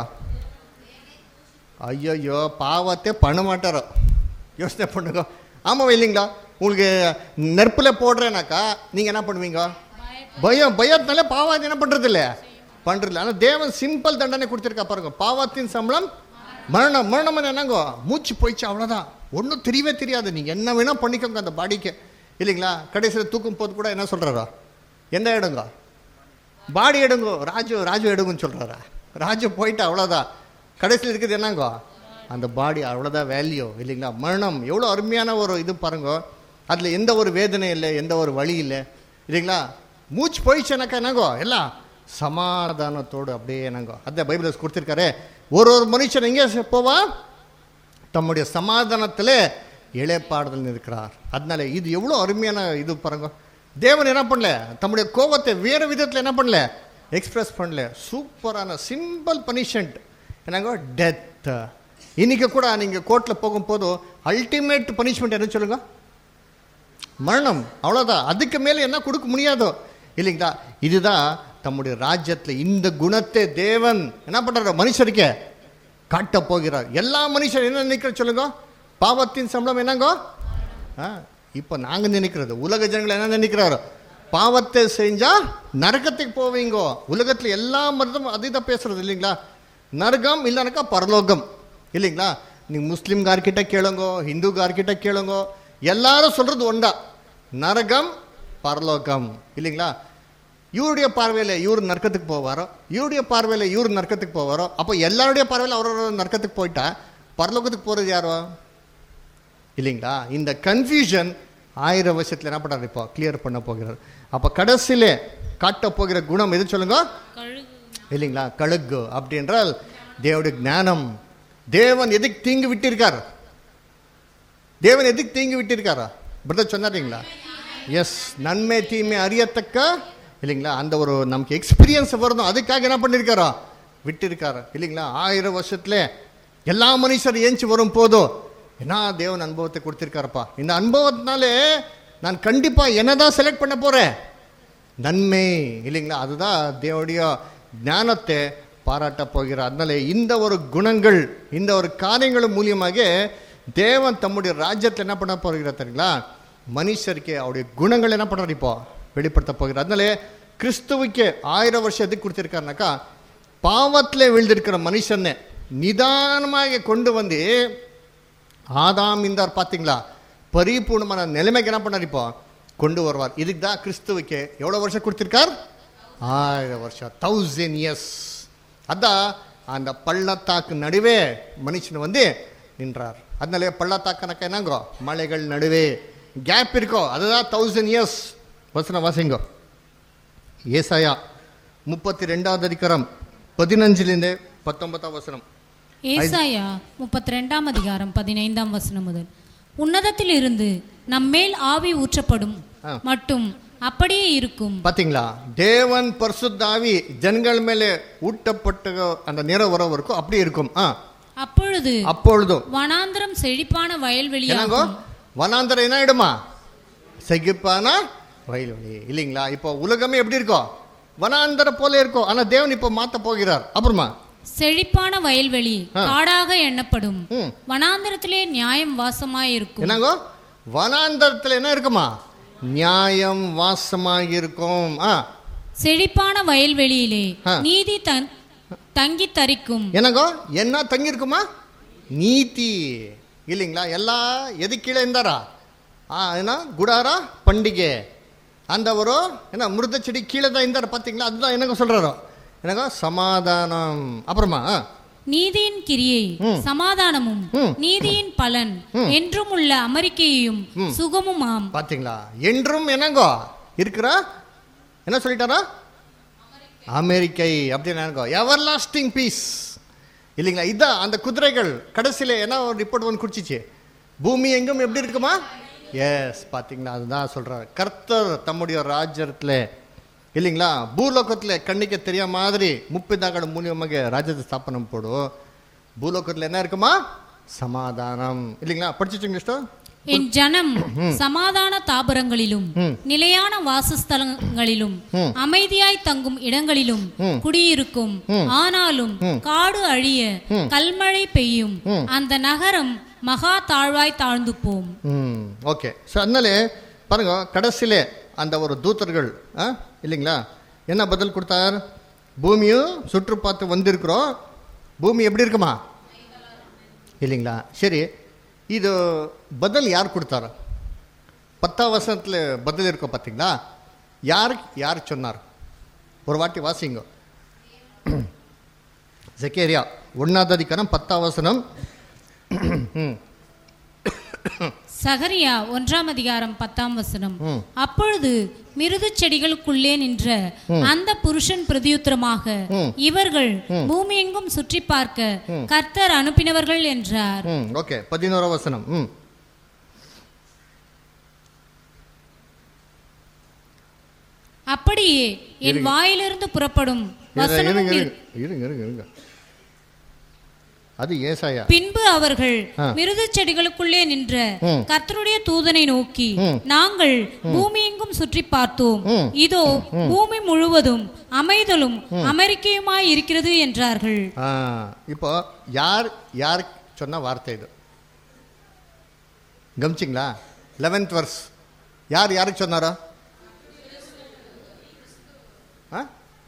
ஐயோயோ பாவத்தை பண்ண மாட்டாரோ. யோசனை பண்ணுங்க. ஆமாம் இல்லைங்களா? உங்களுக்கு நெருப்பில் போடுறேனாக்கா நீங்கள் என்ன பண்ணுவீங்க? பயம். பயத்தினால பாவத்தை என்ன பண்ணுறது இல்லை, பண்ணுறதில்ல. ஆனால் தேவன் சிம்பிள் தண்டனை கொடுத்துருக்கா பாருங்க. பாவத்தின் சம்பளம் மரணம். மரணம் என்னங்கோ? மூச்சு போயிடுச்சு அவ்வளோதான், ஒன்றும் தெரியவே தெரியாது. நீங்கள் என்ன வேணால் பண்ணிக்கோங்க அந்த பாடிக்கு இல்லைங்களா? கடைசியில் தூக்கும் போது கூட என்ன சொல்கிறாரா? எந்த எடுங்க? பாடி எடுங்கோ, ராஜு ராஜு எடுங்கன்னு சொல்கிறாரா? ராஜு போயிட்டு அவ்வளோதான். கடைசியில் இருக்குது என்னங்கோ? அந்த பாடி அவ்வளோதான் வேல்யூ இல்லைங்களா? மரணம் எவ்வளோ அருமையான ஒரு இது பாருங்க. அதில் எந்த ஒரு வேதனை இல்லை, எந்த ஒரு வழி இல்லை இல்லைங்களா? மூச்சு போயிடுச்சுனாக்கா என்னங்கோ? எல்லாம் சமாதானத்தோடு அப்படியே என்னங்கோ. அந்த பைபிள் கொடுத்துருக்காரு. ஒரு ஒரு மனுஷன் எங்கே போவா? தம்முடைய சமாதானத்தில் இளைப்பாறுதல் இருக்கிறார். அதனால இது எவ்வளோ அருமையான இது பாருங்க. தேவன் என்ன பண்ணல, தம்முடைய கோபத்தை வேறு விதத்தில் என்ன பண்ணல, எக்ஸ்பிரஸ் பண்ணல. சூப்பரான சிம்பிள் பனிஷ்மெண்ட் என்னங்கோ? டெத். இன்னைக்கு கூட நீங்கள் கோர்ட்டில் போகும்போது அல்டிமேட் பனிஷ்மெண்ட் என்ன சொல்லுங்க? மரணம். அவ்வளோதான். அதுக்கு மேலே என்ன கொடுக்க முடியாதோ இல்லைங்களா? இதுதான் தம்முடைய ராஜ்யத்தில் இந்த குணத்தை தேவன் என்ன பண்ணுறாரு? மனுஷருக்கே காட்ட போகிறார். எல்லா மனுஷரும் என்ன நினைக்கிற சொல்லுங்க? பாவத்தின் சம்பளம் என்னங்கோ? ஆ இப்போ நாங்கள் நினைக்கிறது, உலக ஜனங்கள் என்ன நினைக்கிறாரோ? பாவத்தை செஞ்சால் நரகத்துக்கு போவீங்கோ. உலகத்தில் எல்லா மதமும் அதே தான் பேசுறது இல்லைங்களா? நரகம் இல்லைனாக்கா பரலோகம் இல்லைங்களா? நீங்கள் முஸ்லீம்கார்கிட்ட கேளுங்கோ, ஹிந்துக்கார்கிட்ட கேளுங்கோ, எல்லாரும் சொல்கிறது ஒன்றா, நரகம் பரலோகம் இல்லைங்களா? இவருடைய பார்வையில் இவர் நரக்கத்துக்கு போவாரோ, இவருடைய பார்வையில் இவர் நரக்கத்துக்கு போவாரோ. அப்போ எல்லாருடைய பார்வையில் அவரோட நரக்கத்துக்கு போயிட்டா பரலோகத்துக்கு போகிறது யாரோ இல்லைங்களா? இந்த கன்ஃபியூஷன் ஆயிரம் வருஷத்தில் என்ன பண்ணுறாரு? இப்போ கிளியர் பண்ண போகிறார். அப்போ கடைசியில் காட்ட போகிற குணம் எது சொல்லுங்க? இல்லைங்களா? கழுகு. அப்படின்றால் தேவனுடைய ஞானம். தேவன் எதுக்கு தீங்கு விட்டிருக்கார்? தேவன் எதுக்கு தீங்கு விட்டிருக்காரா? பிரதர் சொன்னாருங்களா? எஸ், நன்மை தீமை அறியத்தக்க இல்லைங்களா? அந்த ஒரு நமக்கு எக்ஸ்பீரியன்ஸ் வரணும், அதுக்காக என்ன பண்ணியிருக்காரோ? விட்டிருக்காரு இல்லைங்களா? ஆயிரம் வருஷத்துல எல்லா மனுஷரும் ஏஞ்சி வரும் போதும் என்ன தேவன் அனுபவத்தை கொடுத்திருக்காரப்பா. இந்த அனுபவத்தினாலே நான் கண்டிப்பாக என்னதான் செலக்ட் பண்ண போகிறேன்? நன்மை இல்லைங்களா? அதுதான் தேவனுடைய ஞானத்தை பாராட்ட போகிறார். அதனால இந்த ஒரு குணங்கள், இந்த ஒரு காரியங்கள் மூலியமாக தேவன் தம்முடைய ராஜ்யத்தில் என்ன பண்ண போகிறார் தெரியுங்களா? மனுஷருக்கு அவருடைய குணங்கள் என்ன பண்ணுறாரு? இப்போ வெளிப்படுத்த போகிறார். அதனால கிறிஸ்துவுக்கு ஆயிரம் வருஷம் எதுக்கு கொடுத்திருக்காருனாக்கா, பாவத்தில் விழுந்திருக்கிற மனுஷனை நிதானமாக கொண்டு வந்து ஆதாம் இந்தார் பார்த்தீங்களா, பரிபூர்ணமான நிலைமைக்கு என்ன பண்ணார்? இப்போ கொண்டு வருவார். இதுக்கு தான் கிறிஸ்துவுக்கு எவ்வளோ வருஷம் கொடுத்திருக்கார்? ஆயிரம் வருஷம், தௌசண்ட் இயர்ஸ். அதான் அந்த பள்ளத்தாக்கு நடுவே மனுஷன் வந்து நின்றார். அதனால பள்ளத்தாக்குனாக்கா என்னங்கோ? மலைகள் நடுவே கேப் இருக்கோ, அதுதான் தௌசண்ட் இயர்ஸ். வசனம் வாசிங்கோ. ஏசாயா முப்பத்தி ரெண்டாவது அதிகாரம் பதினஞ்சிலிருந்து பத்தொன்பதாம் வசனம். ஏசாயா முப்பத்தி ரெண்டாம் அதிகாரம் பதினைந்தாம் வசனம் முதல். உன்னதத்தில் இருந்து நம்மேல் ஆவி ஊற்றப்படும் மட்டும் அப்படியே இருக்கும். பாத்தீங்களா, தேவன் பரிசுத்த ஆவி ஜனங்கள் மேலே ஊட்டப்பட்ட அந்த நேரம் வர வரைக்கும் அப்படி இருக்கும். ஆ அப்பொழுது அப்பொழுதும் வனாந்திரம் செழிப்பான என்னங்கோ வயல்வெளியாகும். வனாந்தரம் என்ன ஆயிடுமா? செழிப்பான வயல்வெளி இல்லைங்களா? இப்போ உலகமே எப்படி இருக்கும்? வனாந்தரம் போல இருக்கும். ஆனா தேவன் இப்போ மாத்த போகிறார். அப்புறமா செழிப்பான வயல்வெளி காடாக எண்ணப்படும். ம். வனாந்திரத்திலே நியாயம் வாசமாயிருக்கும். என்னங்கோ வனாந்தரத்துல என்ன இருக்குமா? நியாயம் வாசமாக இருக்கும். ஆ செழிப்பான வயல்வெளியிலே ஆ. நீதி தன்- தங்கி தரிக்கும். என்னங்கோ என்ன தங்கி இருக்குமா? நீதி இல்லைங்களா? எல்லா எது கீழே இருந்தாரா? ஆ என்ன குடாரா பண்டிகை அந்த ஒரு என்ன மிருத செடி கீழே தான் இருந்தார். பார்த்தீங்களா? அதுதான் என்னங்க சொல்றாரோ என்னங்க சமாதானம். அப்புறமா ஆ, நீதியின் கிரியை சமாதானமும் ம். நீதியின் பலன் என்றும் உள்ள அமெரிக்கையும் சுகமுமாம். பார்த்தீங்களா? என்றும் என்னங்கோ இருக்கிறா என்ன சொல்லிட்டாரா? அமெரிக்கை அப்படின்னு என்னங்கோ எவர் லாஸ்டிங் பீஸ் இல்லைங்களா? இதான் அந்த குதிரைகள் கடைசியில் என்ன ஒரு ரிப்போர்ட் ஒன்று குடிச்சிச்சு, பூமி எங்கும் எப்படி இருக்குமா? எஸ், பார்த்தீங்களா? அதுதான் சொல்கிறார் கர்த்தர் தம்முடைய ராஜ்யத்தில் இல்லைங்களா பூலோகத்தில் கண்ணிக்கு தெரிய மாதிரி முப்பதாகட மூலியமாக ராஜ்யத்தை ஸ்தாபனம் போடும். பூலோகத்தில் என்ன இருக்குமா? சமாதானம் இல்லைங்களா? படிச்சுச்சுங்க இஷ்டம். என் ஜனம் சமாதான தாபரங்களிலும் நிலையான வாசஸ்தலங்களிலும் அமைதியாய் தங்கும் இடங்களிலும் குடியிருக்கும். ஆனாலும் காடு அழிய கல்மழை பெய்யும். அந்த நகரம் மகா தாழ்வாய் தாழ்ந்து போம். ம் ஓகே. ஸோ அதனால பாருங்க கடைசியிலே அந்த ஒரு தூதர்கள் ஆ இல்லைங்களா என்ன பதில் கொடுத்தார்? பூமியும் சுற்று பார்த்து வந்திருக்கிறோம், பூமி எப்படி இருக்குமா இல்லைங்களா? சரி, இது பதில் யார் கொடுத்தார்? பத்தாம் வருஷத்தில் பதில் இருக்கோம் பார்த்தீங்களா? யார் யார் சொன்னார்? ஒரு வாட்டி வாசிங்க. ஜெகேரியா ஒன்னாவது அதிகாரம் பத்தாம் வசனம். சகரியா ஒன்றாம் அதிகாரம் பத்தாம் வசனம். அப்பொழுது மிருது செடிகளுக்குள்ளே நின்ற அந்த புருஷன் பிரதியுத்தரமாக, இவர்கள் பூமி எங்கும் சுற்றி பார்க்க கர்த்தர் அனுப்பினவர்கள் என்றார். ஓகே, பதினோராம் வசனம். ம் அப்படியே என் வாயிலிருந்து புறப்படும் வசனமும் இரு- இருங்க இருங்க இருங்க அது ஏசாயா. பின்பு அவர்கள் மிருது செடிகளுக்குள்ளே நின்ற கர்த்தருடைய தூதனை நோக்கி, நாங்கள் பூமி எங்கும் சுற்றி பார்த்தோம், இதோ பூமி முழுவதும் அமைதலும் அமெரிக்கையுமாய் இருக்கிறது என்றார்கள். ஆ, இப்போ யார் யார் சொன்ன வார்த்தை இது? கவனிச்சிங்களா? லெவன்த் வர்ஸ் யார் யாருக்கு சொன்னாரா? ஆ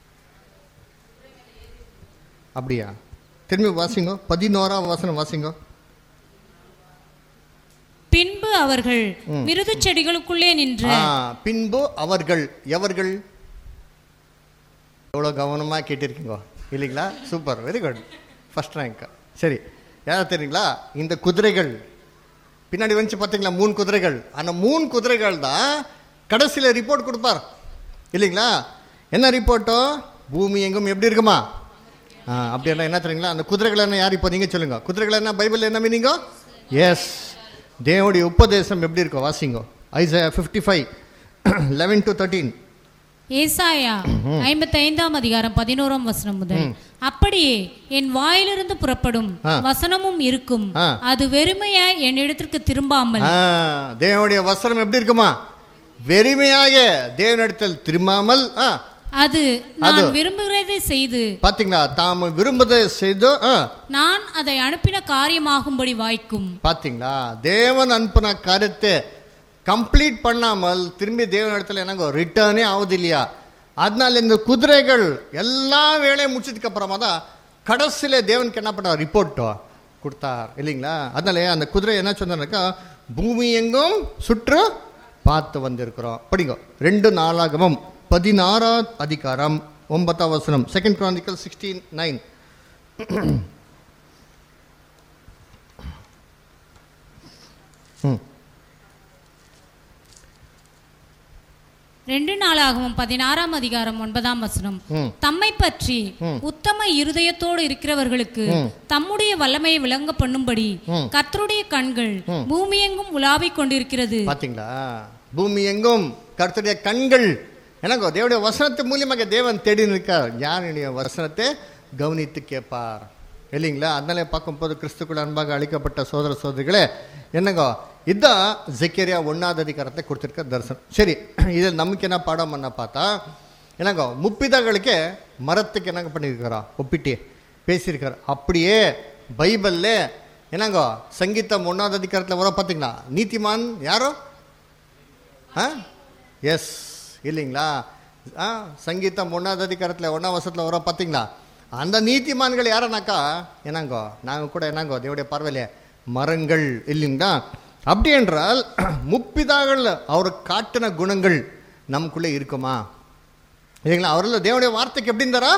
அப்படியா? திரும்பி வாசிங்க, பதினோராம் வசனம் வாசிங்க. பின்பு அவர்கள் மிருது செடிகளுக்குள்ளே நின்ற ஆ, பின்பு அவர்கள் எவர்கள்? எவ்வளோ கவனமாக கேட்டிருக்கீங்க இல்லைங்களா? Super, very good, first rank. சரி, யார் தெரியுங்களா? இந்த குதிரைகள் பின்னாடி வந்துச்சு பார்த்தீங்களா, மூணு குதிரைகள். அந்த மூணு குதிரைகள் தான் கடைசியில் ரிப்போர்ட் கொடுப்பார் இல்லைங்களா? என்ன ரிப்போர்ட்டோ? பூமி எங்கும் எப்படி இருக்குமா? ஆ, அப்படின்னா என்ன தெரியுங்களா? அந்த குதிரைகள் என்ன யார்? இப்போ நீங்கள் சொல்லுங்க, குதிரைகள் என்ன பைபிள் என்ன மீனிங்கோ? எஸ், தேவனுடைய உபதேசம் எப்படி இருக்கும்? வாசிங்கோ. Isaiah fifty five eleven to thirteen. ஏசாயா ஐம்பத்தி ஐந்தாம் அதிகாரம் பதினோராம் வசனம் முதல். அப்படியே என் வாயிலிருந்து புறப்படும் வசனமும் இருக்கும், அது வெறுமையாய் என்னிடத்திற்கு திரும்பாமல். தேவனுடைய வசனம் எப்படி இருக்குமா? வெறுமையாக தேவனிடத்தில் திரும்பாமல், அது நான் விரும்புகிறதை செய்து, பாத்தீங்களா, தாம் விரும்புவதை செய்து நான் அதை அனுப்பின காரியமாகும்படி வாய்க்கும். பாத்தீங்களா, தேவன் அனுப்பின காரியத்தை கம்ப்ளீட் பண்ணாமல் திரும்பி தேவனிடத்தில் எனக்கு ரிட்டர்னே ஆகுது இல்லையா? அதனால இந்த குதிரைகள் எல்லா வேலையும் முடிச்சதுக்கு அப்புறமா தான் கடைசியில தேவனுக்கு என்ன பண்ண ரிப்போர்ட் கொடுத்தார் இல்லைங்களா? அதனால அந்த குதிரை என்ன சொன்னாக்கா, பூமி எங்கும் சுற்று பார்த்து வந்திருக்கிறோம். படிங்க, ரெண்டு நாளாகமும் பதினாறாம் அதிகாரம் ஒன்பதாம் வசனம். Second Chronicle sixteen nine. ரெண்டு நாளாகவும் பதினாறாம் அதிகாரம் ஒன்பதாம் வசனம். தம்மை பற்றி உத்தம இருதயத்தோடு இருக்கிறவர்களுக்கு தம்முடைய வல்லமையை விளங்க பண்ணும்படி கர்த்தருடைய கண்கள் பூமி எங்கும் உலாவிக் கொண்டிருக்கிறது. பாத்தீங்களா, பூமி எங்கும் கர்த்தருடைய கண்கள் என்னங்கோ தேவனுடைய வசனத்து மூலியமாக தேவன் தேடி நிற்கார். ஞானியுடைய வசனத்தை கவனித்து கேட்பார் இல்லைங்களா? அதனாலே பார்க்கும்போது கிறிஸ்துக்குள் அன்பாக அளிக்கப்பட்ட சோதர சோதரிகளே என்னங்கோ இதுதான் ஜெக்கரியா ஒன்றாவது அதிகாரத்தை கொடுத்துருக்க தரிசனம். சரி, இதில் நமக்கு என்ன பாடம் பண்ண பார்த்தா என்னங்கோ முப்பிதாக்களுக்கே மரத்துக்கு என்னங்க பண்ணியிருக்கிறா ஒப்பிட்டு பேசியிருக்கார். அப்படியே பைபிளில் என்னங்கோ சங்கீதம் ஒன்றாவது அதிகாரத்தில் வர பார்த்தீங்களா நீதிமான் யாரோ ஆ எஸ் இல்லைங்களா? ஆ சங்கீதம் ஒன்றாவது அதிகாரத்தில் ஒன்றாம் வருஷத்தில் வர பார்த்தீங்களா அந்த நீதிமான்கள் யாரனாக்கா என்னங்கோ நாங்கள் கூட என்னங்கோ தேவடைய பார்வையிலே மரங்கள் இல்லைங்களா? அப்படி என்றால் முப்பிதாகள் அவர் காட்டின குணங்கள் நமக்குள்ளே இருக்குமா இல்லைங்களா? அவரில் தேவனுடைய வார்த்தைக்கு எப்படி இருந்தாரா?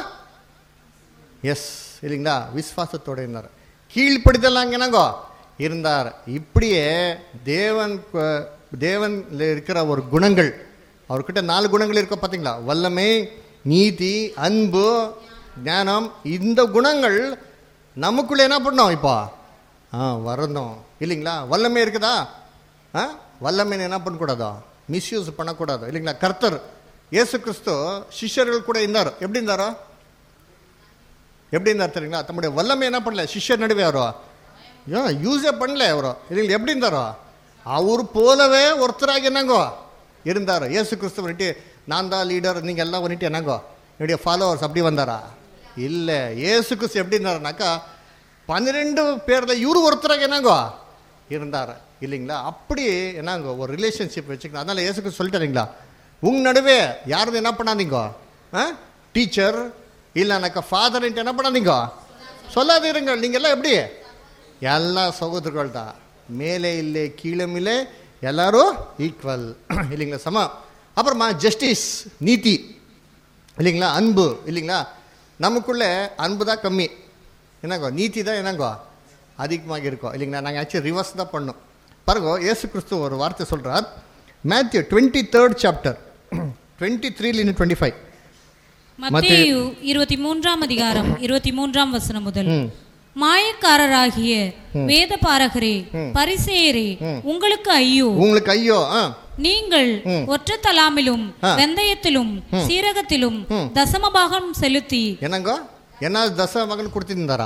எஸ் இல்லைங்களா? விசுவாசத்தோடு இருந்தார். கீழ்ப்படுத்தலாம் என்னங்கோ இருந்தார். இப்படியே தேவன் தேவனில் இருக்கிற ஒரு குணங்கள் அவர்கிட்ட நாலு குணங்கள் இருக்க பார்த்தீங்களா? வல்லமை, நீதி, அன்பு, ஞானம். இந்த குணங்கள் நமக்குள்ளே என்ன பண்ணோம் இப்போ ஆ வரணும் இல்லைங்களா? வல்லமை இருக்குதா? ஆ வல்லமைன்னு என்ன பண்ணக்கூடாதோ மிஸ்யூஸ் பண்ணக்கூடாது இல்லைங்களா? கர்த்தர் இயேசு கிறிஸ்து சிஷ்யர்கள் கூட இருந்தார். எப்படி இருந்தாரோ எப்படி இருந்தார் தெரியுங்களா? தம்முடைய வல்லமை என்ன பண்ணல சிஷ்யர் நடுவே அவரோ ஏன் யூஸே பண்ணல அவரோ இல்லைங்களா? எப்படி இருந்தாரோ அவர் போலவே ஒருத்தராக என்னங்கோ இருந்தார். இயேசு கிறிஸ்து வந்துட்டு நான் தான் லீடர், நீங்கள் எல்லாம் வந்துட்டு என்னங்கோ என்னுடைய ஃபாலோவர்ஸ் அப்படி வந்தாரா? இல்லை. இயேசு கிறிஸ்து எப்படி இருந்தாருனாக்கா பன்னிரெண்டு பேரில் இவரு ஒருத்தராக என்னங்கோ இருந்தார் இல்லைங்களா? அப்படி என்னங்கோ ஒரு ரிலேஷன்ஷிப் வச்சுக்கணும். அதனால் இயேசு கிறிஸ்து சொல்லிட்டாருங்களா உங்கள் நடுவே யாரும் என்ன பண்ணாதீங்கோ ஆ டீச்சர் இல்லைனாக்கா ஃபாதர்ன்ட்டு என்ன பண்ணாதீங்கோ சொல்லாதீருங்கள். நீங்கள் எல்லாம் எப்படி எல்லா சகோதரர்கள் தான், மேலே இல்லை கீழும் இல்லை, எல்லாரும் ஈக்குவல் இல்லைங்களா? சம. அப்புறமா ஜஸ்டிஸ் நீதி இல்லைங்களா? அன்பு இல்லைங்களா? நமக்குள்ளே அன்பு தான் கம்மி என்னங்கோ, நீதி தான் என்னங்கோ அதிகமாக இருக்கும் இல்லைங்களா? நாங்கள் ஆக்சுவலி ரிவர்ஸ் தான் பண்ணோம். பாருங்க, இயேசு கிறிஸ்து ஒரு வார்த்தை சொல்கிறார். Matthew twenty third chapter twenty த்ரீலேருந்து டுவெண்ட்டி ஃபைவ் மத்தேயு இருபத்தி மூன்றாம் அதிகாரம் இருபத்தி மூன்றாம் வசனம் முதல். மாயக்காரராகிய வேத பாரகரே பரிசேயரே உங்களுக்கு ஐயோ உங்களுக்கு ஐயோ நீங்கள் ஒற்ற தலாமிலும் வெந்தயத்திலும் சீரகத்திலும் தசமபாகம் செலுத்தி என்னங்கோ என்ன தசமபாகம் கொடுத்திருந்தாரா?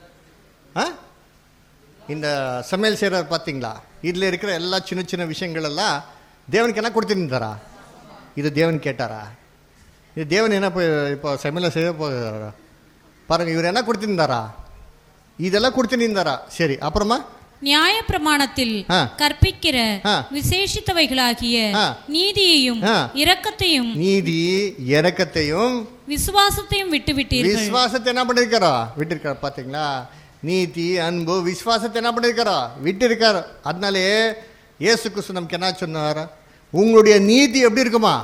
இந்த சமையல் செய்யறாரு பார்த்தீங்களா? இதில் இருக்கிற எல்லா சின்ன சின்ன விஷயங்கள் எல்லாம் தேவனுக்கு என்ன கொடுத்திருந்தாரா? இது தேவன் கேட்டாரா? இது தேவன் என்ன இப்போ சமையல் செய்ய போகிறாரா? பாருங்க, இவர் என்ன கொடுத்திருந்தாரா? இதெல்லாம் கொடுத்திருந்தாரா? சரி, அப்புறமா நியாய பிரமாணத்தில் கற்பிக்கிற விசேஷித்தவைகளாகிய நீதியையும் இரக்கத்தையும் நீதி இரக்கத்தையும் விசுவாசத்தையும் விட்டு விட்டீர்கள். விசுவாசத்தை என்ன பண்ணிருக்காரா? விட்டு பாத்தீங்களா? நீதி அன்பு விசுவாசத்தை என்ன பண்ணிருக்காரா? விட்டு இருக்காரு. அதனாலே இயேசு கிறிஸ்து நமக்கு என்ன சொன்னார்? உங்களுடைய நீதி எப்படி இருக்குமா?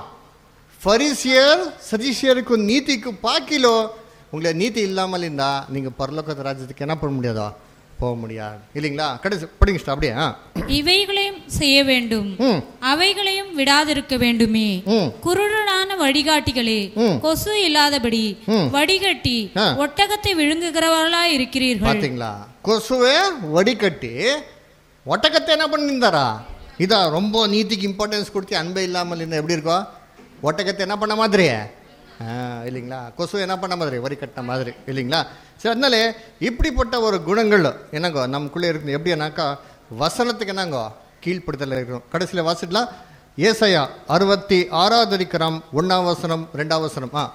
பரிசியர் சதிசியருக்கு நீதிக்கு பாக்கிலோ உங்களை நீதி இல்லாமல் இருந்தா நீங்க பரலோக ராஜ்யத்துக்கு என்ன பண்ண முடியாதோ போக முடியாது இல்லைங்களா? கடைசி படிங்க அப்படியே. இவைகளையும் செய்ய வேண்டும், அவைகளையும் விடாதிருக்க வேண்டுமே. குருடனான வழிகாட்டிகளே, கொசு இல்லாதபடி வடிகட்டி ஒட்டகத்தை விழுங்குகிறவர்களா இருக்கிறீர்கள். பாத்தீங்களா? கொசுவே வடிகட்டி ஒட்டகத்தை என்ன பண்ணிருந்தாரா? இதா ரொம்ப நீதிக்கு இம்பார்ட்டன்ஸ் கொடுத்து அன்பே இல்லாமல் இருந்தா எப்படி இருக்கும்? ஒட்டகத்தை என்ன பண்ண மாதிரி இல்லைங்களா? கொசு என்ன பண்ண மாதிரி வரி கட்டின மாதிரி இல்லைங்களா? சரி, அதனால இப்படிப்பட்ட ஒரு குணங்கள் என்னங்கோ நமக்குள்ளே இருக்கு. எப்படின்னாக்கா வசனத்துக்கு என்னங்கோ கீழ்ப்படுத்தல இருக்கணும். கடைசியில் வாசிடலாம். ஏசாயா அறுபத்தி ஆறாவது அதிகாரம் ஒன்னாம் வசனம் ரெண்டாம் வசனம். ஆ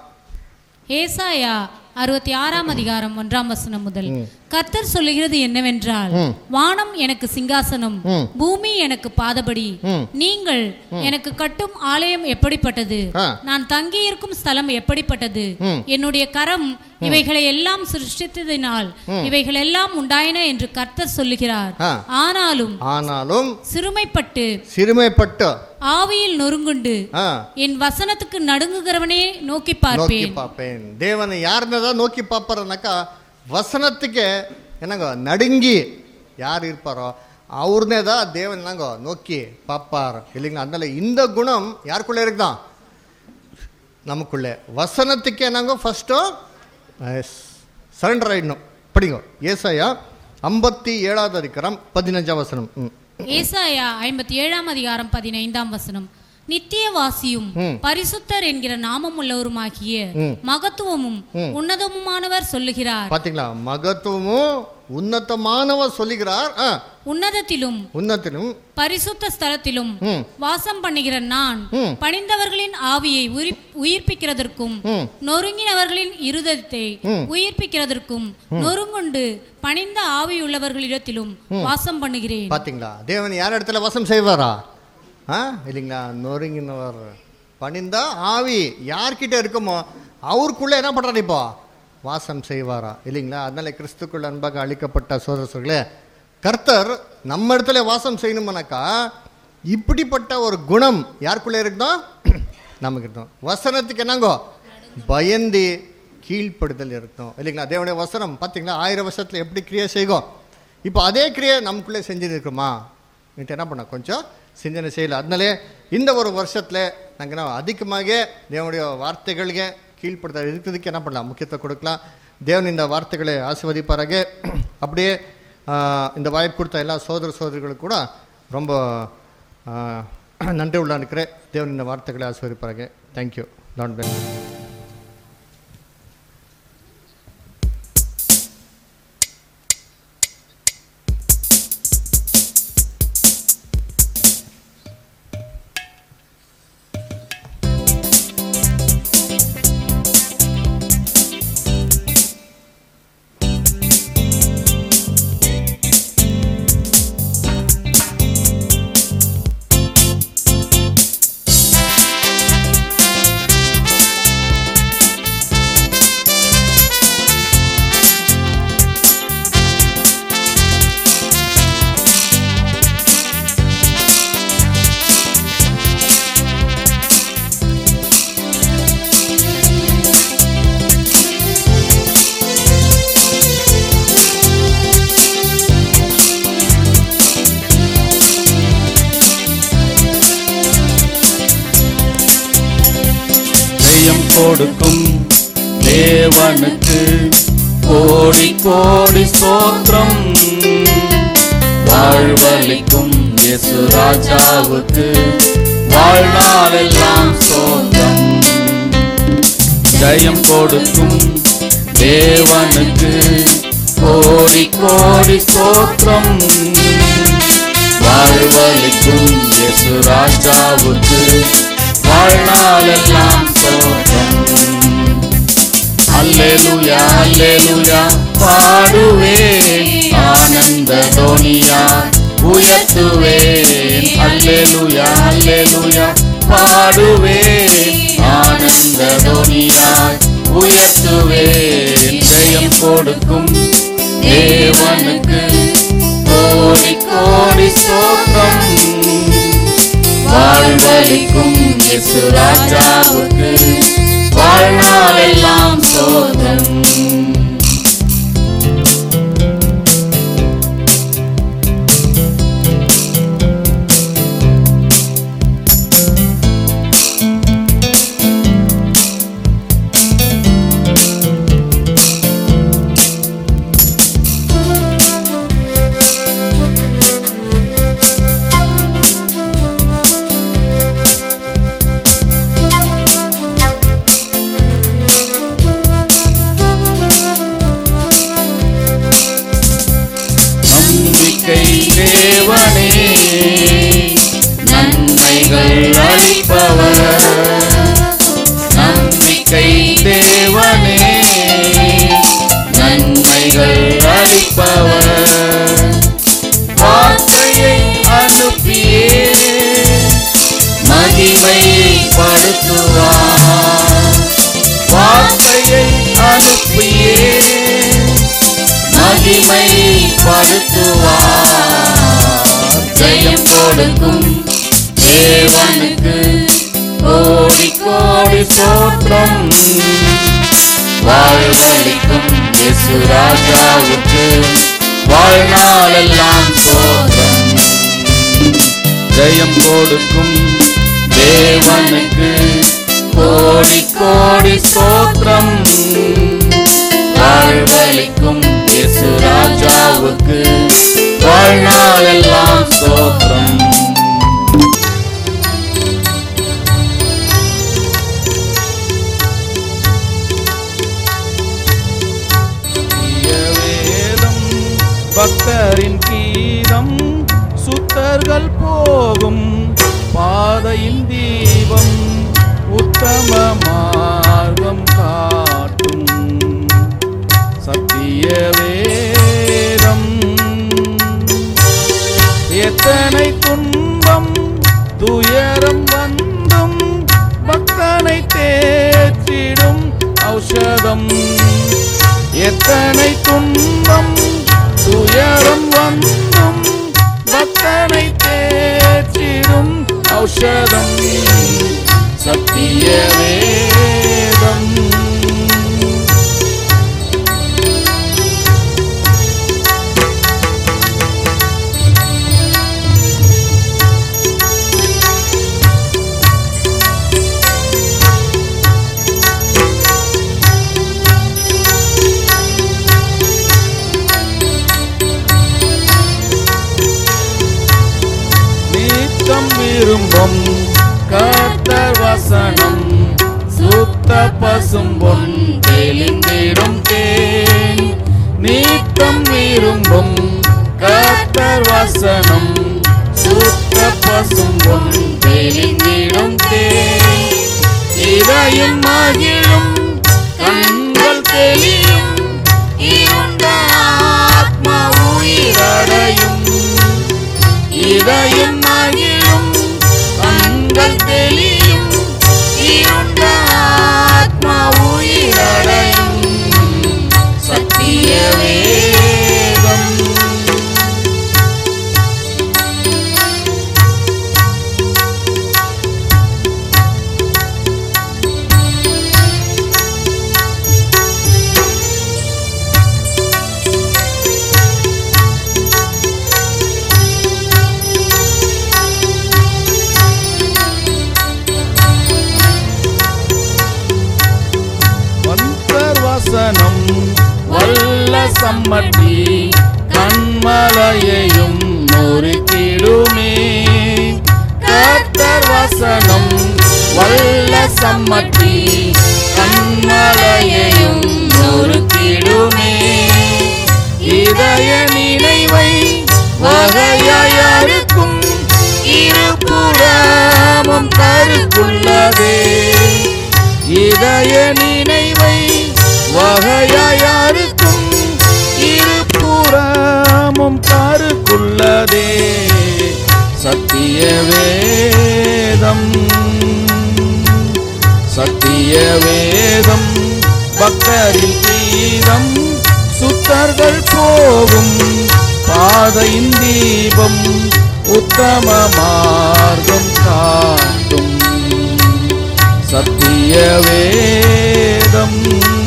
ஏசாயா அறுபத்தி ஆறாம் அதிகாரம் ஒன்றாம் வசனம் முதல். கர்த்தர் சொல்லுகிறது என்னவென்றால், வானம் எனக்கு சிங்காசனம், பூமி எனக்கு பாதபடி. நீங்கள் எனக்கு கட்டும் ஆலயம் எப்படிப்பட்டது? நான் தங்கி இருக்கும் ஸ்தலம் எப்படிப்பட்டது? என்னுடைய கரம் இவைகளை எல்லாம் சிருஷ்டித்ததினால் இவைகள் எல்லாம் உண்டாயின என்று கர்த்தர் சொல்லுகிறார். ஆனாலும் ஆனாலும் சிறுமைப்பட்டு சிறுமைப்பட்டு ஆவியில் நொறுங்குண்டு என் வசனத்துக்கு நடுங்குகிறவனே நோக்கி பார்ப்பேன். தேவனை யாருன்னதான் நோக்கி பார்ப்பாருனாக்கா வசனத்துக்கு என்னங்க நடுங்கி யார் இருப்பாரோ அவர்னே தான் தேவன் என்னங்க நோக்கி பார்ப்பார் இல்லைங்களா? அதனால இந்த குணம் யாருக்குள்ளே இருக்குதான்? நமக்குள்ளே. வசனத்துக்கு என்னங்க ஃபர்ஸ்டோ சரண்டர் ஆயிடணும். படிங்க ஏசாயா ஐம்பத்தி ஏழாவது அதிகாரம் பதினஞ்சாம் வசனம். ஏசாயா ஐம்பத்தி ஏழாம் அதிகாரம் பதினைந்தாம் வசனம். நித்தியவாசியும் பரிசுத்தர் என்கிற நாமம் உள்ளவருமாகிய மகத்துவமும் உன்னதமுமானவர் சொல்லுகிறார். பாத்தீங்களா, மகத்துவமும் உன்னதமானவர் சொல்லுகிறார். உன்னதத்திலும் உன்னத்திலும் பரிசுத்த ஸ்தலத்திலும் வாசம் பண்ணுகிற நான் பணிந்தவர்களின் ஆவியை உயிர்ப்பிக்கிறதற்கும் நொறுங்கினவர்களின் இருதயத்தை உயிர்ப்பிக்கிறதற்கும் நொறுங்குண்டு பணிந்த ஆவி உள்ளவர்களிடத்திலும் வாசம் பண்ணுகிறேன். பாத்தீங்களா, தேவன் யார் இடத்துல வாசம் செய்வாரா? இல்லைங்களா, நொறுங்கினவர் பணிந்த ஆவி யார்கிட்ட இருக்குமோ அவருக்குள்ள என்ன பண்றாரு, இப்போ வாசம் செய்வாரா? இல்லைங்களா. அதனால கிறிஸ்துக்குள்ள அன்பாக அளிக்கப்பட்ட சோதரர்களே, கர்த்தர் நம்ம இடத்துல வாசம் செய்யணும்னாக்கா இப்படிப்பட்ட ஒரு குணம் யாருக்குள்ளே இருக்கணும், நமக்கு இருக்கணும். வசனத்துக்கு என்னங்கோ பயந்து கீழ்ப்படுதல் இருக்கணும். இல்லைங்களா. தேவனுடைய வசனம் பார்த்தீங்களா ஆயிரம் வருஷத்தில் எப்படி கிரியை செய்யும், இப்போ அதே கிரியை நமக்குள்ளே செஞ்சுட்டு இருக்குமா என்ன பண்ண கொஞ்சம் சிந்தனை செய்யலை. அதனாலே இந்த ஒரு வருஷத்தில் நாங்கள் என்ன அதிகமாக தேவனுடைய வார்த்தைகளுக்கு கீழ்ப்படுத்த இருக்கிறதுக்கு என்ன பண்ணலாம், முக்கியத்துவம் கொடுக்கலாம். தேவன் இந்த வார்த்தைகளை ஆசீர்வதிப்பாராக. அப்படியே இந்த வாய்ப்பு கொடுத்த எல்லா சோதர சோதரிகளுக்கு கூட ரொம்ப நன்றி உள்ள இருக்கிறேன். தேவன் இந்த வார்த்தைகளை ஆசீர்வதிப்பாராக. தேங்க்யூ. Lord bless. கொடுக்கும் தேவனுக்கு கோடி கோடி ஸ்தோத்திரம். வாழ்வளிக்கும் இயேசு ராஜாவுக்கு வாழ்நாளெல்லாம் ஸ்தோத்திரம். ஜெயம் கொடுக்கும் தேவனுக்கு கோடி கோடி ஸ்தோத்திரம். வாழ்வளிக்கும் இயேசு ராஜாவுக்கு வாழ்நாளெல்லாம் ஸ்தோத்திரம். அல்லேலூயா அல்லேலூயா பாடுவேன், ஆனந்த தோனியா உயர்த்துவேன். அல்லேலூயா அல்லேலூயா பாடுவேன், ஆனந்த தோனியா உயர்த்துவேன். ஜெயம் கொடுக்கும் தேவனுக்கு கோடி கோடி ஸ்தோத்திரம். வாழ்வளிக்கும் இயேசு ராஜாவுக்கு வாழ்நாளெல்லாம் ஸ்தோத்திரம். தேவனே நன்மைகள் அளிப்பவர். நம்பிக்கை தேவனே நன்மைகள் அளிப்பவர். வார்த்தையை அனுப்பியே மகிமையை படுத்துவார். வார்த்தையை அனுப்பியே மகிமை படுத்துவார். ஜெயம் கொடுக்கும் தேவனுக்கு கோடி கோடி ஸ்தோத்திரம். வாழ்வளிக்கும் இயேசு ராஜாவுக்கு வாழ்நாளெல்லாம் ஸ்தோத்திரம். ஜெயம் கொடுக்கும் தேவனுக்கு கோடி கோடி ஸ்தோத்திரம். வாழ்வளிக்கும் இயேசு ராஜாவுக்கு வாழ்நாளெல்லாம் ஸ்தோத்திரம். பக்தரின் கீதம் சுத்தர்கள் போகும் பாதையின் தீபம் உத்தம மார்க்கம் காட்டும் சத்திய வேதம். எத்தனை துன்பம் துயரம் வந்தும் பக்தனை தேற்றிடும் ஔஷதம். எத்தனை துன்பம் துயரம் வந்தும் பக்தனை தேற்றிடும் ஔஷதம் சத்திய வேதம். விரும்பும் கர்த்தர் வசனம் சுத்த பசும் பொன் தெளிந்திடும் தேன். நீத்தம் விரும்பும் கர்த்தர் வசனம் சுத்த பசும் பொன் தெளிந்திடும் தேன். இதயம் மகிழும் கண்கள் தெளியும் இருண்ட ஆத்மா உயிரடையும். இதயம் மகிழும் கண்கள் தெளியும் இருண்ட ஆத்மா உயிரடையும் சத்திய வேதம். வசனம் வல்ல சம்மட்டி கண்மலையையும் நொறுக்கிடுமே. கர்த்தர் வசனம் வல்ல சம்மட்டி கண்மலையையும் நொறுக்கிடுமே. இதய நினைவை வகையாய் அறுக்கும் இருபுறமும் கருக்குள்ளதே. இதய நினைவை வகையாருக்கும் இருபுறமும் கருக்குள்ளதே சத்திய வேதம். சத்திய வேதம் பக்தரின் கீதம் சுத்தர்கள் போகும் பாதையின் தீபம் உத்தம மார்க்கம் காட்டும் சத்திய வேதம்.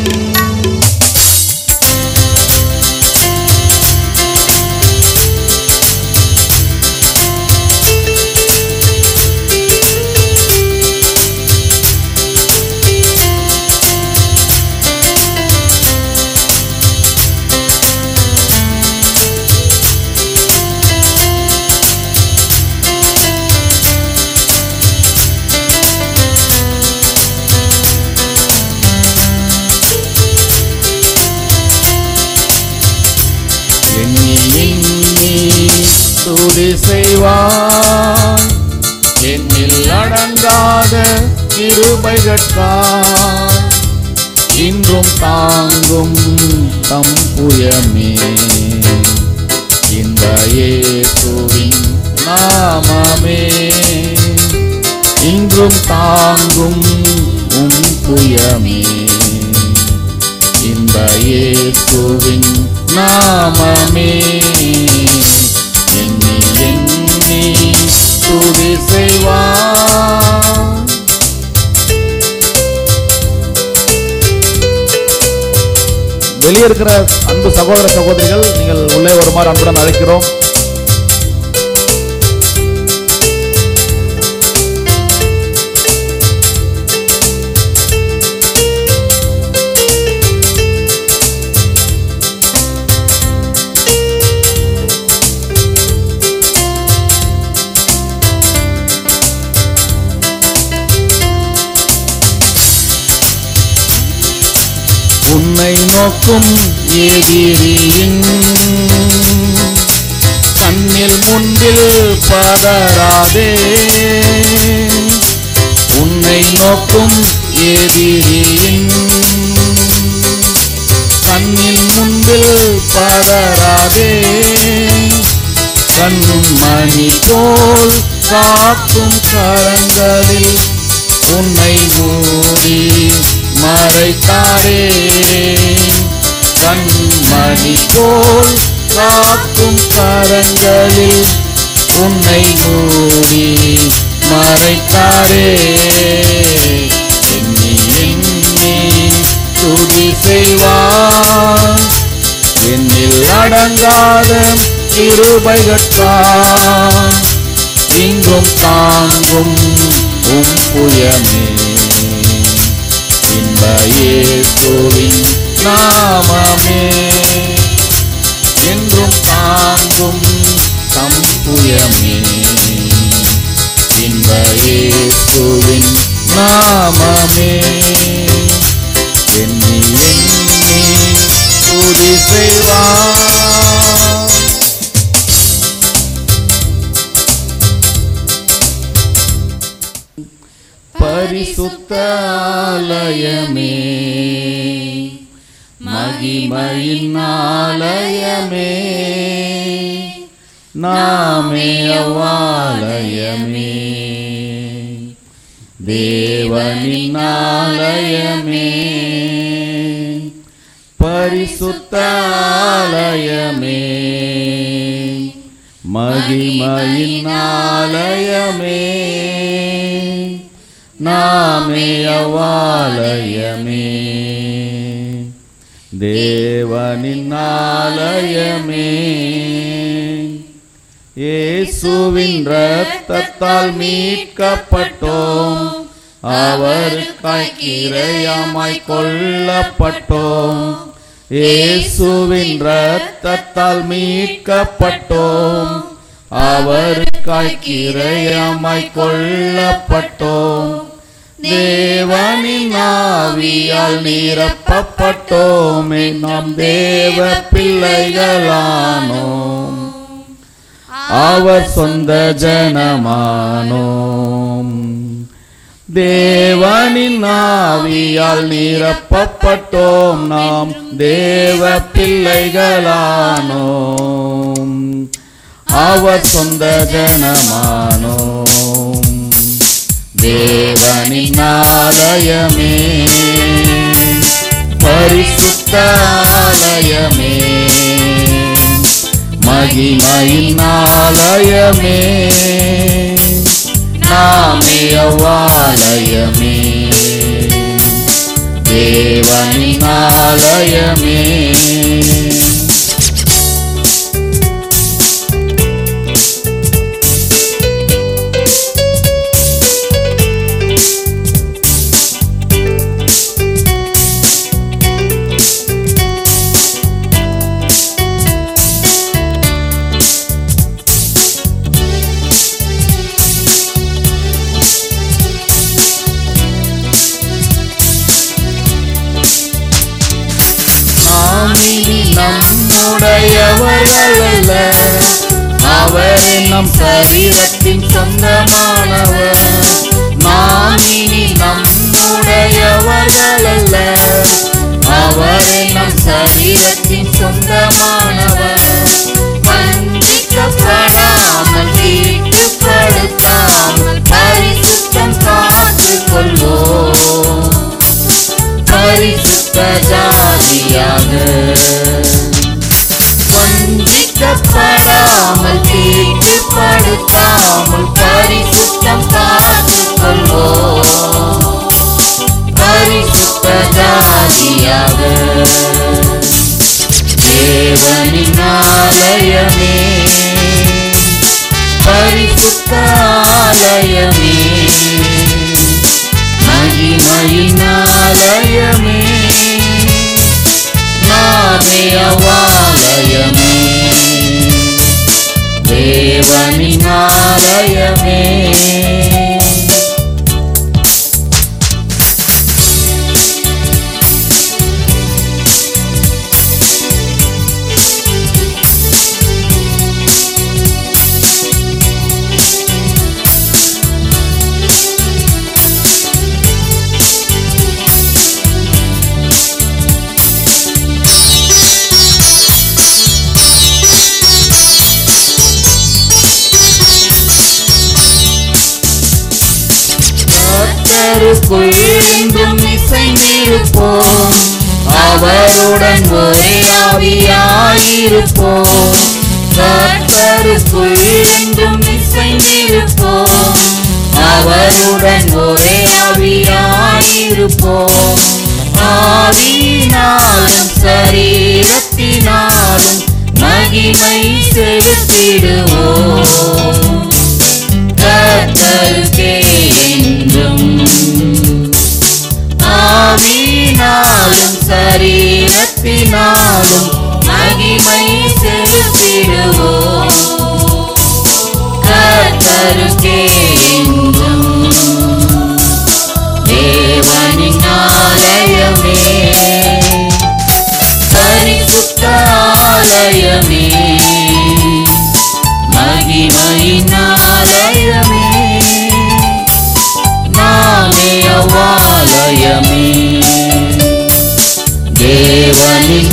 துதி செய்வான் என்னில் அடங்காத கிருபைகட்கார் இன்றும் தாங்கும் தம் புயமே. இந்த இயேசுவின் நாமமே இன்றும் தாங்கும் உம் புயமே. இந்த இயேசுவின் நாமமே எண்ணி எண்ணி துதி செய்வான். வெளியே இருக்கிற அன்பு சகோதர சகோதரிகள் நீங்கள் உள்ளே வருமாறு அன்புடன் அழைக்கிறோம். உன்னை நோக்கும் எதிரியின் கண்ணில் முன்பில் பதறாதே, உன்னை நோக்கும் எதிரியின் கண்ணில் முன்பில் பதறாதே, கண்மணி போல் காக்கும் கரங்களில் உன்னை மூடி மறைத்தாரே, கண்மணி போல் காக்கும் கரங்களில் உன்னை மூடி மறைத்தாரே. எண்ணி எண்ணி துதி செய்வார், என்னில் அடங்காத கிருபைகளால் இன்றும் தாங்கும் உம் புயமே. இன்ப இயேசுவின் நாமமே என்றும் தாங்கும் தம் புயமே. இன்ப இயேசுவின் நாமமே எண்ணி எண்ணி துதி செய்வார். பரிசுத்த ஆலயமே, மகிமையின் ஆலயமே, நாமே அவ்வாலயமே, தேவனின் ஆலயமே. பரிசுத்த ஆலயமே, மகிமையின் ஆலயமே, நாமே அவ்வாலயமே, தேவனின் ஆலயமே. இயேசுவின் இரத்தத்தால் மீட்கப்பட்டோம், அவருக்காய் கிரையாமாய் கொல்லப்பட்டோம். இயேசுவின் இரத்தத்தால் மீட்கப்பட்டோம், அவருக்காய் கிரையாமாய் கொல்லப்பட்டோம். தேவனின் ஆவியால் நிரப்பப்பட்டோமே, நாம் தேவ பிள்ளைகளானோம், அவர் சொந்த ஜனமானோம். தேவனின் ஆவியால் நிரப்பப்பட்டோம், நாம் தேவ பிள்ளைகளானோம், அவர் சொந்த ஜனமானோம். தேவனின் ஆலயமே, பரிசுத்த ஆலயமே, மகிமையின் ஆலயமே, நாமே அவ்வாலயமே, தேவனின் ஆலயமே. நம்முடையவர்கள் அல்ல, அவரே நம் சரீரத்தின் சொந்தமானவர். நாம் இனி நம்முடையவர்கள் அல்ல, அவரே நம் சரீரத்தின் சொந்தமானவர். வஞ்சிக்கப்படாமல் தீட்டுப்படுத்தாமல் பரிசுத்தம் காத்து கொள்வோம், பரிசுத்த ஜாதியாக. வஞ்சிக்கப்படாமல் தீட்டுப்படுத்தாமல் பரிசுத்தம் காத்து கொள்வோம், பரிசுத்த ஜாதியாக. தேவனின் ஆலயமே, பரிசுத்த ஆலயமே, மகிமையின் ஆலயமே, நாமே அவ்வாலயமே, தேவனின் ஆலயமே. கர்த்தருக்குள் என்றும் இசைந்திருப்போம், அவருடன் ஒரே ஆவியாயிருப்போம். கர்த்தருக்குள் என்றும் இசைந்திருப்போம், அவருடன் ஒரே ஆவியாயிருப்போம். ஆவியினாலும் சரீரத்தினாலும் மகிமை செலுத்திடுவோம், கர்த்தருக்கே என்றும். ஆவியினாலும் சரீரத்தினாலும் மகிமை செலுத்திடுவோம், கர்த்தருக்கே என்றும். தேவனின் ஆலயமே, பரிசுத்த ஆலயமே, மகிமையின் ஆலயமே, நாமே அவ்வாலயமே. தேவனின்